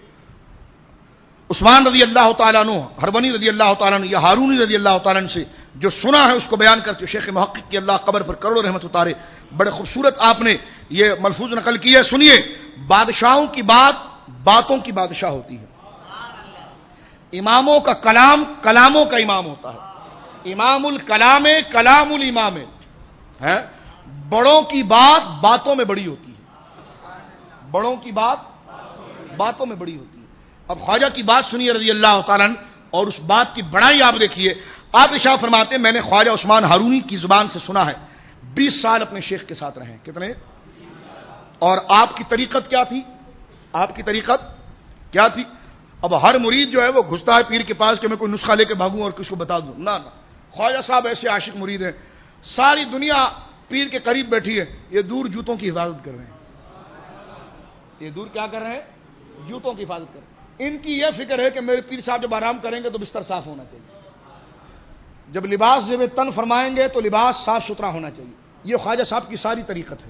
عثمان رضی اللہ تعالیٰ عنہ، ہرونی رضی اللہ تعالیٰ عنہ یا ہارونی رضی اللہ تعالیٰ عنہ سے جو سنا ہے اس کو بیان کرتے شیخ محقق کی اللہ قبر پر کروڑوں رحمت اتارے. بڑے خوبصورت آپ نے یہ ملفوظ نقل کی ہے. سنیے، بادشاہوں کی بات باتوں کی بادشاہ ہوتی ہے، اماموں کا کلام کلاموں کا امام ہوتا ہے. امام الکلام کلام الامام ہے. بڑوں کی بات باتوں میں بڑی ہوتی ہے، بڑوں کی بات باتوں میں بڑی ہوتی ہے. اب خواجہ کی بات سنیے رضی اللہ تعالیٰ عنہ، اور اس بات کی بڑائی آپ دیکھیے. آپ ارشاد فرماتے ہیں میں نے خواجہ عثمان ہارونی کی زبان سے سنا ہے، بیس سال اپنے شیخ کے ساتھ رہے ہیں. کتنے؟ اور آپ کی طریقت کیا تھی؟ آپ کی طریقت کیا تھی؟ اب ہر مرید جو ہے وہ گھستا ہے پیر کے پاس کہ میں کوئی نسخہ لے کے بھاگوں اور کس کو بتا دوں. نہ نہ، خواجہ صاحب ایسے عاشق مرید ہیں، ساری دنیا پیر کے قریب بیٹھی ہے، یہ دور جوتوں کی حفاظت کر رہے ہیں. یہ دور کیا کر رہے ہیں؟ جوتوں کی حفاظت کر رہے ہیں. ان کی یہ فکر ہے کہ میرے پیر صاحب جب آرام کریں گے تو بستر صاف ہونا چاہیے، جب لباس زیب تن فرمائیں گے تو لباس صاف ستھرا ہونا چاہیے. یہ خواجہ صاحب کی ساری طریقت ہے.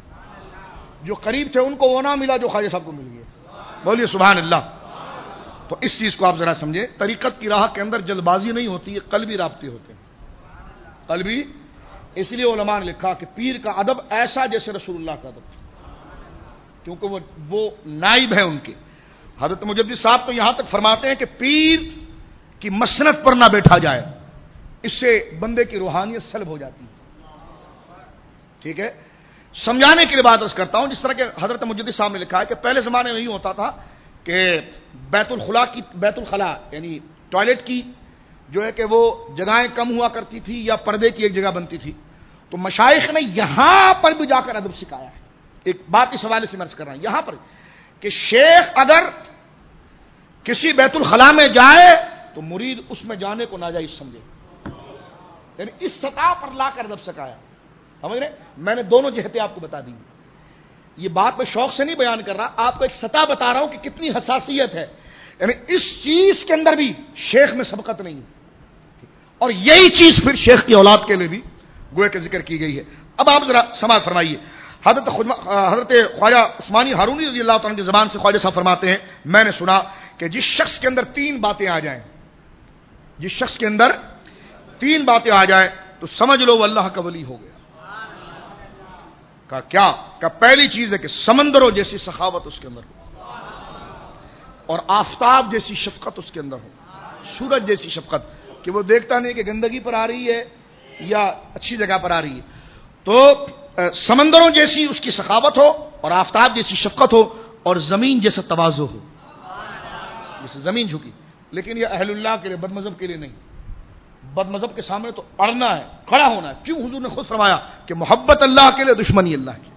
جو قریب تھے ان کو وہ نہ ملا جو خواجہ صاحب کو مل گیا. بولیے سبحان اللہ. تو اس چیز کو آپ ذرا سمجھیں، طریقت کی راہ کے اندر جلد بازی نہیں ہوتی، یہ قلبی رابطے ہوتے ہیں. قلبی. اس لیے علماء نے لکھا کہ پیر کا ادب ایسا جیسے رسول اللہ کا ادب، کیونکہ وہ وہ نائب ہیں ان کے. حضرت مجدد صاحب تو یہاں تک فرماتے ہیں کہ پیر کی مسند پر نہ بیٹھا جائے، اس سے بندے کی روحانیت سلب ہو جاتی ہے. ٹھیک ہے، سمجھانے کے لیے بات عرض کرتا ہوں. جس طرح کہ حضرت مجدد صاحب نے لکھا ہے کہ پہلے زمانے میں یہ ہوتا تھا کہ بیت الخلا کی بیت الخلا یعنی ٹوائلٹ کی جو ہے کہ وہ جگہیں کم ہوا کرتی تھی یا پردے کی ایک جگہ بنتی تھی، تو مشائخ نے یہاں پر بھی جا کر ادب سکھایا ہے. ایک بات اس حوالے سے مرض کر رہا ہوں یہاں پر کہ شیخ اگر کسی بیت الخلا میں جائے تو مرید اس میں جانے کو ناجائز سمجھے، یعنی اس سطح پر لا کر ادب سکھایا. سمجھ رہے؟ میں نے دونوں جہتیں آپ کو بتا دی. یہ بات میں شوق سے نہیں بیان کر رہا، آپ کو ایک سطح بتا رہا ہوں کہ کتنی حساسیت ہے. یعنی اس چیز کے اندر بھی شیخ میں سبقت نہیں ہے، اور یہی چیز پھر شیخ کی اولاد کے لیے بھی گویا کہ ذکر کی گئی ہے. اب آپ ذرا سماعت فرمائیے. حضرت حضرت خواجہ عثمانی ہارونی رضی اللہ تعالیٰ کی زبان سے خواجہ صاحب فرماتے ہیں میں نے سنا کہ جس شخص کے اندر تین باتیں آ جائیں جس شخص کے اندر تین باتیں آ جائیں تو سمجھ لو وہ اللہ کا ولی ہو گیا. کہا کیا؟ کہ پہلی چیز ہے کہ سمندروں جیسی سخاوت اس کے اندر ہو، اور آفتاب جیسی شفقت اس کے اندر ہو، سورج جیسی شفقت کہ وہ دیکھتا نہیں کہ گندگی پر آ رہی ہے یا اچھی جگہ پر آ رہی ہے. تو سمندروں جیسی اس کی سخاوت ہو اور آفتاب جیسی شفقت ہو اور زمین جیسا تواضع ہو، جیسے زمین جھکی. لیکن یہ اہل اللہ کے لیے، بد مذہب کے لیے نہیں. بد مذہب کے سامنے تو اڑنا ہے، کھڑا ہونا ہے. کیوں؟ حضور نے خود فرمایا کہ محبت اللہ کے لیے، دشمنی اللہ کی.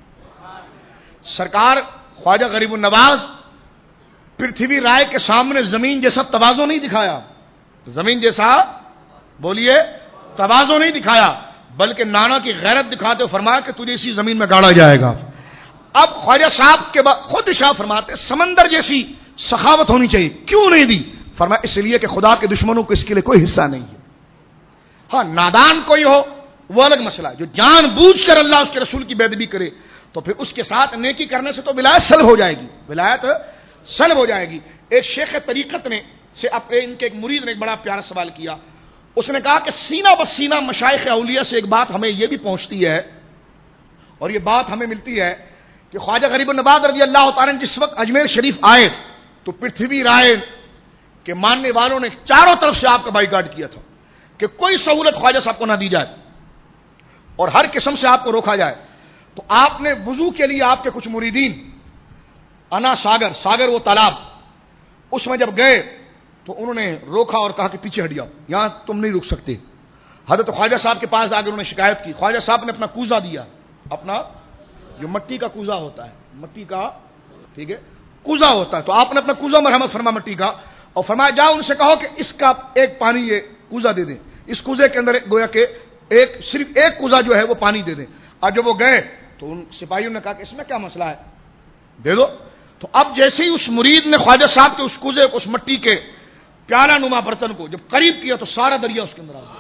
سرکار خواجہ غریب النواز پرتھوی رائے کے سامنے زمین جیسا تواضع نہیں دکھایا، زمین جیسا بولیے تواضع نہیں دکھایا، بلکہ نانا کی غیرت دکھاتے ہوئے فرمایا کہ تجھے اسی زمین میں گاڑا جائے گا. اب خواجہ صاحب کے بعد خود ارشاد فرماتے سمندر جیسی سخاوت ہونی چاہیے. کیوں نہیں دی؟ فرمایا اس لیے کہ خدا کے دشمنوں کو اس کے لیے کوئی حصہ نہیں ہے. ہاں نادان کوئی ہو وہ الگ مسئلہ ہے، جو جان بوجھ کر اللہ اس کے رسول کی بے ادبی کرے تو پھر اس کے ساتھ نیکی کرنے سے تو ولایت سلب ہو جائے گی، ولایت سلب ہو جائے گی. ایک شیخ طریقت نے سے اپنے ان کے ایک مرید نے ایک بڑا پیارا سوال کیا. اس نے کہا کہ سینہ بسینہ مشائخ اولیاء سے ایک بات ہمیں یہ بھی پہنچتی ہے اور یہ بات ہمیں ملتی ہے کہ خواجہ غریب النواز رضی اللہ تعالیٰ جس وقت اجمیر شریف آئے تو پرتھوی رائے کے ماننے والوں نے چاروں طرف سے آپ کا بائی کاٹ کیا تھا کہ کوئی سہولت خواجہ صاحب کو نہ دی جائے اور ہر قسم سے آپ کو روکا جائے. تو آپ نے وضو کے لیے آپ کے کچھ مریدین انا ساگر ساگر وہ تالاب اس میں جب گئے تو انہوں نے روکا اور کہا کہ پیچھے ہٹ جاؤ، یہاں تم نہیں رک سکتے. حضرت خواجہ صاحب کے پاس آ کر انہوں نے شکایت کی. خواجہ صاحب نے اپنا کوزہ دیا، اپنا جو مٹی کا کوزہ ہوتا ہے، مٹی کا ٹھیک ہے کوزہ ہوتا ہے، تو آپ نے اپنا کوزہ مرحمت فرما مٹی کا اور فرمایا جاؤ ان سے کہو کہ اس کا ایک پانی یہ کوزہ دے دیں، اس کوزے کے اندر گویا کہ ایک صرف ایک کوزہ جو ہے وہ پانی دے دیں. اور جب وہ گئے تو ان سپاہیوں نے کہا کہ اس میں کیا مسئلہ ہے، دے دو. تو اب جیسے ہی اس مرید نے خواجہ صاحب کے اس کوزے کو، اس مٹی کے پیالہ نما برتن کو جب قریب کیا تو سارا دریا اس کے اندر آ گیا،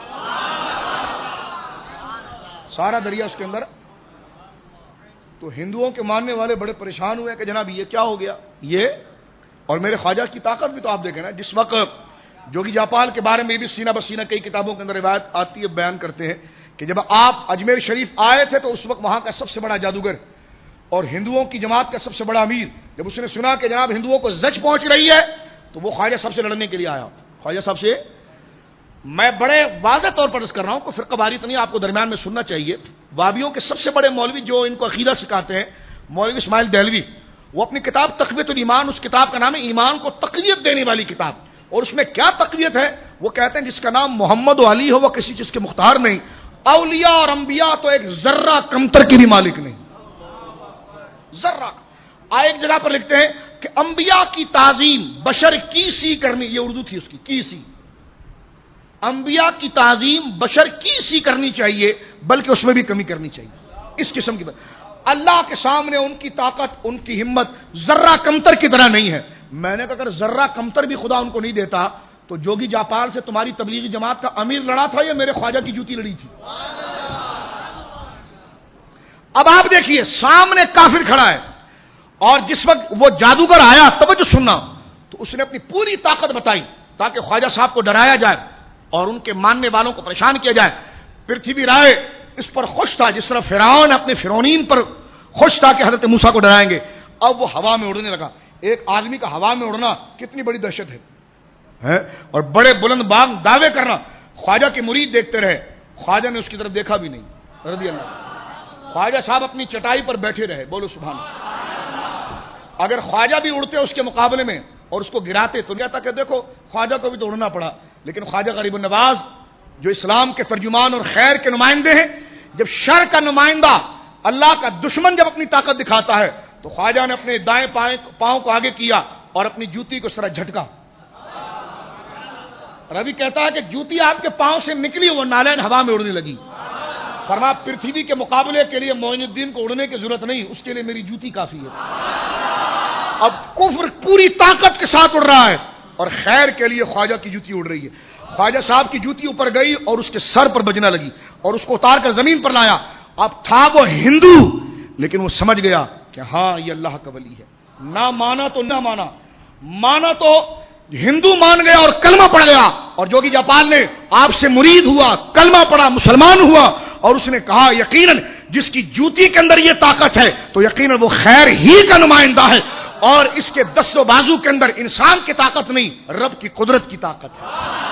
سارا دریا اس کے اندر. تو ہندوؤں کے ماننے والے بڑے پریشان ہوئے کہ جناب یہ کیا ہو گیا یہ. اور میرے خواجہ کی طاقت بھی تو آپ دیکھیں نا، جس وقت جوگی جاپال کے بارے میں بھی سینہ بسینہ کئی کتابوں کے اندر روایت آتی ہے، بیان کرتے ہیں کہ جب آپ اجمیر شریف آئے تھے تو اس وقت وہاں کا سب سے بڑا جادوگر اور ہندوؤں کی جماعت کا سب سے بڑا امیر جب اس نے سنا کہ جناب ہندوؤں کو زچ پہنچ رہی ہے تو وہ خواجہ صاحب سے لڑنے کے لیے آیا. خواجہ صاحب سے میں بڑے واضح طور پر عرض کر رہا ہوں کہ فرقہ واریت نہیں، آپ کو درمیان میں سننا چاہیے. وابیوں کے سب سے بڑے مولوی جو ان کو عقیدہ سکھاتے ہیں، مولوی اسماعیل دہلوی، وہ اپنی کتاب تقویت الایمان، اس کتاب کا نام ہے ایمان کو تقویت دینے والی کتاب، اور اس میں کیا تقویت ہے وہ کہتے ہیں جس کا نام محمد و علی ہو وہ کسی چیز کے مختار نہیں، اولیاء اور انبیاء تو ایک ذرہ کمتر کی بھی مالک نہیں، ذرہ۔ ایک جگہ پر لکھتے ہیں کہ انبیاء کی تعظیم بشر کی سی کرنی، یہ اردو تھی اس کی، کی سی، انبیاء کی تعظیم بشر کی سی کرنی چاہیے بلکہ اس میں بھی کمی کرنی چاہیے، اس قسم کی بات۔ اللہ کے سامنے ان کی طاقت، ان کی ہمت ذرہ کمتر کی طرح نہیں ہے۔ میں نے کہا اگر ذرہ کمتر بھی خدا ان کو نہیں دیتا تو جوگی جاپال سے تمہاری تبلیغی جماعت کا امیر لڑا تھا یا میرے خواجہ کی جوتی لڑی تھی؟ اب آپ دیکھیے سامنے کافر کھڑا ہے، اور جس وقت وہ جادوگر آیا، توجہ سننا، تو اس نے اپنی پوری طاقت بتائی تاکہ خواجہ صاحب کو ڈرایا جائے اور ان کے ماننے والوں کو پریشان کیا جائے۔ پرتھوی رائے اس پر خوش تھا جس طرح فرعون اپنے فرعونین پر خوش تھا کہ حضرت موسیٰ کو ڈرائیں گے۔ اب وہ ہوا میں اڑنے لگا۔ ایک آدمی کا ہوا میں اڑنا کتنی بڑی دہشت ہے، اور بڑے بلند باغ دعوے کرنا۔ خواجہ کے مرید دیکھتے رہے، خواجہ نے اس کی طرف دیکھا بھی نہیں رضی اللہ۔ خواجہ صاحب اپنی چٹائی پر بیٹھے رہے، بولو سبحان اللہ۔ اگر خواجہ بھی اڑتے اس کے مقابلے میں اور اس کو گراتے تو کہتا کہ دیکھو خواجہ کو بھی تو اڑنا پڑا، لیکن خواجہ غریب النواز جو اسلام کے ترجمان اور خیر کے نمائندے ہیں، جب شر کا نمائندہ اللہ کا دشمن جب اپنی طاقت دکھاتا ہے تو خواجہ نے اپنے دائیں پاؤں کو آگے کیا اور اپنی جوتی کو سرا جھٹکا۔ ربی کہتا ہے کہ جوتی آپ کے پاؤں سے نکلی، وہ نالین ہوا میں اڑنے لگی۔ فرما پرتھوی کے مقابلے کے لیے معین الدین کو اڑنے کی ضرورت نہیں، اس کے لیے میری جوتی کافی ہے۔ اب کفر پوری طاقت کے ساتھ اڑ رہا ہے اور خیر کے لیے خواجہ کی جوتی اڑ رہی ہے۔ خواجہ صاحب کی جوتی اوپر گئی اور اس کے سر پر بجنا لگی اور اس کو اتار کر زمین پر لایا۔ اب تھا وہ ہندو لیکن وہ سمجھ گیا کہ ہاں یہ اللہ کا ولی ہے۔ نہ مانا تو نہ مانا، مانا تو ہندو مان گیا اور کلمہ پڑھ گیا، اور جوگی جاپال نے آپ سے مرید ہوا، کلمہ پڑھا، مسلمان ہوا، اور اس نے کہا یقیناً جس کی جوتی کے اندر یہ طاقت ہے تو یقیناً وہ خیر ہی کا نمائندہ ہے، اور اس کے دست و بازو کے اندر انسان کی طاقت نہیں رب کی قدرت کی طاقت ہے۔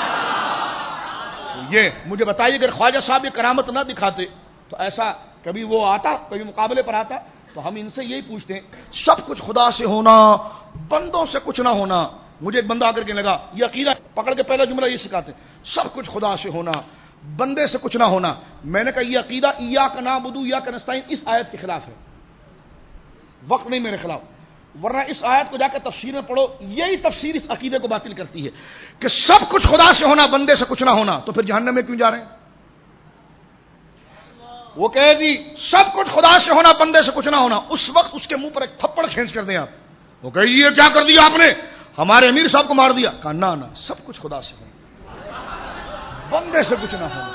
یہ مجھے بتائیے اگر خواجہ صاحب یہ کرامت نہ دکھاتے تو ایسا کبھی وہ آتا، کبھی مقابلے پر آتا؟ تو ہم ان سے یہی پوچھتے ہیں، سب کچھ خدا سے ہونا، بندوں سے کچھ نہ ہونا۔ مجھے ایک بندہ آ کر کے لگا، یہ عقیدہ پکڑ کے پہلا جملہ یہ سکھاتے ہیں، سب کچھ خدا سے ہونا، بندے سے کچھ نہ ہونا۔ میں نے کہا یہ عقیدہ ایاک نعبد و ایاک نستعین اس آیت کے خلاف ہے، وقت نہیں میرے خلاف، ورنہ اس آیت کو جا کے تفسیر میں پڑھو، یہی تفسیر اس عقیدے کو باطل کرتی ہے کہ سب کچھ خدا سے ہونا، بندے سے کچھ نہ ہونا، تو پھر جہنم میں کیوں جا رہے ہیں؟ وہ کہے جی سب کچھ خدا سے ہونا، بندے سے کچھ نہ ہونا، اس وقت اس کے منہ پر ایک تھپڑ کھینچ کر دیں آپ۔ وہ کہے یہ کیا کر دیا آپ نے، ہمارے امیر صاحب کو مار دیا۔ کہا نہ نہ، سب کچھ خدا سے ہونا، بندے سے کچھ نہ ہونا،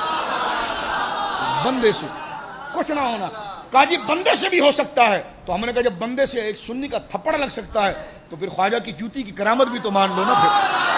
بندے سے کچھ نہ ہونا۔ کہا جی بندے سے بھی ہو سکتا ہے، تو ہم نے کہا جب بندے سے ایک سنی کا تھپڑ لگ سکتا ہے تو پھر خواجہ کی جوتی کی کرامت بھی تو مان لو نا پھر۔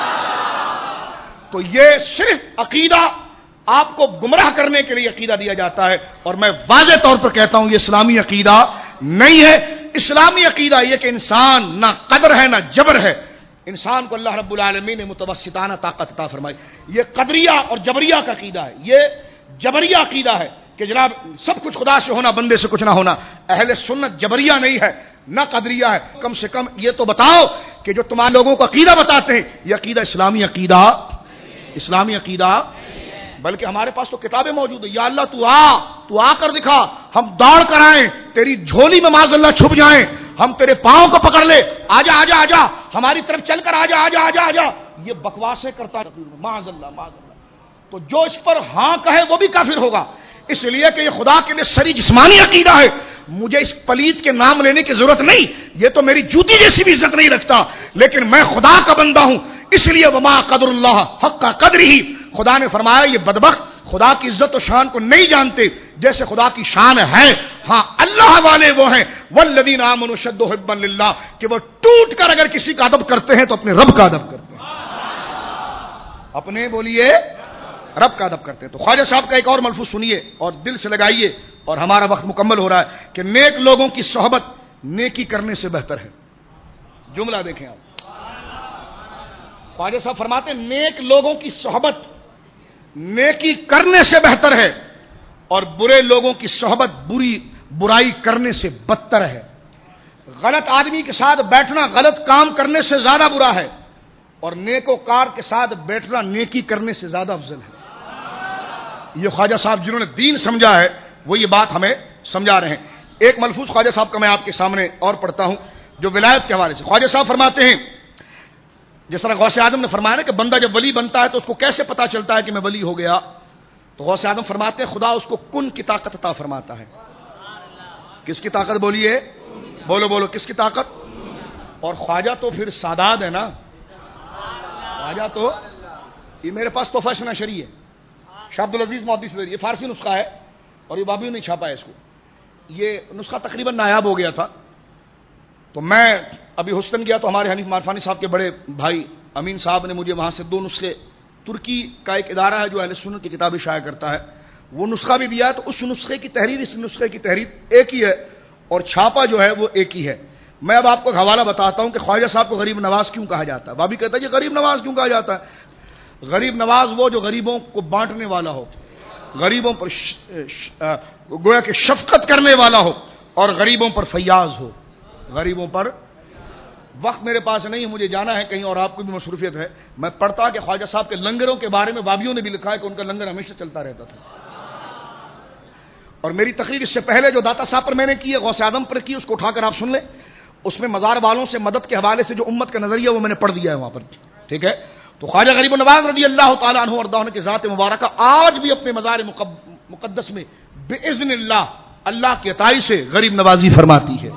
تو یہ صرف عقیدہ آپ کو گمراہ کرنے کے لیے عقیدہ دیا جاتا ہے، اور میں واضح طور پر کہتا ہوں یہ اسلامی عقیدہ نہیں ہے۔ اسلامی عقیدہ یہ کہ انسان نہ قدر ہے نہ جبر ہے، انسان کو اللہ رب العالمین نے متوسطانہ طاقت عطا فرمائی۔ یہ قدریہ اور جبریہ کا عقیدہ ہے، یہ جبریہ عقیدہ ہے کہ جناب سب کچھ خدا سے ہونا، بندے سے کچھ نہ ہونا۔ اہل سنت جبریہ نہیں ہے نہ قدریہ ہے۔ کم سے کم یہ تو بتاؤ کہ جو تمام لوگوں کو عقیدہ بتاتے ہیں یہ عقیدہ اسلامی عقیدہ اسلامی عقیدہ بلکہ ہمارے پاس تو کتابیں موجود ہیں۔ یا اللہ تو آ تو آ کر دکھا، ہم دوڑ کر آئیں، تیری جھولی میں معاذ اللہ چھپ جائیں، ہم تیرے پاؤں کو پکڑ لے، آجا آجا آجا ہماری طرف چل کر آجا آجا آجا آجا یہ بکواسیں کرتا ہے معاذ اللہ معاذ اللہ۔ تو جو اس پر ہاں کہے وہ بھی کافر ہوگا، اس لیے کہ یہ خدا کے لیے سری جسمانی عقیدہ ہے۔ مجھے اس پلید کے نام لینے کی ضرورت نہیں، یہ تو میری جوتی جیسی بھی عزت نہیں رکھتا، لیکن میں خدا کا بندہ ہوں، اس لیے وما قدر اللہ حق قدر ہی۔ خدا نے فرمایا یہ بدبخت خدا کی عزت و شان کو نہیں جانتے جیسے خدا کی شان ہے۔ ہاں اللہ والے وہ ہیں والذین آمنوا اشد حبا للہ، کہ وہ ٹوٹ کر اگر کسی کا ادب کرتے ہیں تو اپنے رب کا ادب کرتے ہیں، اپنے بولیے رب کا ادب کرتے ہیں۔ تو خواجہ صاحب کا ایک اور ملفوظ سنیے اور دل سے لگائیے، اور ہمارا وقت مکمل ہو رہا ہے، کہ نیک لوگوں کی صحبت نیکی کرنے سے بہتر ہے۔ جملہ دیکھیں آپ، خواجہ صاحب فرماتے ہیں نیک لوگوں کی صحبت نیکی کرنے سے بہتر ہے، اور برے لوگوں کی صحبت بری برائی کرنے سے بدتر ہے۔ غلط آدمی کے ساتھ بیٹھنا غلط کام کرنے سے زیادہ برا ہے، اور نیکوکار کے ساتھ بیٹھنا نیکی کرنے سے زیادہ افضل ہے۔ یہ خواجہ صاحب جنہوں نے دین سمجھا ہے وہ یہ بات ہمیں سمجھا رہے ہیں۔ ایک ملفوظ خواجہ صاحب کا میں آپ کے سامنے اور پڑھتا ہوں جو ولایت کے حوالے سے۔ خواجہ صاحب فرماتے ہیں، جس طرح غوث اعظم نے فرمایا نا کہ بندہ جب ولی بنتا ہے تو اس کو کیسے پتا چلتا ہے کہ میں ولی ہو گیا، تو غوث اعظم فرماتے ہیں خدا اس کو کن کی طاقت عطا فرماتا ہے۔ کس کی طاقت بولیے؟ بولو بولو کس کی طاقت؟ اور خواجہ تو پھر سادات ہے نا، خواجہ تو یہ میرے پاس تحفہ شنا شری ہے، شاہ عبد العزیز محدث، یہ فارسی نسخہ ہے اور یہ بابیوں نے چھاپا ہے اس کو۔ یہ نسخہ تقریباً نایاب ہو گیا تھا، تو میں ابھی حسن گیا تو ہمارے حنیف مارفانی صاحب کے بڑے بھائی امین صاحب نے مجھے وہاں سے دو نسخے، ترکی کا ایک ادارہ ہے جو اہل سنت کی کتابیں شائع کرتا ہے، وہ نسخہ بھی دیا ہے، تو اس نسخے کی تحریر اس نسخے کی تحریر ایک ہی ہے اور چھاپا جو ہے وہ ایک ہی ہے۔ میں اب آپ کو حوالہ بتاتا ہوں کہ خواجہ صاحب کو غریب نواز کیوں کہا جاتا ہے۔ بابی کہتا ہے یہ غریب نواز کیوں کہا جاتا ہے؟ غریب نواز وہ جو غریبوں کو بانٹنے والا ہو، غریبوں پر ش... ش... گویا کہ شفقت کرنے والا ہو، اور غریبوں پر فیاض ہو، غریبوں پر۔ وقت میرے پاس نہیں ہے، مجھے جانا ہے کہیں اور آپ کو بھی مصروفیت ہے، میں پڑھتا کہ خواجہ صاحب کے لنگروں کے بارے میں بابیوں نے بھی لکھا ہے کہ ان کا لنگر ہمیشہ چلتا رہتا تھا۔ اور میری تقریر اس سے پہلے جو داتا صاحب پر میں نے کی ہے، غوث اعظم پر کی، اس کو اٹھا کر آپ سن لیں، اس میں مزار والوں سے مدد کے حوالے سے جو امت کا نظریہ وہ میں نے پڑھ دیا ہے وہاں پر، ٹھیک ہے؟ تو خواجہ غریب نواز رضی اللہ تعالیٰ عنہ وارضاہ کی ذات مبارکہ آج بھی اپنے مزار مقدس میں باذن اللہ اللہ کی عطائی سے غریب نوازی فرماتی ہے۔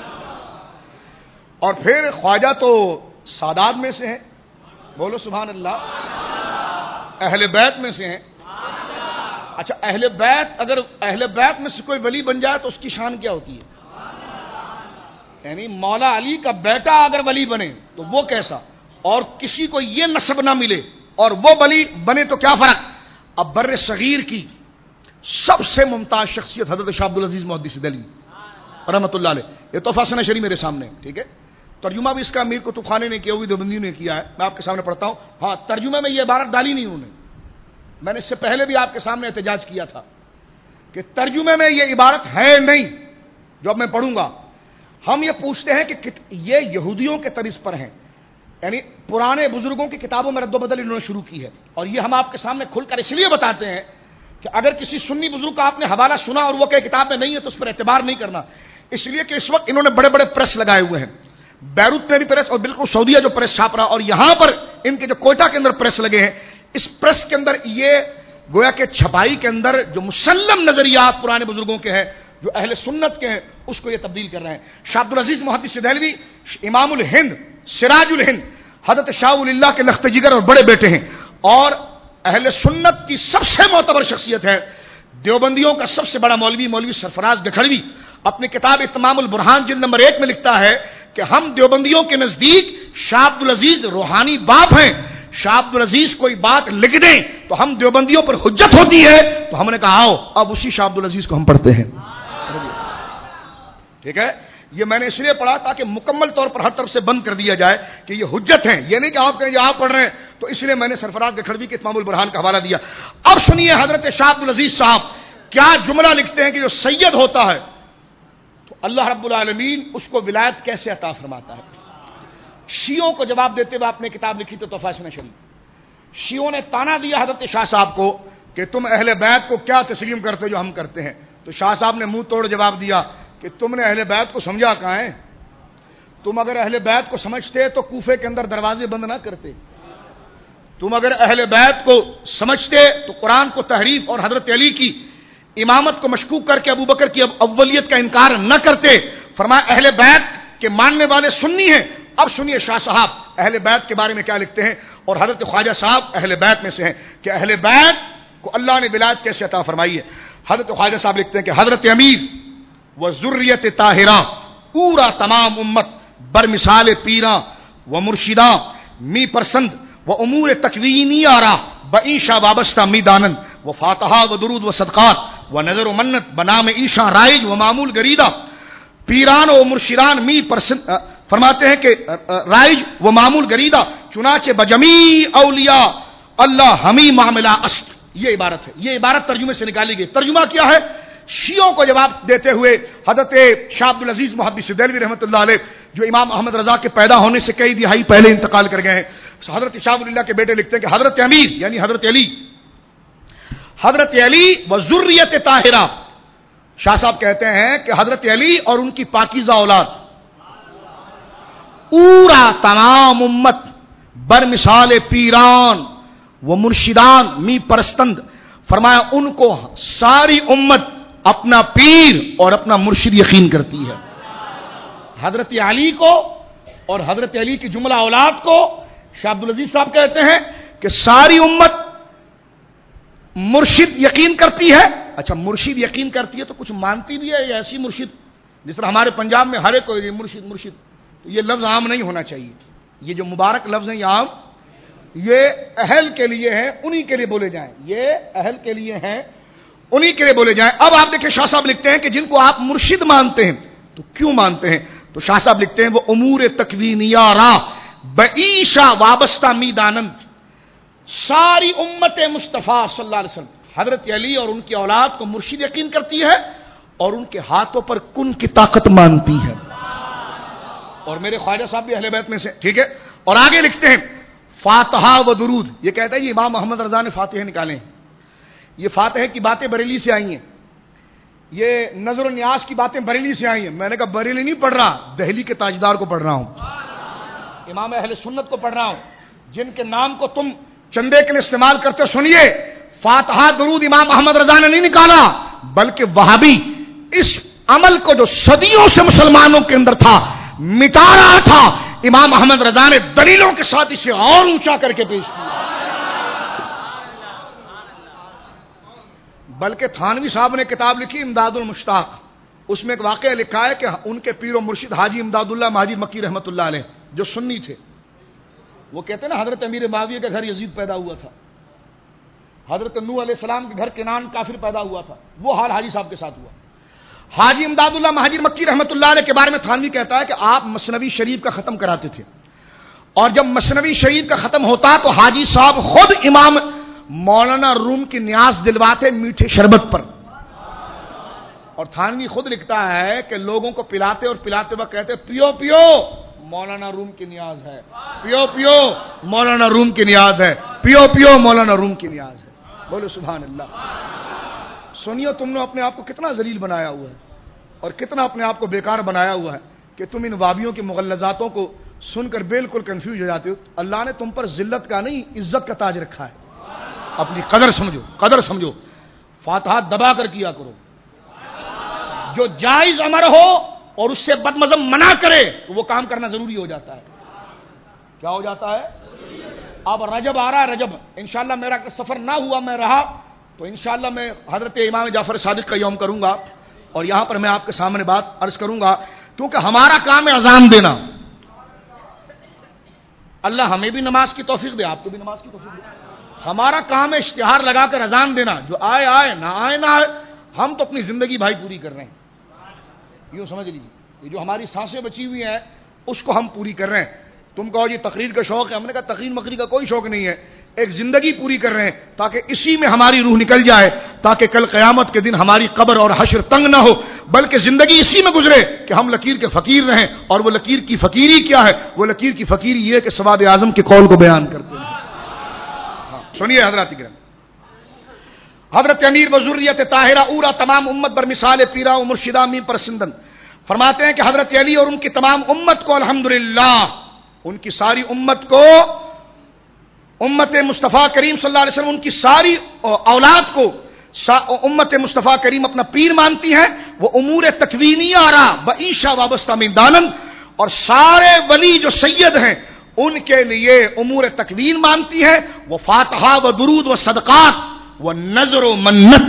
اور پھر خواجہ تو سادات میں سے ہیں، بولو سبحان اللہ، اہل بیت میں سے ہیں۔ اچھا اہل بیت، اگر اہل بیت میں سے کوئی ولی بن جائے تو اس کی شان کیا ہوتی ہے؟ یعنی مولا علی کا بیٹا اگر ولی بنے تو وہ کیسا، اور کسی کو یہ نسب نہ ملے اور وہ ولی بنے تو کیا فرق؟ اب بر صغیر کی سب سے ممتاز شخصیت حضرت شاہ عبد العزیز محدث دہلوی رحمۃ اللہ علیہ، یہ تحفہ سنہ شریف میرے سامنے ہے، ٹھیک ہے؟ ترجمہ بھی اس کا امیر کتب خانے نے کیا، ہوئی دیوبندیوں نے کیا ہے، میں آپ کے سامنے پڑھتا ہوں۔ ہاں ترجمے میں یہ عبارت ڈالی نہیں انہوں نے، میں نے اس سے پہلے بھی آپ کے سامنے احتجاج کیا تھا کہ ترجمے میں یہ عبارت ہے نہیں جو اب میں پڑھوں گا۔ ہم یہ پوچھتے ہیں کہ یہ یہودیوں کے طرز پر ہیں، یعنی پرانے بزرگوں کی کتابوں میں رد و بدل انہوں نے شروع کی ہے، اور یہ ہم آپ کے سامنے کھل کر اس لیے بتاتے ہیں کہ اگر کسی سنی بزرگ کا آپ نے حوالہ سنا اور وہ کہ کتاب میں نہیں ہے تو اس پر اعتبار نہیں کرنا، اس لیے کہ اس وقت انہوں نے بڑے بڑے پریس لگائے ہوئے ہیں، بیروت میں بھی پریس اور بالکل سعودیہ جو پریس چھاپ رہا، اور یہاں پر ان کے جو کوئٹہ کے اندر پریس لگے ہیں، اس پریس کے اندر یہ گویا کہ چھپائی کے اندر جو مسلم نظریات پرانے بزرگوں کے ہیں، جو اہل سنت کے ہیں، اس کو یہ تبدیل کر رہے ہیں۔ شاہ عبد العزیز محدث دہلوی امام الہند، سراج الہند، حضرت شاہ ولی اللہ کے لخت جگر اور بڑے بیٹے ہیں، اور اہل سنت کی سب سے معتبر شخصیت ہے۔ دیوبندیوں کا سب سے بڑا مولوی مولوی سرفراز گکھڑوی اپنی کتاب اتمام البرہان جلد نمبر ایک میں لکھتا ہے کہ ہم دیوبندیوں کے نزدیک شاہ عبد العزیز روحانی باپ ہیں، شاہ عبد العزیز کوئی بات لکھ دیں تو ہم دیوبندیوں پر حجت ہوتی ہے، تو ہم نے کہا آؤ اب اسی شاہ عبد العزیز کو ہم پڑھتے ہیں، ٹھیک ہے؟ یہ میں نے اس لیے پڑھا تاکہ مکمل طور پر ہر طرف سے بند کر دیا جائے کہ یہ حجت ہیں، یہ نہیں کہ آپ کہیں آپ پڑھ رہے ہیں، تو اس لیے میں نے سرفراز گکھڑوی کے اتمام البرہان کا حوالہ دیا۔ اب سنیے حضرت شاہ عبد العزیز صاحب کیا جملہ لکھتے ہیں کہ جو سید ہوتا ہے تو اللہ رب العالمین اس کو ولایت کیسے عطا فرماتا ہے۔ شیعوں کو جواب دیتے ہوئے آپ نے کتاب لکھی تو تحفہ سنہ شریف، شیعوں نے تانا دیا حضرت شاہ صاحب کو کہ تم اہل بیت کو کیا تسلیم کرتے جو ہم کرتے ہیں، تو شاہ صاحب نے منہ توڑ جواب دیا کہ تم نے اہل بیت کو سمجھا کہاں ہے؟ تم اگر اہل بیت کو سمجھتے تو کوفے کے اندر دروازے بند نہ کرتے، تم اگر اہل بیت کو سمجھتے تو قرآن کو تحریف اور حضرت علی کی امامت کو مشکوک کر کے ابو بکر کی اولیت کا انکار نہ کرتے۔ فرمایا اہل بیت کے ماننے والے سنی ہیں۔ اب سنیے شاہ صاحب اہل بیت کے بارے میں کیا لکھتے ہیں، اور حضرت خواجہ صاحب اہل بیت میں سے ہیں کہ اہل بیت کو اللہ نے ولایت کیسے عطا فرمائی ہے۔ حضرت خواجہ صاحب لکھتے ہیں کہ حضرت امیر و ذریت طاہرہ پورا تمام امت بر مثال پیراں و مرشداں می پسند و امور تکوینی آرا بعیشا وابستہ می دانند و فاتحہ و درود و صدقات و نظر و منت بنام عیشا رائج و معمول گریدہ، پیران و مرشدان می پسند فرماتے ہیں کہ رائج و معمول گریدہ چنانچہ بجمی اولیاء اللہ ہمی معاملہ است۔ یہ عبارت ہے، یہ عبارت ترجمے سے نکالی گئی۔ ترجمہ کیا ہے شیعوں کو جواب دیتے ہوئے حضرت شاہ عبد العزیز محدث دہلوی رحمۃ اللہ علیہ جو امام احمد رضا کے پیدا ہونے سے کئی دہائی پہلے انتقال کر گئے ہیں، حضرت شاہ ولی اللہ کے بیٹے لکھتے ہیں کہ حضرت امیر یعنی حضرت علی حضرت علی و ذریت طاہرہ، شاہ صاحب کہتے ہیں کہ حضرت علی اور ان کی پاکیزہ اولاد پورا تمام امت بر مثال پیران و مرشدان می پرستند، فرمایا ان کو ساری امت اپنا پیر اور اپنا مرشد یقین کرتی ہے۔ حضرت علی کو اور حضرت علی کی جملہ اولاد کو شاہ عبد العزیز صاحب کہتے ہیں کہ ساری امت مرشد یقین کرتی ہے۔ اچھا مرشد یقین کرتی ہے تو کچھ مانتی بھی ہے یا ایسی مرشد جس طرح ہمارے پنجاب میں ہر ایک کو مرشد مرشد، تو یہ لفظ عام نہیں ہونا چاہیے، یہ جو مبارک لفظ ہیں یہ عام، یہ اہل کے لیے ہیں، انہی کے لیے بولے جائیں، یہ اہل کے لیے ہیں، انہی کے لیے بولے جائیں۔ اب آپ دیکھیں شاہ صاحب لکھتے ہیں کہ جن کو آپ مرشد مانتے ہیں تو کیوں مانتے ہیں؟ تو شاہ صاحب لکھتے ہیں وہ امور تکوینیہ را بعیشہ وابستہ میدانند، ساری امت مصطفیٰ صلی اللہ علیہ وسلم حضرت علی اور ان کی اولاد کو مرشد یقین کرتی ہے اور ان کے ہاتھوں پر کن کی طاقت مانتی ہے، اور میرے خواجہ صاحب بھی اہل بیت میں سے، ٹھیک ہے۔ اور آگے لکھتے ہیں فاتحہ و درود، یہ کہتا ہے یہ امام محمد رضا نے فاتحہ نکالے ہیں، یہ فاتحہ کی باتیں بریلی سے آئی ہیں، یہ نظر و نیاز کی باتیں بریلی سے آئی ہیں۔ میں نے کہا بریلی نہیں پڑھ رہا، دہلی کے تاجدار کو پڑھ رہا ہوں، امام اہل سنت کو پڑھ رہا ہوں، جن کے نام کو تم چندے کے لیے استعمال کرتے ہو۔ سنیے، فاتحہ درود امام محمد رضا نے نہیں نکالا، بلکہ وہابی اس عمل کو جو صدیوں سے مسلمانوں کے اندر تھا مٹا رہا تھا، امام محمد رضا نے دلیلوں کے ساتھ اسے اور اونچا کر کے پیش کیا۔ بلکہ تھانوی صاحب نے کتاب لکھی امداد المشتاق، اس میں ایک واقعہ لکھا ہے کہ ان کے پیر و مرشد حاجی امداد اللہ مہاجر مکی رحمۃ اللہ علیہ جو سنی تھے، وہ کہتے ہیں نا حضرت امیر معاویہ کے گھر یزید پیدا ہوا تھا، حضرت نوح علیہ السلام کے گھر کنان کافر پیدا ہوا تھا، وہ حال حاجی صاحب کے ساتھ ہوا۔ حاجی امداد اللہ مہاجر مکی رحمۃ اللہ علیہ کے بارے میں تھانوی کہتا ہے کہ آپ مثنوی شریف کا ختم کراتے تھے، اور جب مثنوی شریف کا ختم ہوتا تو حاجی صاحب خود امام مولانا روم کی نیاز دلواتے میٹھے شربت پر، اور تھانوی خود لکھتا ہے کہ لوگوں کو پلاتے اور پلاتے وقت کہتے پیو پیو مولانا روم کی نیاز ہے، پیو پیو مولانا روم کی نیاز ہے، پیو پیو مولانا روم کی نیاز ہے۔ بولو سبحان اللہ۔ سنیو، تم نے اپنے آپ کو کتنا ذلیل بنایا ہوا ہے اور کتنا اپنے آپ کو بیکار بنایا ہوا ہے کہ تم ان وابیوں کی مغلظاتوں کو سن کر بالکل کنفیوز ہو جاتے ہو۔ اللہ نے تم پر ذلت کا نہیں عزت کا تاج رکھا ہے، اپنی قدر سمجھو، قدر سمجھو، فاتحہ دبا کر کیا کرو، جو جائز امر ہو اور اس سے بدمزم منع کرے تو وہ کام کرنا ضروری ہو جاتا ہے۔ کیا ہو جاتا ہے؟ اب رجب آ رہا ہے، رجب انشاءاللہ میرا سفر نہ ہوا میں رہا تو انشاءاللہ میں حضرت امام جعفر صادق کا یوم کروں گا، اور یہاں پر میں آپ کے سامنے بات عرض کروں گا، کیونکہ ہمارا کام ہے اذان دینا۔ اللہ ہمیں بھی نماز کی توفیق دے، آپ کو بھی نماز کی توفیق دے۔ ہمارا کام ہے اشتہار لگا کر اذان دینا، جو آئے آئے، نہ آئے نہ آئے، ہم تو اپنی زندگی بھائی پوری کر رہے ہیں، یوں سمجھ لیجیے، یہ جو ہماری سانسیں بچی ہوئی ہیں اس کو ہم پوری کر رہے ہیں۔ تم کہو جی تقریر کا شوق ہے، ہم نے کہا تقریر مقریر کا کوئی شوق نہیں ہے، ایک زندگی پوری کر رہے ہیں تاکہ اسی میں ہماری روح نکل جائے، تاکہ کل قیامت کے دن ہماری قبر اور حشر تنگ نہ ہو، بلکہ زندگی اسی میں گزرے کہ ہم لکیر کے فقیر رہیں۔ اور وہ لکیر کی فقیری کیا ہے؟ وہ لکیر کی فقیری یہ کہ سواد اعظم کے قول کو بیان کرتے ہیں۔ ہاں سنیے حضرات کرام، حضرت امیر و ذریت طاہرہ اورا تمام امت بر مثال پیرا و مرشدہ می پرسندن، فرماتے ہیں کہ حضرت علی اور ان کی تمام امت کو الحمدللہ، ان کی ساری امت کو، امت مصطفیٰ کریم صلی اللہ علیہ وسلم ان کی ساری اولاد کو امت مصطفیٰ کریم اپنا پیر مانتی ہیں۔ وہ امور تکوینیہ را بعیشہ وابستہ من دانند، اور سارے ولی جو سید ہیں ان کے لیے امور تکوین مانتی ہیں۔ وہ فاتحہ و درود و صدقات و نظر و منت،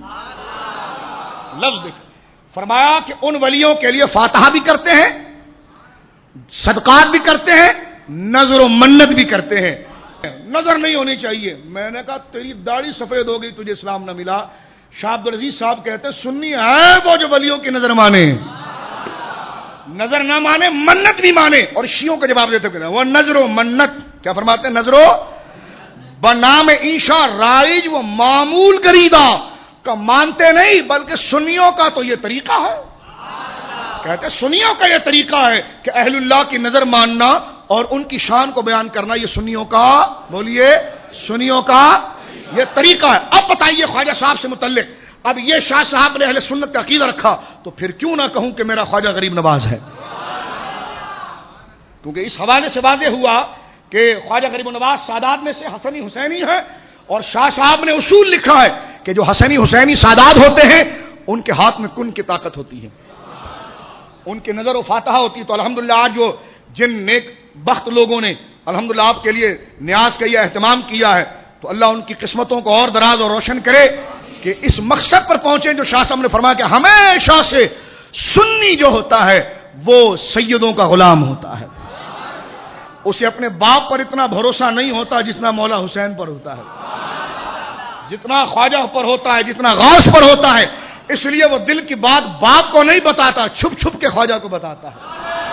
لفظ دیکھیں، فرمایا کہ ان ولیوں کے لیے فاتحہ بھی کرتے ہیں، صدقات بھی کرتے ہیں، نظر و منت بھی کرتے ہیں۔ نظر نہیں ہونی چاہیے، میں نے کہا تیری داڑھی سفید ہو گئی تجھے اسلام نہ ملا۔ شاہ عبد العزیز صاحب کہتے ہیں سنی ہے وہ جو ولیوں کی نظر مانے، نظر نہ مانے منت بھی مانے۔ اور شیعوں کا جواب دیتے ہیں وہ نظر و منت کیا فرماتے ہیں؟ نظر و بنام انشاء رائج و معمول گریدہ کا مانتے نہیں بلکہ سنیوں کا تو یہ طریقہ ہے. کہتے سنیوں کا یہ طریقہ ہے کہ اہل اللہ کی نظر ماننا اور ان کی شان کو بیان کرنا، یہ سنیوں کا، بولیے، سنیوں کا یہ طریقہ ہے. اب بتائیے خواجہ صاحب سے متعلق، اب یہ شاہ صاحب نے اہل سنت کا عقیدہ رکھا تو پھر کیوں نہ کہوں کہ میرا خواجہ غریب نواز ہے. کیونکہ اس حوالے سے واضح ہوا کہ خواجہ غریب نواز سادات میں سے حسنی حسینی ہے، اور شاہ صاحب نے اصول لکھا ہے کہ جو حسنی حسینی سادات ہوتے ہیں ان کے ہاتھ میں کن کی طاقت ہوتی ہے، ان کی نظر و فاتحہ ہوتی ہے. تو الحمدللہ آج جو جن نیک بخت لوگوں نے الحمدللہ آپ کے لیے نیاز کا یہ اہتمام کیا ہے، تو اللہ ان کی قسمتوں کو اور دراز اور روشن کرے کہ اس مقصد پر پہنچیں جو شاہ صاحب نے فرمایا کہ ہمیشہ سے سنی جو ہوتا ہے وہ سیدوں کا غلام ہوتا ہے. اسے اپنے باپ پر اتنا بھروسہ نہیں ہوتا جتنا مولا حسین پر ہوتا ہے، جتنا خواجہ پر ہوتا ہے، جتنا غوث پر ہوتا ہے. اس لیے وہ دل کی بات باپ کو نہیں بتاتا، چھپ چھپ کے خواجہ کو بتاتا ہے.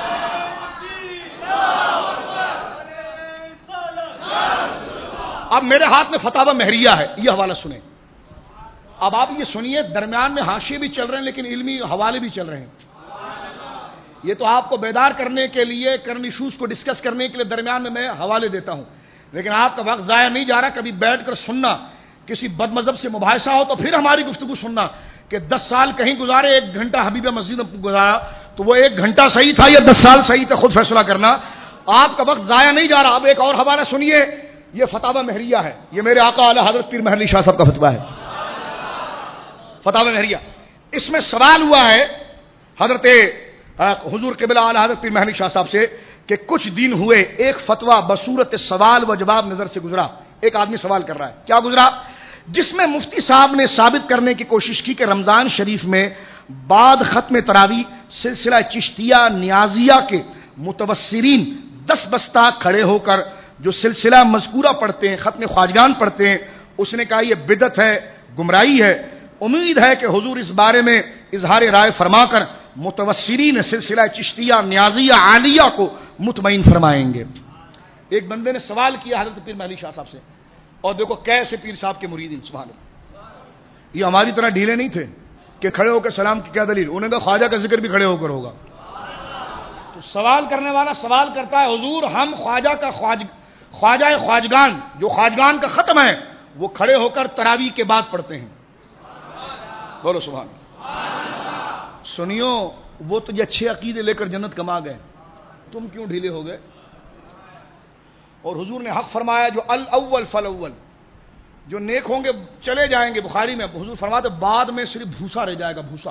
اب میرے ہاتھ میں فتاوی مہریہ ہے، یہ حوالہ سنیں. اب آپ یہ سنیے، درمیان میں حاشیے بھی چل رہے ہیں لیکن علمی حوالے بھی چل رہے ہیں. یہ تو آپ کو بیدار کرنے کے لیے، کرنٹ ایشوز کو ڈسکس کرنے کے لیے درمیان میں میں حوالے دیتا ہوں، لیکن آپ کا وقت ضائع نہیں جا رہا. کبھی بیٹھ کر سننا، کسی بد مذہب سے مباحثہ ہو تو پھر ہماری گفتگو سننا کہ دس سال کہیں گزارے، ایک گھنٹہ حبیبہ مسجد میں گزارا تو وہ ایک گھنٹہ صحیح تھا یا دس سال صحیح تھا، خود فیصلہ کرنا. آپ کا وقت ضائع نہیں جا رہا. اب ایک اور حوالہ سنیے، یہ فتاوی مہریہ ہے، یہ میرے آقا اعلی حضرت پیر محلی شاہ صاحب کا فتویٰ ہے، فتاوی مہریہ. اس میں سوال ہوا ہے حضرت حضور قبلہ اعلی حضرت پیر محلی شاہ صاحب سے کہ کچھ دن ہوئے ایک فتویٰ بصورت سوال و جواب نظر سے گزرا. ایک آدمی سوال کر رہا ہے، کیا گزرا؟ جس میں مفتی صاحب نے ثابت کرنے کی کوشش کی کہ رمضان شریف میں بعد ختم تراویح سلسلہ چشتیہ نیازیہ کے متوسرین دس بستہ کھڑے ہو کر جو سلسلہ مذکورہ پڑھتے ہیں، ختم خواجگان پڑھتے ہیں. اس نے کہا یہ بدعت ہے، گمراہی ہے. امید ہے کہ حضور اس بارے میں اظہار رائے فرما کر متوسرین سلسلہ چشتیہ نیازیہ عالیہ کو مطمئن فرمائیں گے. ایک بندے نے سوال کیا حضرت پیر محلی شاہ صاحب سے، اور دیکھو کیسے پیر صاحب کے مریدین، سبحان اللہ، یہ ہماری طرح ڈھیلے نہیں تھے کہ کھڑے ہو کر سلام کی کیا دلیل. انہوں نے کہا خواجہ کا ذکر بھی کھڑے ہو کر ہوگا. تو سوال کرنے والا سوال کرتا ہے، حضور ہم خواجہ کا خواج خواجہ خواجگان جو خواجگان کا ختم ہے وہ کھڑے ہو کر تراویح کے بعد پڑھتے ہیں. بولو سبحان اللہ. سنیو، وہ تو یہ اچھے عقیدے لے کر جنت کما گئے، تم کیوں ڈھیلے ہو گئے؟ اور حضور نے حق فرمایا جو الاول فالاول، جو نیک ہوں گے چلے جائیں گے. بخاری میں حضور فرماتے بعد میں صرف بھوسا رہ جائے گا، بھوسا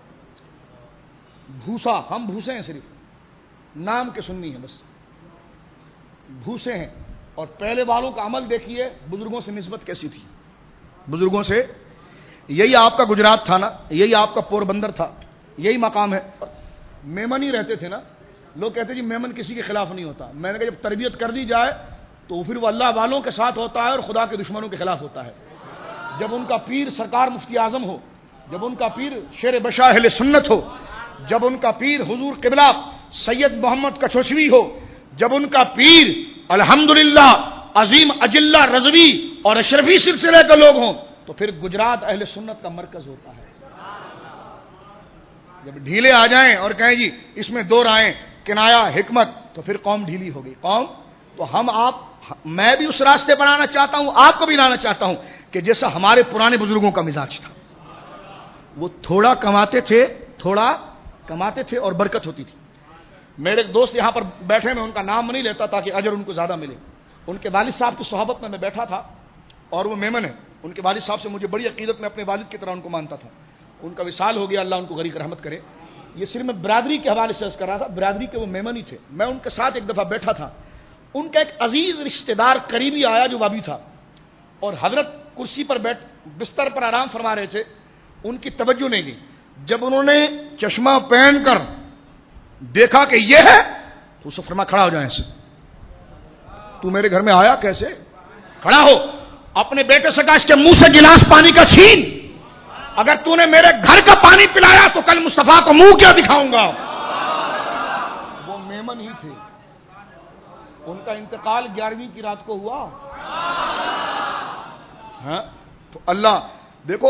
بھوسا ہم بھوسے ہیں، صرف نام کے سننی ہے، بس بھوسے ہیں. اور پہلے والوں کا عمل دیکھیے، بزرگوں سے نسبت کیسی تھی، بزرگوں سے. یہی آپ کا گجرات تھا نا، یہی آپ کا پور بندر تھا، یہی مقام ہے. میمن ہی رہتے تھے نا. لوگ کہتے جی میمن کسی کے خلاف نہیں ہوتا. میں نے کہا جب تربیت کر دی جائے تو پھر وہ اللہ والوں کے ساتھ ہوتا ہے اور خدا کے دشمنوں کے خلاف ہوتا ہے. جب ان کا پیر سرکار مفتی اعظم ہو، جب ان کا پیر شیر بشا اہل سنت ہو، جب ان کا پیر حضور قبلہ سید محمد کچھوچوی ہو، جب ان کا پیر الحمدللہ عظیم اجلہ رضوی اور اشرفی سلسلے کے لوگ ہوں، تو پھر گجرات اہل سنت کا مرکز ہوتا ہے. جب ڈھیلے آ جائیں اور کہیں جی اس میں دو رائیں، کنایا حکمت، تو پھر قوم ڈھیلی ہو گئی. قوم تو ہم آپ میں بھی اس راستے پر آنا چاہتا ہوں، آپ کو بھی لانا چاہتا ہوں کہ جیسا ہمارے پرانے بزرگوں کا مزاج تھا. وہ تھوڑا کماتے تھے، تھوڑا کماتے تھے اور برکت ہوتی تھی. میرے ایک دوست یہاں پر بیٹھے، میں ان کا نام نہیں لیتا تاکہ اجر ان کو زیادہ ملے. ان کے والد صاحب کی صحبت میں میں بیٹھا تھا اور وہ میمن ہے. ان کے والد صاحب سے مجھے بڑی عقیدت میں اپنے والد کی طرح ان کو مانتا تھا. ان کا وصال ہو گیا، اللہ ان کو غریق رحمت کرے. یہ صرف میں برادری کے حوالے سے عرض کر رہا تھا، برادری کے وہ میمن ہی تھے. میں ان کے ساتھ ایک دفعہ بیٹھا تھا. ان کا ایک عزیز رشتہ دار قریبی آیا جو وابی تھا، اور حضرت کرسی پر بیٹھ بستر پر آرام فرما رہے تھے. ان کی توجہ نہیں گئی. جب انہوں نے چشمہ پہن کر دیکھا کہ یہ ہے تو اسے فرما کھڑا ہو جائیں ایسے. تو میرے گھر میں آیا کیسے؟ کھڑا ہو. اپنے بیٹے سے کہا اس کے منہ سے گلاس پانی کا چھین. اگر تو نے میرے گھر کا پانی پلایا تو کل مصطفیٰ کو منہ کیا دکھاؤں گا. وہ میمن ہی تھے. ان کا انتقال گیارہویں کی رات کو ہوا. ہاں تو اللہ دیکھو،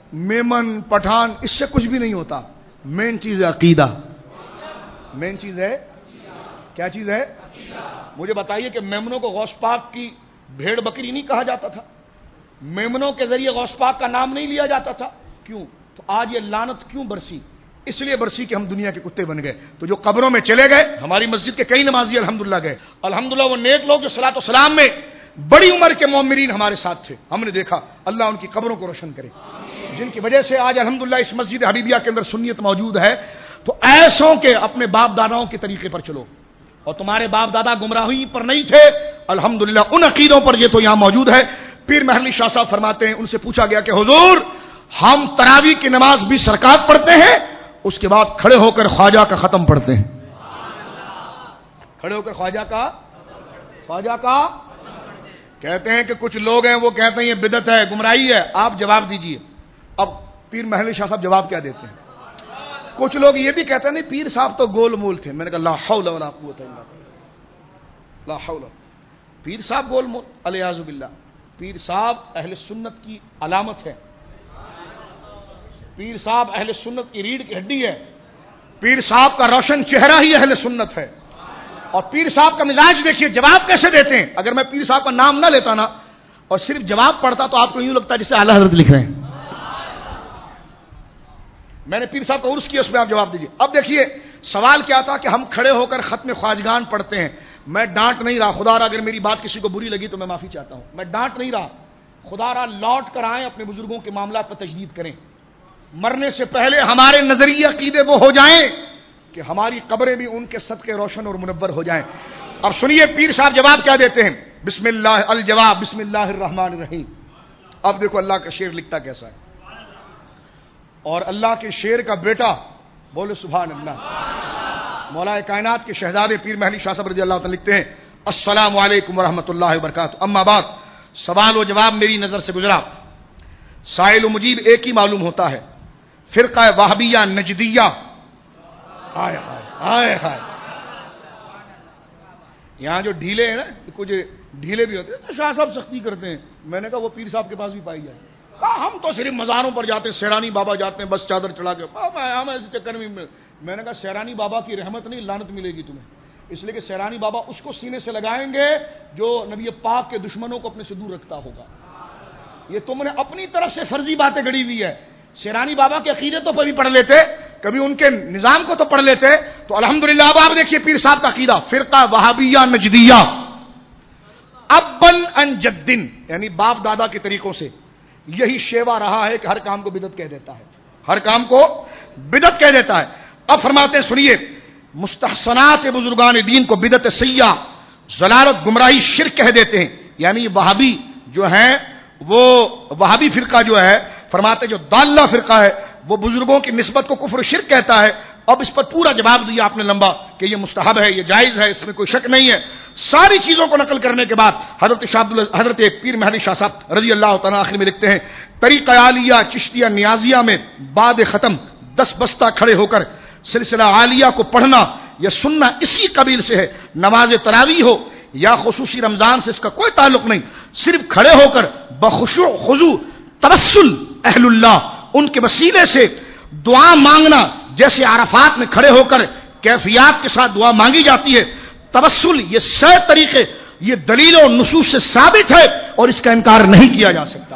میمن پٹھان اس سے کچھ بھی نہیں ہوتا. مین چیز ہے عقیدہ. مین چیز ہے کیا چیز ہے؟ مجھے بتائیے کہ میمنوں کو غوث پاک کی بھیڑ بکری نہیں کہا جاتا تھا؟ میمنوں کے ذریعے غوث پاک کا نام نہیں لیا جاتا تھا؟ کیوں؟ تو آج یہ لعنت کیوں برسی؟ اس لیے برسی کہ ہم دنیا کے کتے بن گئے. تو جو قبروں میں چلے گئے، ہماری مسجد کے کئی نمازی الحمدللہ گئے. الحمدللہ وہ نیک لوگ جو صلاۃ و سلام میں بڑی عمر کے مومنین ہمارے ساتھ تھے، ہم نے دیکھا. اللہ ان کی قبروں کو روشن کرے، جن کی وجہ سے آج الحمدللہ اس مسجد حبیبیہ کے اندر سنیت موجود ہے. تو ایسوں کے اپنے باپ داداؤں کے طریقے پر چلو، اور تمہارے باپ دادا گمراہی پر نہیں تھے، الحمدللہ ان عقیدوں پر یہ تو یہاں موجود ہے. پیر محلی شاہ صاحب فرماتے ہیں، ان سے پوچھا گیا کہ حضور ہم تراویح کی نماز بھی رکعت پڑھتے ہیں، اس کے بعد کھڑے ہو کر خواجہ کا ختم پڑھتے ہیں. کھڑے ہو کر خواجہ کا خواجہ کا کہتے ہیں کہ کچھ لوگ ہیں وہ کہتے ہیں یہ بدعت ہے، گمراہی ہے. آپ جواب دیجئے. اب پیر محلی شاہ صاحب جواب کیا دیتے ہیں؟ کچھ لوگ یہ بھی کہتے ہیں نہیں پیر صاحب تو گول مول تھے. میں نے کہا لا حول ولا قوت الا باللہ، لا حول. پیر صاحب گول مول؟ الیاذ باللہ. پیر صاحب اہل سنت کی علامت ہے. پیر صاحب اہل سنت کی ریڑھ کی ہڈی ہے. پیر صاحب کا روشن چہرہ ہی اہل سنت ہے. اور پیر صاحب کا مزاج دیکھیے، جواب کیسے دیتے ہیں. اگر میں پیر صاحب کا نام نہ لیتا نا اور صرف جواب پڑھتا تو آپ کو یوں لگتا ہے جسے اعلیٰ حضرت لکھ رہے ہیں. میں نے پیر صاحب کا عرض کیا، اس میں آپ جواب دیجیے. اب دیکھیے سوال کیا تھا کہ ہم کھڑے ہو کر ختم خواجگان پڑھتے ہیں. میں ڈانٹ نہیں رہا، خدا را اگر میری بات کسی کو بری لگی تو میں معافی چاہتا ہوں. میں ڈانٹ نہیں رہا، خدا را لوٹ کر آئیں، اپنے بزرگوں کے معاملات پر تجدید کریں. مرنے سے پہلے ہمارے نظریہ عقیدے وہ ہو جائیں کہ ہماری قبریں بھی ان کے صدقے روشن اور منور ہو جائیں. اب سنیے پیر صاحب جواب کیا دیتے ہیں. بسم اللہ الجواب بسم اللہ الرحمن الرحیم. اب دیکھو اللہ کا شعر لکھتا کیسا ہے. اور اللہ کے شعر کا بیٹا بولے سبحان اللہ، مولا کائنات کے شہزادے پیر محلی شاہ صاحب رضی اللہ عنہ لکھتے ہیں السلام علیکم ورحمۃ اللہ وبرکاتہ. اما بعد، سوال و جواب میری نظر سے گزرا. سائل و مجیب ایک ہی معلوم ہوتا ہے، فرقہ وہابیہ نجدیہ. آئے ہائے آئے ہائے. یہاں جو ڈھیلے ہیں نا، کچھ ڈھیلے بھی ہوتے ہیں تو شاہ صاحب سختی کرتے ہیں. میں نے کہا وہ پیر صاحب کے پاس بھی پائی جائے. کہا ہم تو صرف مزاروں پر جاتے ہیں، سیرانی بابا جاتے ہیں بس چادر چڑھا کے. ہم ایسے چکر میں میں نے کہا سیرانی بابا کی رحمت نہیں، لعنت ملے گی تمہیں. اس لیے کہ سیرانی بابا اس کو سینے سے لگائیں گے جو نبی پاک کے دشمنوں کو اپنے سے دور رکھتا ہوگا. یہ تم نے اپنی طرف سے فرضی باتیں گڑی ہوئی ہے. سیرانی بابا کے عقیدے تو کبھی پڑھ لیتے، کبھی ان کے نظام کو تو پڑھ لیتے. تو الحمدللہ اب آپ دیکھیے پیر صاحب کا عقیدہ، فرقہ وہابیہ نجدیہ. ابن ان جدن، یعنی باپ دادا کے طریقوں سے یہی شیوا رہا ہے کہ ہر کام کو بدعت کہہ دیتا ہے، ہر کام کو بدعت کہہ دیتا ہے. اب فرماتے ہیں سنیے، مستحسنات بزرگان دین کو بدعت سیاح، ضلالت، گمراہی، شرک کہہ دیتے ہیں. یعنی وہابی جو ہیں، وہ وہابی فرقہ جو ہے، فرماتے جو داللہ فرقہ ہے وہ بزرگوں کی نسبت کو کفر و شرک کہتا ہے. اب اس پر پورا جواب دیا آپ نے لمبا کہ یہ مستحب ہے، یہ جائز ہے، اس میں کوئی شک نہیں ہے. ساری چیزوں کو نقل کرنے کے بعد حضرت شاہ حضرت پیر محلی شاہ صاحب رضی اللہ تعالیٰ آخر میں لکھتے ہیں طریقہ عالیہ چشتیہ نیازیہ میں بعد ختم دس بستہ کھڑے ہو کر سلسلہ عالیہ کو پڑھنا یا سننا اسی قبیل سے ہے. نماز تراویح ہو یا خصوصی رمضان سے اس کا کوئی تعلق نہیں. صرف کھڑے ہو کر بخشوع خضوع توسل اہل اللہ، ان کے وسیلے سے دعا مانگنا، جیسے عرفات میں کھڑے ہو کر کیفیات کے ساتھ دعا مانگی جاتی ہے. توسل، یہ سے طریقے، یہ دلیل و نصوص سے ثابت ہے اور اس کا انکار نہیں کیا جا سکتا.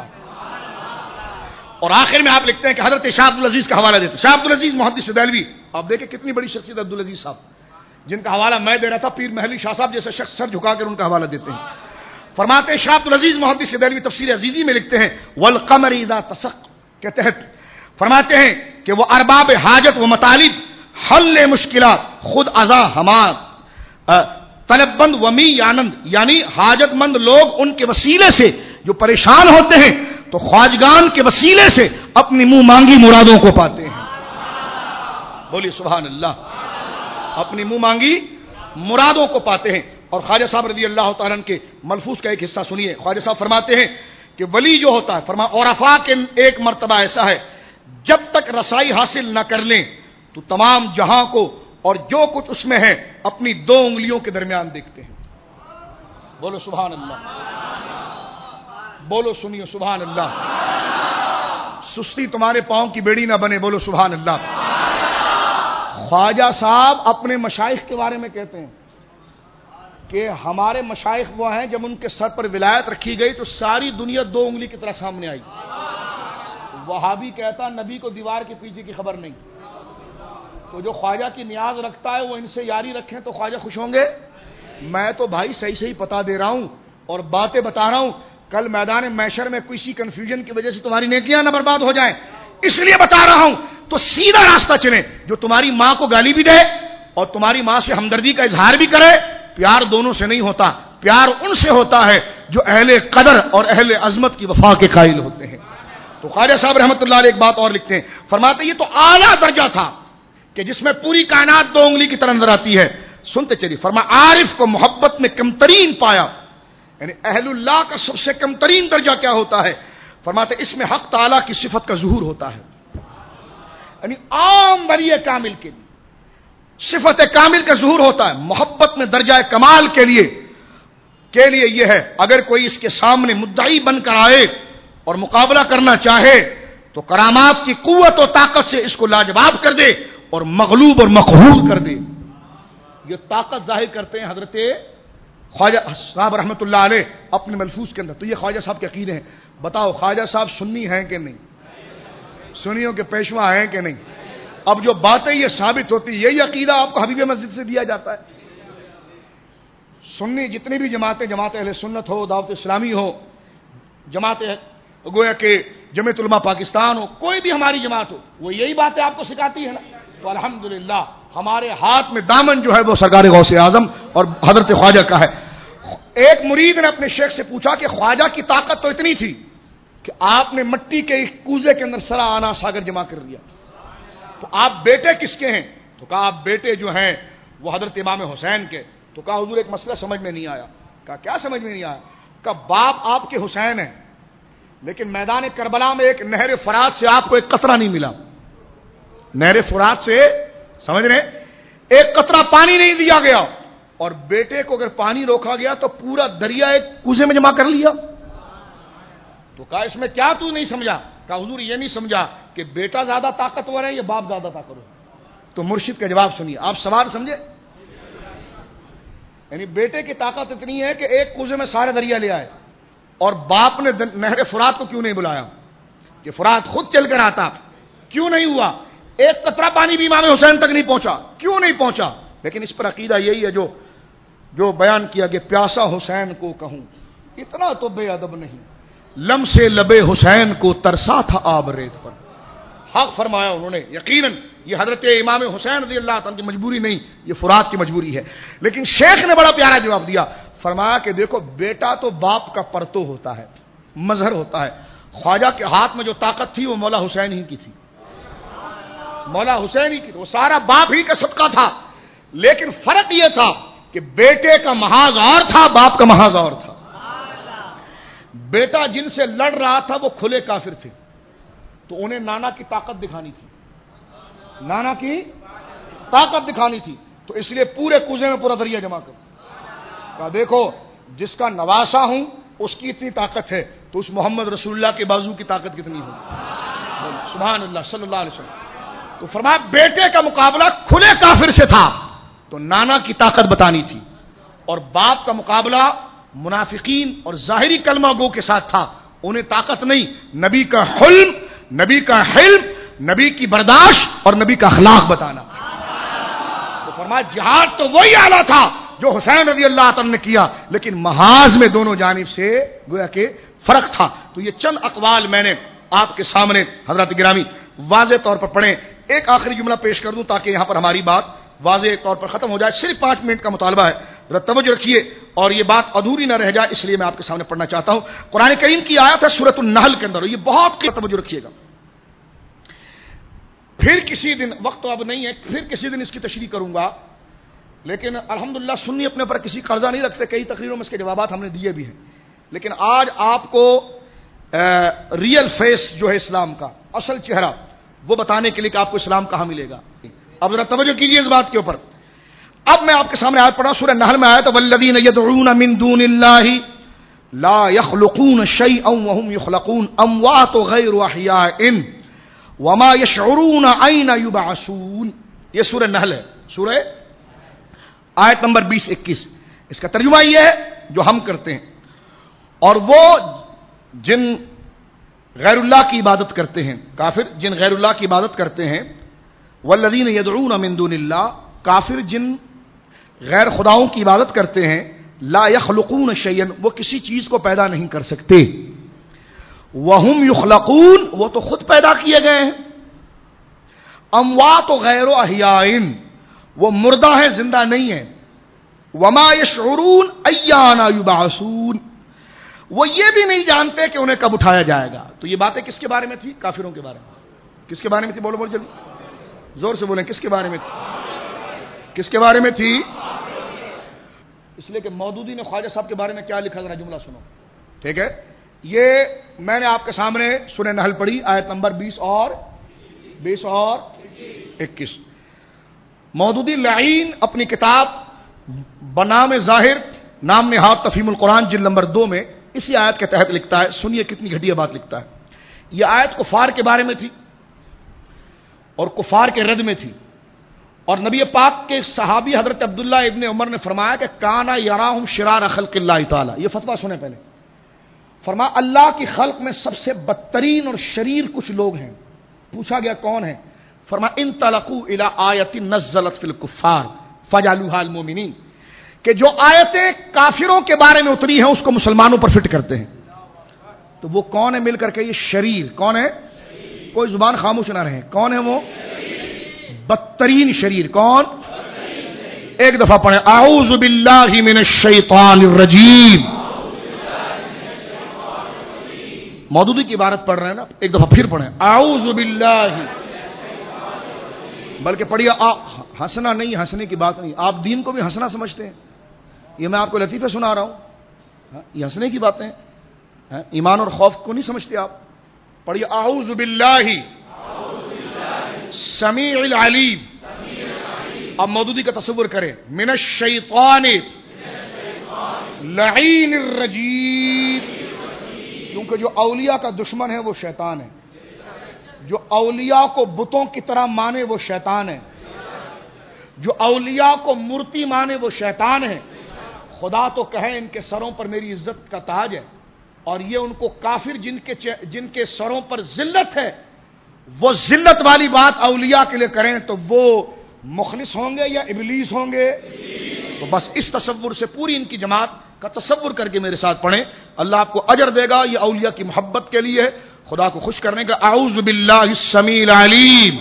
اور آخر میں آپ لکھتے ہیں کہ حضرت شاہ عبدالعزیز کا حوالہ دیتے. شاہ عبدالعزیز محدث دہلوی، آپ دیکھیں کتنی بڑی شخصیت عبدالعزیز صاحب، جن کا حوالہ میں دے رہا تھا. پیر محلی شاہ صاحب جیسے شخص سر جھکا کر ان کا حوالہ دیتے ہیں. فرماتے ہیں شاہ عبدالعزیز محدث دہلوی تفسیر عزیزی میں لکھتے ہیں والقمر اذا تسق کے تحت فرماتے ہیں کہ وہ ارباب حاجت و مطالب حل مشکلات خود ازا ہمات طلب بند ومی آنند، یعنی حاجت مند لوگ ان کے وسیلے سے جو پریشان ہوتے ہیں تو خواجگان کے وسیلے سے اپنی منہ مانگی مرادوں کو پاتے ہیں. بولیے سبحان اللہ. اپنی منہ مانگی مرادوں کو پاتے ہیں. اور خواجہ صاحب رضی اللہ تعالیٰ کے ملفوظ کا ایک حصہ سنیے. خواجہ صاحب فرماتے ہیں کہ ولی جو ہوتا ہے، فرما عرفاء کے ایک مرتبہ ایسا ہے جب تک رسائی حاصل نہ کر لیں تو تمام جہاں کو اور جو کچھ اس میں ہے اپنی دو انگلیوں کے درمیان دیکھتے ہیں. بولو سبحان اللہ. بولو سنیو سبحان اللہ. سستی تمہارے پاؤں کی بیڑی نہ بنے، بولو سبحان اللہ۔ خواجہ صاحب اپنے مشائخ کے بارے میں کہتے ہیں کہ ہمارے مشائخ وہ ہیں جب ان کے سر پر ولایت رکھی گئی تو ساری دنیا دو انگلی کی طرح سامنے آئی۔ وہابی کہتا نبی کو دیوار کے پیچھے کی خبر نہیں۔ تو جو خواجہ کی نیاز رکھتا ہے وہ ان سے یاری رکھیں تو خواجہ خوش ہوں گے؟ میں تو بھائی صحیح صحیح پتا دے رہا ہوں اور باتیں بتا رہا ہوں، کل میدان محشر میں کسی کنفیوژن کی وجہ سے تمہاری نیکیاں نہ برباد ہو جائیں، اس لیے بتا رہا ہوں۔ تو سیدھا راستہ چلیں، جو تمہاری ماں کو گالی بھی دے اور تمہاری ماں سے ہمدردی کا اظہار بھی کرے، پیار دونوں سے نہیں ہوتا، پیار ان سے ہوتا ہے جو اہل قدر اور اہل عظمت کی وفا کے قائل ہوتے ہیں۔ تو خواجہ صاحب رحمۃ اللہ علیہ ایک بات اور لکھتے ہیں، فرماتے یہ تو اعلیٰ درجہ تھا کہ جس میں پوری کائنات دو انگلی کی طرح نظر آتی ہے۔ سنتے چلیے، فرما عارف کو محبت میں کمترین پایا، یعنی اہل اللہ کا سب سے کمترین درجہ کیا ہوتا ہے؟ فرماتے اس میں حق تعالیٰ کی صفت کا ظہور ہوتا ہے، یعنی عام بری کامل کے لیے صفت کامل کا ظہور ہوتا ہے۔ محبت میں درجہ کمال کے لیے کے لیے یہ ہے، اگر کوئی اس کے سامنے مدعی بن کر آئے اور مقابلہ کرنا چاہے تو کرامات کی قوت و طاقت سے اس کو لاجواب کر دے اور مغلوب اور مقہور کر دے۔ یہ طاقت ظاہر کرتے ہیں حضرت خواجہ صاحب رحمۃ اللہ علیہ اپنے ملفوظ کے اندر۔ تو یہ خواجہ صاحب کے عقیدے ہیں۔ بتاؤ خواجہ صاحب سنی ہیں کہ نہیں؟ سنیوں کے پیشوا ہیں کہ نہیں؟ اب جو باتیں یہ ثابت ہوتی، یہی عقیدہ آپ کو حبیب مسجد سے دیا جاتا ہے۔ سنی جتنی بھی جماعتیں، جماعت اہل سنت ہو، دعوت اسلامی ہو، جماعت گویا کہ جمعیت علماء پاکستان ہو، کوئی بھی ہماری جماعت ہو، وہ یہی باتیں آپ کو سکھاتی ہے نا۔ تو الحمدللہ ہمارے ہاتھ میں دامن جو ہے وہ سرکار غوث اعظم اور حضرت خواجہ کا ہے۔ ایک مرید نے اپنے شیخ سے پوچھا کہ خواجہ کی طاقت تو اتنی تھی کہ آپ نے مٹی کے ایک کوزے کے اندر سرا آنا ساگر جمع کر لیا، تو آپ بیٹے کس کے ہیں؟ تو کہا آپ بیٹے جو ہیں وہ حضرت امام حسین کے۔ تو کہا حضور ایک مسئلہ سمجھ میں نہیں آیا۔ کہا کیا سمجھ میں نہیں آیا؟ کہا باپ آپ کے حسین ہیں، لیکن میدان کربلا میں ایک نہر فرات سے آپ کو ایک قطرہ نہیں ملا۔ نہر فرات سے، سمجھ رہے، ایک قطرہ پانی نہیں دیا گیا، اور بیٹے کو اگر پانی روکا گیا تو پورا دریا ایک کوزے میں جمع کر لیا۔ تو کہا اس میں کیا تو نہیں سمجھا؟ کہا حضور یہ نہیں سمجھا کہ بیٹا زیادہ طاقتور ہے یا باپ زیادہ طاقتور ہے۔ تو مرشد کا جواب سنیے، آپ سوال سمجھے؟ یعنی بیٹے کی طاقت اتنی ہے کہ ایک کوزے میں سارے دریا لے آئے، اور باپ نے نہر فرات کو کیوں نہیں بلایا کہ فرات خود چل کر آتا؟ کیوں نہیں ہوا؟ ایک قطرہ پانی بھی امام حسین تک نہیں پہنچا، کیوں نہیں پہنچا؟ لیکن اس پر عقیدہ یہی ہے جو جو بیان کیا کہ پیاسا حسین کو کہوں اتنا تو بے ادب نہیں، لم سے لبے حسین کو ترسا تھا آب ریت پر۔ حق فرمایا انہوں نے۔ یقیناً یہ حضرت امام حسین رضی اللہ تعالیٰ کی مجبوری نہیں، یہ فرات کی مجبوری ہے۔ لیکن شیخ نے بڑا پیارا جواب دیا، فرمایا کہ دیکھو بیٹا تو باپ کا پرتو ہوتا ہے، مظہر ہوتا ہے۔ خواجہ کے ہاتھ میں جو طاقت تھی وہ مولا حسین ہی کی تھی، مولا حسین ہی کی تھی، وہ سارا باپ ہی کا صدقہ تھا۔ لیکن فرق یہ تھا کہ بیٹے کا محاذ اور تھا، باپ کا محاذ اور تھا۔ بیٹا جن سے لڑ رہا تھا وہ کھلے کافر تھے، تو انہیں نانا کی طاقت دکھانی تھی، نانا کی طاقت دکھانی تھی، تو اس لیے پورے کوزے میں پورا دریا جمع کر کہا دیکھو جس کا نواسا ہوں اس کی اتنی طاقت ہے، تو اس محمد رسول اللہ کے بازو کی طاقت کتنی ہوگی؟ سبحان اللہ صلی اللہ علیہ وسلم۔ تو فرمایا بیٹے کا مقابلہ کھلے کافر سے تھا تو نانا کی طاقت بتانی تھی، اور باپ کا مقابلہ منافقین اور ظاہری کلمہ گو کے ساتھ تھا، انہیں طاقت نہیں، نبی کا حلم، نبی کا حلم، نبی کی برداشت اور نبی کا اخلاق بتانا۔ تو فرمایا جہاد تو وہی اعلیٰ تھا جو حسین رضی اللہ تعالی نے کیا، لیکن محاذ میں دونوں جانب سے گویا کہ فرق تھا۔ تو یہ چند اقوال میں نے آپ کے سامنے حضرات گرامی واضح طور پر پڑھیں۔ ایک آخری جملہ پیش کر دوں تاکہ یہاں پر ہماری بات واضح طور پر ختم ہو جائے، صرف پانچ منٹ کا مطالبہ ہے، ذرا توجہ رکھیے اور یہ بات ادھوری نہ رہ جائے، اس لیے میں آپ کے سامنے پڑھنا چاہتا ہوں۔ قرآن کریم کی آیت ہے سورۃ النحل کے اندر، یہ بہت توجہ رکھیے گا۔ پھر کسی دن، وقت تو اب نہیں ہے، پھر کسی دن اس کی تشریح کروں گا، لیکن الحمدللہ سنی اپنے پر کسی قرضہ نہیں رکھتے، کئی تقریروں میں اس کے جوابات ہم نے دیے بھی ہیں، لیکن آج آپ کو ریئل فیس جو ہے اسلام کا اصل چہرہ وہ بتانے کے لیے کہ آپ کو اسلام کہاں ملے گا۔ اب ذرا توجہ کیجیے اس بات کے اوپر۔ اب میں آپ کے سامنے آیت پڑھا، سورہ نحل میں آیا تھا والذین یدعون من دون اللہ لا يخلقون شيئا وهم يخلقون اموات غیر احیاء وما يشعرون اين يبعثون. یہ سورہ نحل ہے، سورہ آیت نمبر بیس اکیس. اس کا ترجمہ یہ ہے جو ہم کرتے ہیں. اور وہ جن غیر اللہ کی عبادت کرتے ہیں، کافر جن غیر اللہ کی عبادت کرتے ہیں، والذین یدعون من دون اللہ، کافر جن غیر خداؤں کی عبادت کرتے ہیں، لا یخلقون شیئا، وہ کسی چیز کو پیدا نہیں کر سکتے، وہم یخلقون، وہ تو خود پیدا کیے گئے ہیں، اموات غیر احیاء، وہ مردہ ہیں زندہ نہیں ہیں، وما یشعرون ایان یبعثون، وہ یہ بھی نہیں جانتے کہ انہیں کب اٹھایا جائے گا. تو یہ باتیں کس کے بارے میں تھی؟ کافروں کے بارے میں. کس کے بارے میں تھی؟ بولو بولو جلدی، زور سے بولیں. کس کے بارے میں تھی؟ کس کے بارے میں تھی؟ اس لیے کہ مودودی نے خواجہ صاحب کے بارے میں کیا لکھا، ذرا جملہ سنو. ٹھیک ہے، یہ میں نے آپ کے سامنے سورہ نحل پڑھی، آیت نمبر بیس اور بیس اور اکیس. مودودی لعین اپنی کتاب بنام ظاہر نام نہاد تفہیم القرآن جلد نمبر دو میں اسی آیت کے تحت لکھتا ہے. سنیے کتنی گھٹیا بات لکھتا ہے. یہ آیت کفار کے بارے میں تھی اور کفار کے رد میں تھی. اور نبی پاک کے صحابی حضرت عبداللہ ابن عمر نے فرمایا کہ کانا یراہم شرار خلق اللہ تعالی. یہ فتویٰ سنیں پہلے. فرمایا اللہ کی خلق میں سب سے بدترین اور شریر کچھ لوگ ہیں. پوچھا گیا کون ہے؟ فرمایا انطلقوا الی آیۃ نزلت فی الکفار فجعلوها المؤمنین، کہ جو آیتیں کافروں کے بارے میں اتری ہیں اس کو مسلمانوں پر فٹ کرتے ہیں. تو وہ کون ہے مل کر کے؟ یہ شریر. کون ہے؟ کوئی زبان خاموش نہ رہے. کون ہے وہ؟ بدترین شریر. کون؟ ایک دفعہ پڑھیں، اعوذ باللہ من الشیطان الرجیم. مودودی کی عبارت پڑھ رہے ہیں نا، ایک دفعہ پھر پڑھیں، اعوذ باللہ. بلکہ پڑھیے، ہنسنا نہیں، ہنسنے کی بات نہیں. آپ دین کو بھی ہنسنا سمجھتے ہیں؟ یہ میں آپ کو لطیفے سنا رہا ہوں، یہ ہنسنے کی باتیں. ایمان اور خوف کو نہیں سمجھتے آپ؟ پڑھیے، اعوذ باللہ سمیع العلیم. اب مودودی کا تصور کریں، من الشیطان لعین الرجیم. کیونکہ جو اولیاء کا دشمن ہے وہ شیطان ہے. جو اولیاء کو بتوں کی طرح مانے وہ شیطان ہے. جو اولیاء کو مورتی مانے وہ شیطان ہے. خدا تو کہے ان کے سروں پر میری عزت کا تاج ہے، اور یہ ان کو کافر جن کے جن کے سروں پر ذلت ہے، وہ ذلت والی بات اولیاء کے لیے کریں تو وہ مخلص ہوں گے یا ابلیس ہوں گے؟ تو بس اس تصور سے پوری ان کی جماعت کا تصور کر کے میرے ساتھ پڑھیں، اللہ آپ کو اجر دے گا. یہ اولیاء کی محبت کے لیے، خدا کو خوش کرنے کا. اعوذ باللہ السمیع العلیم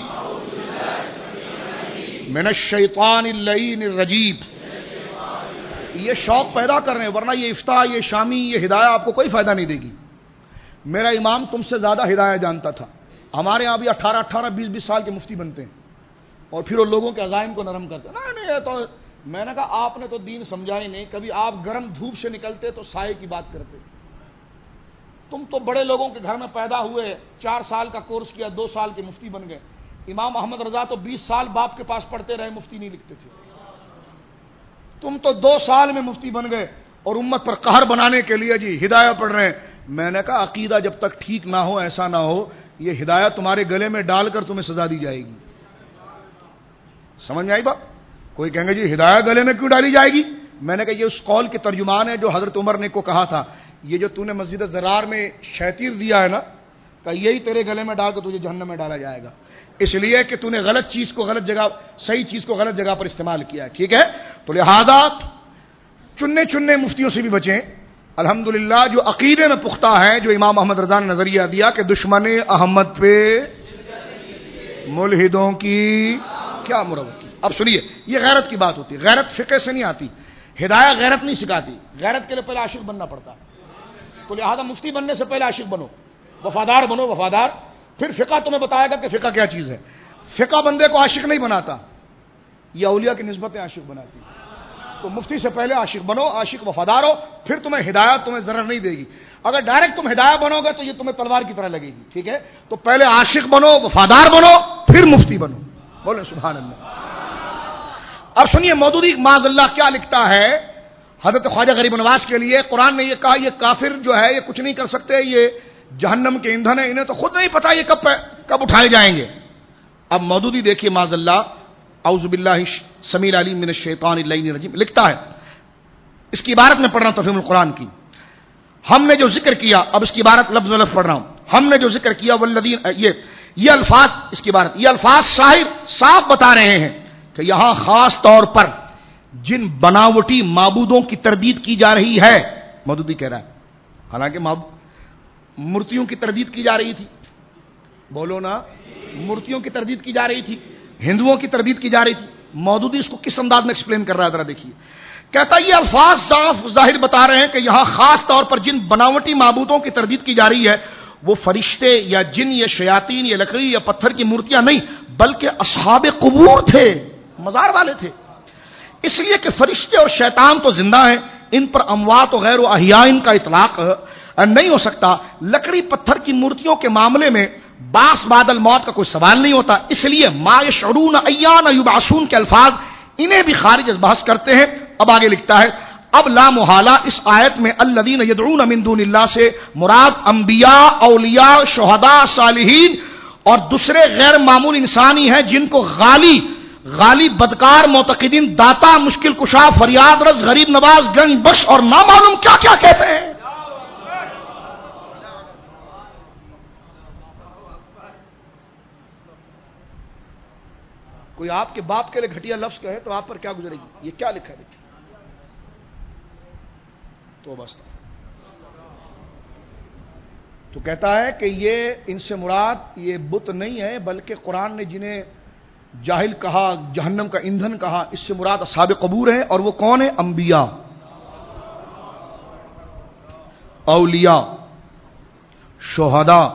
من الشیطان اللعین الرجیم. یہ شوق پیدا کر رہے ہیں، ورنہ یہ افتاء، یہ شامی، یہ ہدایہ آپ کو کوئی فائدہ نہیں دے گی. میرا امام تم سے زیادہ ہدایہ جانتا تھا. ہمارے یہاں بھی اٹھارہ اٹھارہ بیس بیس سال کے مفتی بنتے ہیں اور پھر وہ لوگوں کے عزائم کو نرم کرتے ہیں. نہیں نہیں، یہ تو میں نے کہا آپ نے تو دین سمجھا ہی نہیں. کبھی آپ گرم دھوپ سے نکلتے تو سائے کی بات کرتے. تم تو بڑے لوگوں کے گھر میں پیدا ہوئے، چار سال کا کورس کیا، دو سال کے مفتی بن گئے. امام احمد رضا تو بیس سال باپ کے پاس پڑھتے رہے، مفتی نہیں لکھتے تھے. تم تو دو سال میں مفتی بن گئے اور امت پر قہر بنانے کے لیے جی ہدایہ پڑھ رہے ہیں. میں نے کہا عقیدہ جب تک ٹھیک نہ ہو، ایسا نہ ہو یہ ہدایہ تمہارے گلے میں ڈال کر تمہیں سزا دی جائے گی. سمجھ میں آئی بات؟ کوئی کہیں گے جی ہدایہ گلے میں کیوں ڈالی جائے گی؟ میں نے کہا یہ اس قول کے ترجمان ہے جو حضرت عمر نے کو کہا تھا، یہ جو تو نے مسجد زرار میں شیطیر دیا ہے نا، کہ یہی تیرے گلے میں ڈال کر تجھے جہنم میں ڈالا جائے گا، اس لیے کہ تو نے غلط چیز کو غلط جگہ، صحیح چیز کو غلط جگہ پر استعمال کیا ہے. ٹھیک ہے، تو لہذا چننے چننے مفتیوں سے بھی بچیں. الحمدللہ جو عقیدے میں پختہ ہیں، جو امام احمد رضا نے نظریہ دیا کہ دشمن احمد پہ ملحدوں کی کیا مروت کی. اب سنیے، یہ غیرت کی بات ہوتی ہے. غیرت فقہ سے نہیں آتی، ہدایہ غیرت نہیں سکھاتی. غیرت کے لیے پہلے عاشق بننا پڑتا ہے. تو لہذا مفتی بننے سے پہلے عاشق بنو، وفادار بنو، وفادار. پھر فقہ تمہیں بتائے گا کہ فقہ کیا چیز ہے. فقہ بندے کو عاشق نہیں بناتا، یہ اولیاء کی نسبتیں عاشق بناتی. تو مفتی سے پہلے عاشق بنو، عاشق وفادار ہو، پھر تمہیں ہدایت تمہیں ضرر نہیں دے گی. اگر ڈائریکٹ تم ہدایت بنو گے تو یہ تمہیں تلوار کی طرح لگے گی. ٹھیک ہے، تو پہلے عاشق بنو، وفادار بنو، پھر مفتی بنو. بولیں سبحان اللہ. اب سنیے مودودی معاذ اللہ کیا لکھتا ہے. حضرت خواجہ غریب نواز کے لیے قرآن نے یہ کہا یہ کافر جو ہے یہ کچھ نہیں کر سکتے، یہ جہنم کے ایندھن ہے، انہیں تو خود نہیں پتا یہ کب کب اٹھائے جائیں گے۔ اب مودودی دیکھیے معاذ اللہ اعوذ باللہ السمیع العلیم من الشیطان اللعین الرجیم لکھتا ہے، اس کی عبارت میں پڑھ رہا ہوں تفہیم القرآن کی، ہم نے جو ذکر کیا، اب اس کی عبارت لفظ و لفظ پڑھ رہا ہوں، ہم نے جو ذکر کیا والذین یہ یہ الفاظ اس کی عبارت یہ الفاظ شاہد صاف بتا رہے ہیں کہ یہاں خاص طور پر جن بناوٹی معبودوں کی تردید کی جا رہی ہے، مودودی کہہ رہا ہے، حالانکہ مورتیوں کی تردید کی جا رہی تھی، بولو نا، مورتیوں کی تردید کی جا رہی تھی، ہندوؤں کی تردید کی جا رہی تھی، مودودی اس کو کس انداز میں ایکسپلین کر رہا ہے ذرا دیکھیے، کہتا ہے یہ الفاظ صاف ظاہر بتا رہے ہیں کہ یہاں خاص طور پر جن بناوٹی معبودوں کی تردید کی جا رہی ہے وہ فرشتے یا جن یا شیاطین یا لکڑی یا پتھر کی مورتیاں نہیں بلکہ اصحاب قبور تھے، مزار والے تھے، اس لیے کہ فرشتے اور شیطان تو زندہ ہیں، ان پر اموات و غیر و احیاء کا اطلاق نہیں ہو سکتا، لکڑی پتھر کی مورتیوں کے معاملے میں باس بعد الموت کا کوئی سوال نہیں ہوتا، اس لیے ما یشعرون ایان یبعثون کے الفاظ انہیں بھی خارج از بحث کرتے ہیں۔ اب آگے لکھتا ہے اب لا محالہ اس آیت میں الذین یدعون من دون اللہ سے مراد انبیاء، اولیاء، شہداء، صالحین اور دوسرے غیر معمول انسانی ہیں جن کو غالی غالی بدکار معتقدین داتا، مشکل کشا، فریاد رس، غریب نواز، گنج بخش اور نامعلوم کیا کیا کہتے ہیں۔ کوئی آپ کے باپ کے لیے گھٹیا لفظ کہے تو آپ پر کیا گزرے گی؟ یہ کیا لکھا ہے دیکھیے، تو بس تو کہتا ہے کہ یہ ان سے مراد یہ بت نہیں ہے بلکہ قرآن نے جنہیں جاہل کہا، جہنم کا ایندھن کہا، اس سے مراد اصحاب قبور ہیں، اور وہ کون ہیں؟ انبیاء، اولیاء، شہداء،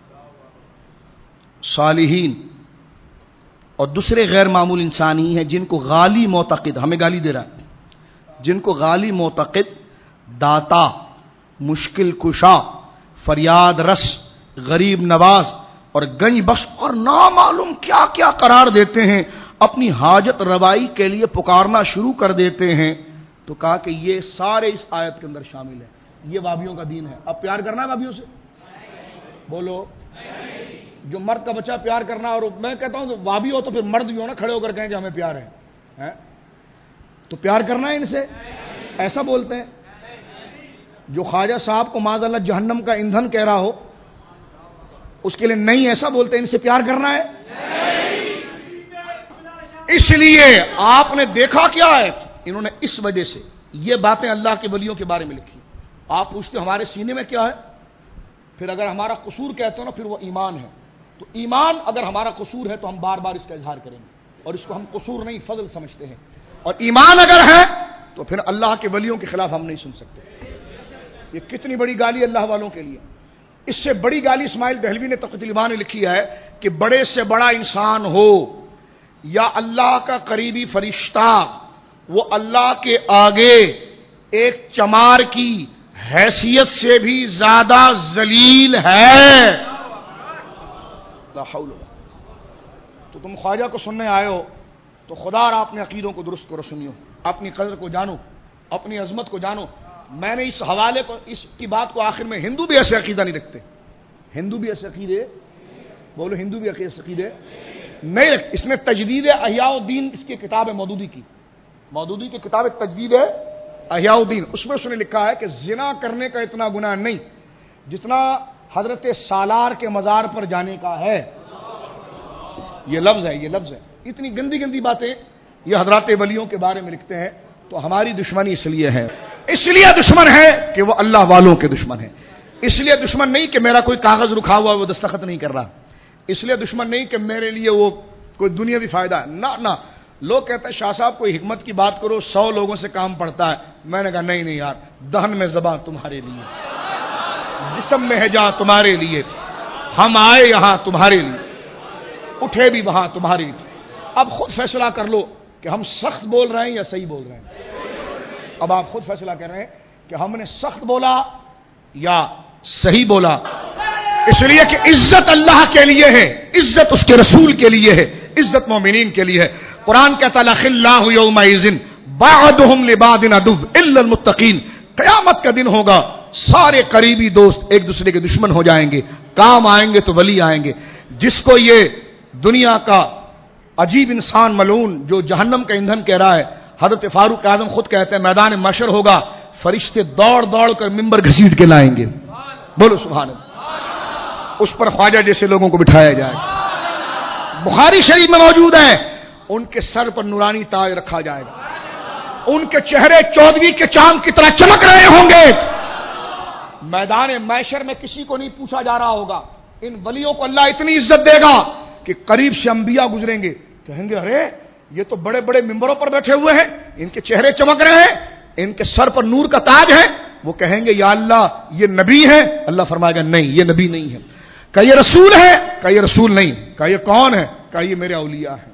صالحین اور دوسرے غیر معمول انسانی ہیں جن کو غالی معتقد، ہمیں گالی دے رہا ہے، جن کو غالی معتقد داتا، مشکل کشا، فریاد رس، غریب نواز اور گنج بخش اور نامعلوم کیا کیا قرار دیتے ہیں، اپنی حاجت روائی کے لیے پکارنا شروع کر دیتے ہیں۔ تو کہا کہ یہ سارے اس آیت کے اندر شامل ہیں، یہ وابیوں کا دین ہے۔ اب پیار کرنا ہے وابیوں سے؟ بولو، جو مرد کا بچہ پیار کرنا، اور میں کہتا ہوں وابی ہو تو پھر مرد بھی ہو نا، کھڑے ہو کر کہیں کہ ہمیں پیار ہے، تو پیار کرنا ہے ان سے، ایسا بولتے ہیں۔ جو خواجہ صاحب کو معاذ اللہ جہنم کا ایندھن کہہ رہا ہو اس کے لیے نہیں ایسا بولتے ان سے پیار کرنا ہے؟ اس لیے آپ نے دیکھا کیا ہے، انہوں نے اس وجہ سے یہ باتیں اللہ کے ولیوں کے بارے میں لکھی۔ آپ پوچھتے ہمارے سینے میں کیا ہے، پھر اگر ہمارا قصور کہتے ہو نا پھر وہ ایمان ہے، تو ایمان اگر ہمارا قصور ہے تو ہم بار بار اس کا اظہار کریں گے، اور اس کو ہم قصور نہیں فضل سمجھتے ہیں، اور ایمان اگر ہے تو پھر اللہ کے ولیوں کے خلاف ہم نہیں سن سکتے۔ یہ کتنی بڑی گالی اللہ والوں کے لیے۔ اس سے بڑی گالی اسماعیل دہلوی نے تقیۃ الایمان نے لکھی ہے کہ بڑے سے بڑا انسان ہو یا اللہ کا قریبی فرشتہ، وہ اللہ کے آگے ایک چمار کی حیثیت سے بھی زیادہ ذلیل ہے۔ لا حول ولا قوة۔ تو تم خواجہ کو سننے آئے ہو تو خدا اور اپنے عقیدوں کو درست کرو، سنیو، اپنی قدر کو جانو، اپنی عظمت کو جانو۔ میں نے اس حوالے کو، اس کی بات کو آخر میں، ہندو بھی ایسے عقیدہ نہیں رکھتے، ہندو بھی ایسے عقیدے، بولو ہندو بھی ایسے عقیدے نہیں رکھتے۔ اس میں تجدید احیاء الدین اس کی کتاب ہے مودودی کی، مودودی کی کتاب ہے تجدید احیاء الدین، اس میں اس نے لکھا ہے کہ زنا کرنے کا اتنا گناہ نہیں جتنا حضرت سالار کے مزار پر جانے کا ہے۔ یہ لفظ ہے، یہ لفظ ہے۔ اتنی گندی گندی باتیں یہ حضرات ولیوں کے بارے میں لکھتے ہیں، تو ہماری دشمنی اس لیے ہے، اس لیے دشمن ہے کہ وہ اللہ والوں کے دشمن ہیں، اس لیے دشمن نہیں کہ میرا کوئی کاغذ رکھا ہوا وہ دستخط نہیں کر رہا، اس لیے دشمن نہیں کہ میرے لیے وہ کوئی دنیاوی فائدہ ہے، نہ نہ۔ لوگ کہتے ہیں شاہ صاحب کوئی حکمت کی بات کرو، سو لوگوں سے کام پڑتا ہے۔ میں نے کہا نہیں نہیں یار، دہن میں زبان تمہارے لیے، جسم میں ہے جہاں تمہارے لیے، ہم آئے یہاں تمہارے لیے، اٹھے بھی وہاں تمہارے لیے۔ اب خود فیصلہ کر لو کہ ہم سخت بول رہے ہیں یا صحیح بول رہے ہیں۔ اب آپ خود فیصلہ کر رہے ہیں کہ ہم نے سخت بولا یا صحیح بولا، اس لیے کہ عزت اللہ کے لیے ہے، عزت اس کے رسول کے لیے ہے، عزت مومنین کے لیے ہے۔ قرآن کہتا ہے اخلاہ یومئذ بعضهم لبعض عدو الا المتقین. قیامت کا دن ہوگا سارے قریبی دوست ایک دوسرے کے دشمن ہو جائیں گے. کام آئیں گے تو ولی آئیں گے. جس کو یہ دنیا کا عجیب انسان ملعون جو جہنم کا ایندھن کہہ رہا ہے، حضرت فاروق اعظم خود کہتے ہیں میدان محشر ہوگا، فرشتے دوڑ دوڑ کر ممبر گھسیٹ کے لائیں گے. بولو سبحان اللہ. اس پر خواجہ جیسے لوگوں کو بٹھایا جائے گا. بخاری شریف میں موجود ہے، ان کے سر پر نورانی تاج رکھا جائے گا، ان کے چہرے چودھویں کے چاند کی طرح چمک رہے ہوں گے. میدان محشر میں کسی کو نہیں پوچھا جا رہا ہوگا. ان ولیوں کو اللہ اتنی عزت دے گا کہ قریب سے انبیاء گزریں گے، کہیں گے ارے یہ تو بڑے بڑے ممبروں پر بیٹھے ہوئے ہیں، ان کے چہرے چمک رہے ہیں، ان کے سر پر نور کا تاج ہے. وہ کہیں گے یا اللہ یہ نبی ہے. اللہ فرمائے گا نہیں یہ نبی نہیں ہے. کہ یہ رسول ہے؟ کہ یہ رسول نہیں. کہ یہ کون ہے؟ کہ یہ میرے اولیاء ہیں.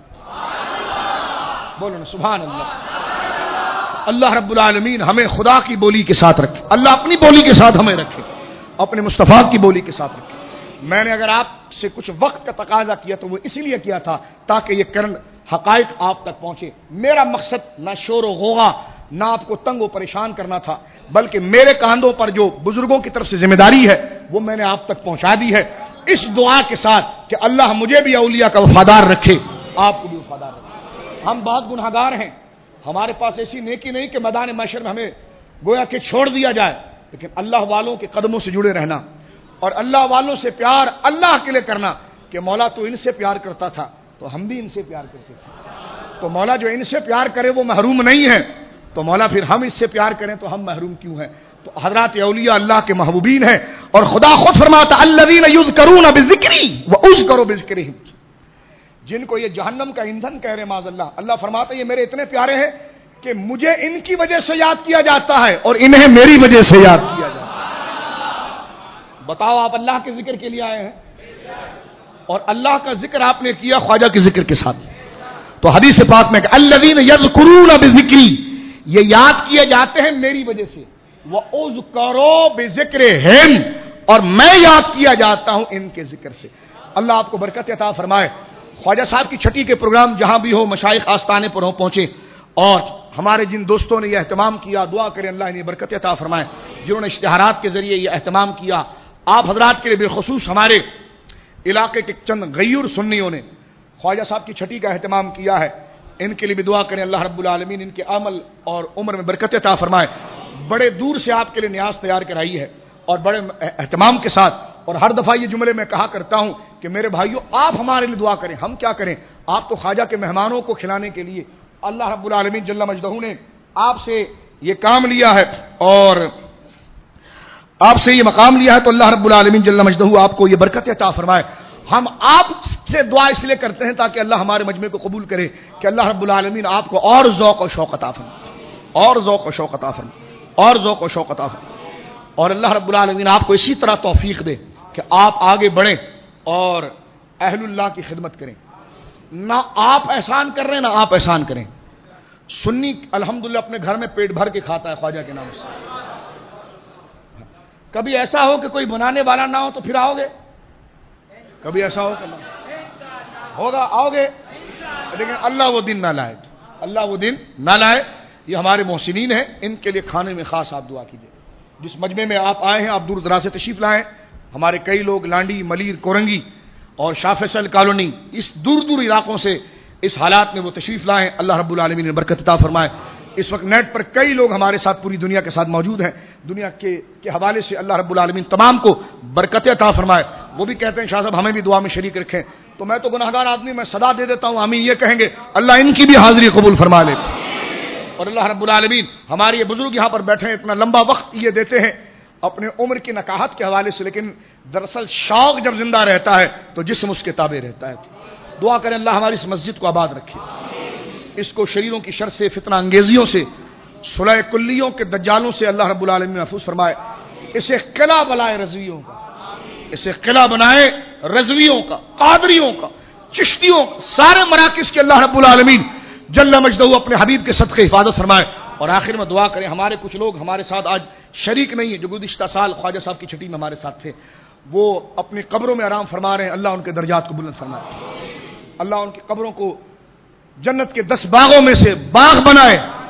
بولو نا سبحان اللہ. اللہ رب العالمین ہمیں خدا کی بولی کے ساتھ رکھے، اللہ اپنی بولی کے ساتھ ہمیں رکھے، اپنے مصطفیٰ کی بولی کے ساتھ رکھے. میں نے اگر آپ سے کچھ وقت کا تقاضا کیا تو وہ اسی لیے کیا تھا تاکہ یہ کرن حقائق آپ تک پہنچے. میرا مقصد نہ شور و غوغا نہ آپ کو تنگ و پریشان کرنا تھا، بلکہ میرے کاندھوں پر جو بزرگوں کی طرف سے ذمہ داری ہے وہ میں نے آپ تک پہنچا دی ہے، اس دعا کے ساتھ کہ اللہ مجھے بھی اولیاء کا وفادار رکھے، آپ کو بھی وفادار رکھے. ہم بہت گناہگار ہیں، ہمارے پاس ایسی نیکی نہیں کہ میدان محشر میں ہمیں گویا کہ چھوڑ دیا جائے، لیکن اللہ والوں کے قدموں سے جڑے رہنا اور اللہ والوں سے پیار اللہ کے لیے کرنا کہ مولا تو ان سے پیار کرتا تھا تو ہم بھی ان سے پیار کرتے تھے، تو مولا جو ان سے پیار کرے وہ محروم نہیں ہے، تو مولا پھر ہم اس سے پیار کریں تو ہم محروم کیوں ہیں. تو حضرات اولیاء اللہ کے محبوبین ہیں، اور خدا خود فرماتا الذین یذکرون بذکری واذکر بذکرہم، جن کو یہ جہنم کا ایندھن کہہ رہے معاذ اللہ، اللہ فرماتا یہ میرے اتنے پیارے ہیں کہ مجھے ان کی وجہ سے یاد کیا جاتا ہے اور انہیں میری وجہ سے یاد کیا جاتا ہے. بتاؤ آپ اللہ کے ذکر کے لیے آئے ہیں، اور اللہ کا ذکر آپ نے کیا خواجہ کے ذکر کے ساتھ. تو حدیث پاک میں کہ الذین یذکرون بذکری، یہ یاد کیے جاتے ہیں میری وجہ سے، وَأُذْكَرُوا بِذِكْرِهِمْ، اور میں یاد کیا جاتا ہوں ان کے ذکر سے. اللہ آپ کو برکت عطا فرمائے. خواجہ صاحب کی چھٹی کے پروگرام جہاں بھی ہو، مشائخ آستانے پر ہوں پہنچے، اور ہمارے جن دوستوں نے یہ اہتمام کیا دعا کریں اللہ انہیں برکت عطا فرمائے، جنہوں نے اشتہارات کے ذریعے یہ اہتمام کیا. آپ حضرات کے لیے بالخصوص ہمارے علاقے کے چند غیور سنیوں نے خواجہ صاحب کی چھٹی کا اہتمام کیا ہے، ان کے لیے بھی دعا کریں اللہ رب العالمین ان کے عمل اور عمر میں برکت عطا فرمائے. بڑے دور سے آپ کے لیے نیاز تیار کرائی ہے اور بڑے اہتمام کے ساتھ، اور ہر دفعہ یہ جملے میں کہا کرتا ہوں کہ میرے بھائیوں آپ ہمارے لیے دعا کریں. ہم کیا کریں، آپ تو خواجہ کے مہمانوں کو کھلانے کے لیے اللہ رب العالمین جل مجدہ نے آپ سے یہ کام لیا ہے اور آپ سے یہ مقام لیا ہے، تو اللہ رب العالمین جل مجدہ آپ کو یہ برکت عطا فرمائے. ہم آپ سے دعا اس لیے کرتے ہیں تاکہ اللہ ہمارے مجمع کو قبول کرے کہ اللہ رب العالمین آپ کو اور ذوق و شوق عطا فرمائے، اور ذوق و شوق عطا فرمائے، اور ذوق و شوق عطا فرمائے. اور اللہ رب العالمین آپ کو اسی طرح توفیق دے کہ آپ آگے بڑھیں اور اہل اللہ کی خدمت کریں. نہ آپ احسان کر رہے ہیں نہ آپ احسان کریں. سنی الحمدللہ اپنے گھر میں پیٹ بھر کے کھاتا ہے خواجہ کے نام سے. کبھی ایسا ہو کہ کوئی بنانے والا نہ ہو تو پھر آؤ گے؟ کبھی ایسا ہو کہ نہ ہوگا، آؤ گے، لیکن اللہ وہ دن نہ لائے، اللہ وہ دن نہ لائے. یہ ہمارے محسنین ہیں، ان کے لیے کھانے میں خاص آپ دعا کیجیے. جس مجمع میں آپ آئے ہیں آپ دور دراز سے تشریف لائیں. ہمارے کئی لوگ لانڈی، ملیر، کورنگی اور شاہ فیصل کالونی اس دور دور علاقوں سے اس حالات میں وہ تشریف لائیں. اللہ رب العالمین نے برکت عطا فرمائے. اس وقت نیٹ پر کئی لوگ ہمارے ساتھ پوری دنیا کے ساتھ موجود ہیں. دنیا کے کے حوالے سے اللہ رب العالمین تمام کو برکت عطا فرمائے. وہ بھی کہتے ہیں شاہ صاحب ہمیں بھی دعا میں شریک رکھیں. تو میں تو گناہگار آدمی، میں صدا دے دیتا ہوں آمین، یہ کہیں گے اللہ ان کی بھی حاضری قبول فرما لے. اور اللہ رب العالمین ہمارے یہ بزرگ یہاں پر بیٹھے ہیں، اتنا لمبا وقت یہ دیتے ہیں اپنے عمر کی نکاحت کے حوالے سے، لیکن دراصل شوق جب زندہ رہتا ہے تو جسم اس کے تابع رہتا ہے. دعا کریں اللہ ہماری اس مسجد کو آباد رکھے، اس کو شریروں کی شر سے، فتنہ انگیزیوں سے، صلح کلیوں کے دجالوں سے اللہ رب العالمین محفوظ فرمائے. اسے قلعہ بنائے رضویوں کا، اسے قلعہ بنائے رضویوں کا، قادریوں کا، چشتیوں کا، سارے مراکز کے اللہ رب العالمین جل مجدہ اپنے حبیب کے صدقے حفاظت فرمائے. اور آخر میں دعا کریں ہمارے کچھ لوگ ہمارے ساتھ آج شریک نہیں ہیں جو گزشتہ سال خواجہ صاحب کی چھٹی میں ہمارے ساتھ تھے، وہ اپنی قبروں میں آرام فرما رہے ہیں. اللہ ان کے درجات کو بلند فرمائے، اللہ ان کی قبروں کو جنت کے دس باغوں میں سے باغ بنائے.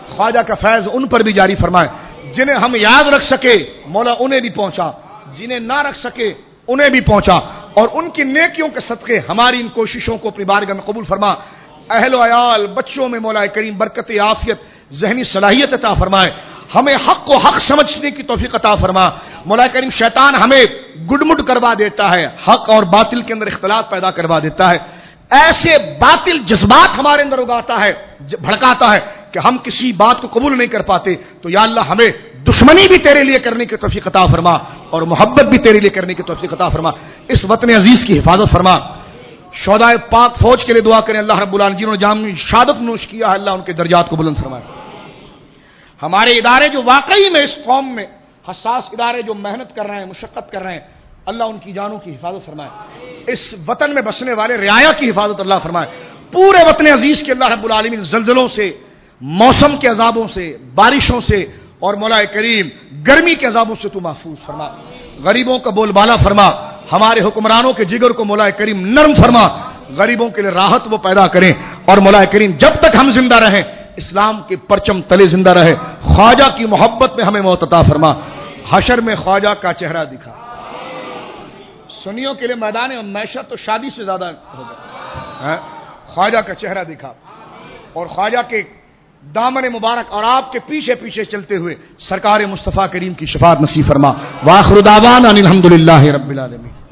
خواجہ کا فیض ان پر بھی جاری فرمائے. جنہیں ہم یاد رکھ سکے مولا انہیں بھی پہنچا, جنہیں نہ رکھ سکے انہیں بھی پہنچا, اور ان کی نیکیوں کے صدقے ہماری ان کوششوں کو اپنی بارگاہ میں قبول فرما. اہل و عیال بچوں میں مولا کریم برکت عافیت ذہنی صلاحیت عطا فرمائے. ہمیں حق کو حق سمجھنے کی توفیق عطا فرما. مولا کریم شیطان ہمیں گڈمڈ کروا دیتا ہے, حق اور باطل کے اندر اختلاف پیدا کروا دیتا ہے, ایسے باطل جذبات ہمارے اندر اگاتا ہے, بھڑکاتا ہے کہ ہم کسی بات کو قبول نہیں کر پاتے. تو یا اللہ ہمیں دشمنی بھی تیرے لیے کرنے کی توفیق عطا فرما اور محبت بھی تیرے لیے کرنے کی توفیق عطا فرما. اس وطن عزیز کی حفاظت فرما. شہدائے پاک فوج کے لیے دعا کریں اللہ رب العالمین جنہوں نے جام شہادت نوش کیا ہے, اللہ ان کے درجات کو بلند فرمائے. ہمارے ادارے جو واقعی میں اس قوم میں حساس ادارے جو محنت کر رہے ہیں, مشقت کر رہے ہیں, اللہ ان کی جانوں کی حفاظت فرمائے. اس وطن میں بسنے والے رعایا کی حفاظت اللہ فرمائے. پورے وطن عزیز کے اللہ رب العالمین زلزلوں سے, موسم کے عذابوں سے, بارشوں سے اور مولا کریم گرمی کے عذابوں سے تو محفوظ فرما. غریبوں کا بول بالا فرما. ہمارے حکمرانوں کے جگر کو مولا کریم نرم فرما. غریبوں کے لیے راحت وہ پیدا کریں, اور مولا کریم جب تک ہم زندہ رہیں اسلام کے پرچم تلے زندہ رہے. خواجہ کی محبت میں ہمیں موت عطا فرما. حشر میں خواجہ کا چہرہ دکھا. سنیوں کے لیے میدان معیشت تو شادی سے زیادہ ہوگا. خواجہ کا چہرہ دکھا اور خواجہ کے دامن مبارک اور آپ کے پیچھے پیچھے چلتے ہوئے سرکار مصطفیٰ کریم کی شفاعت نصیب فرما. وآخر دعوانا الحمدللہ رب العالمین.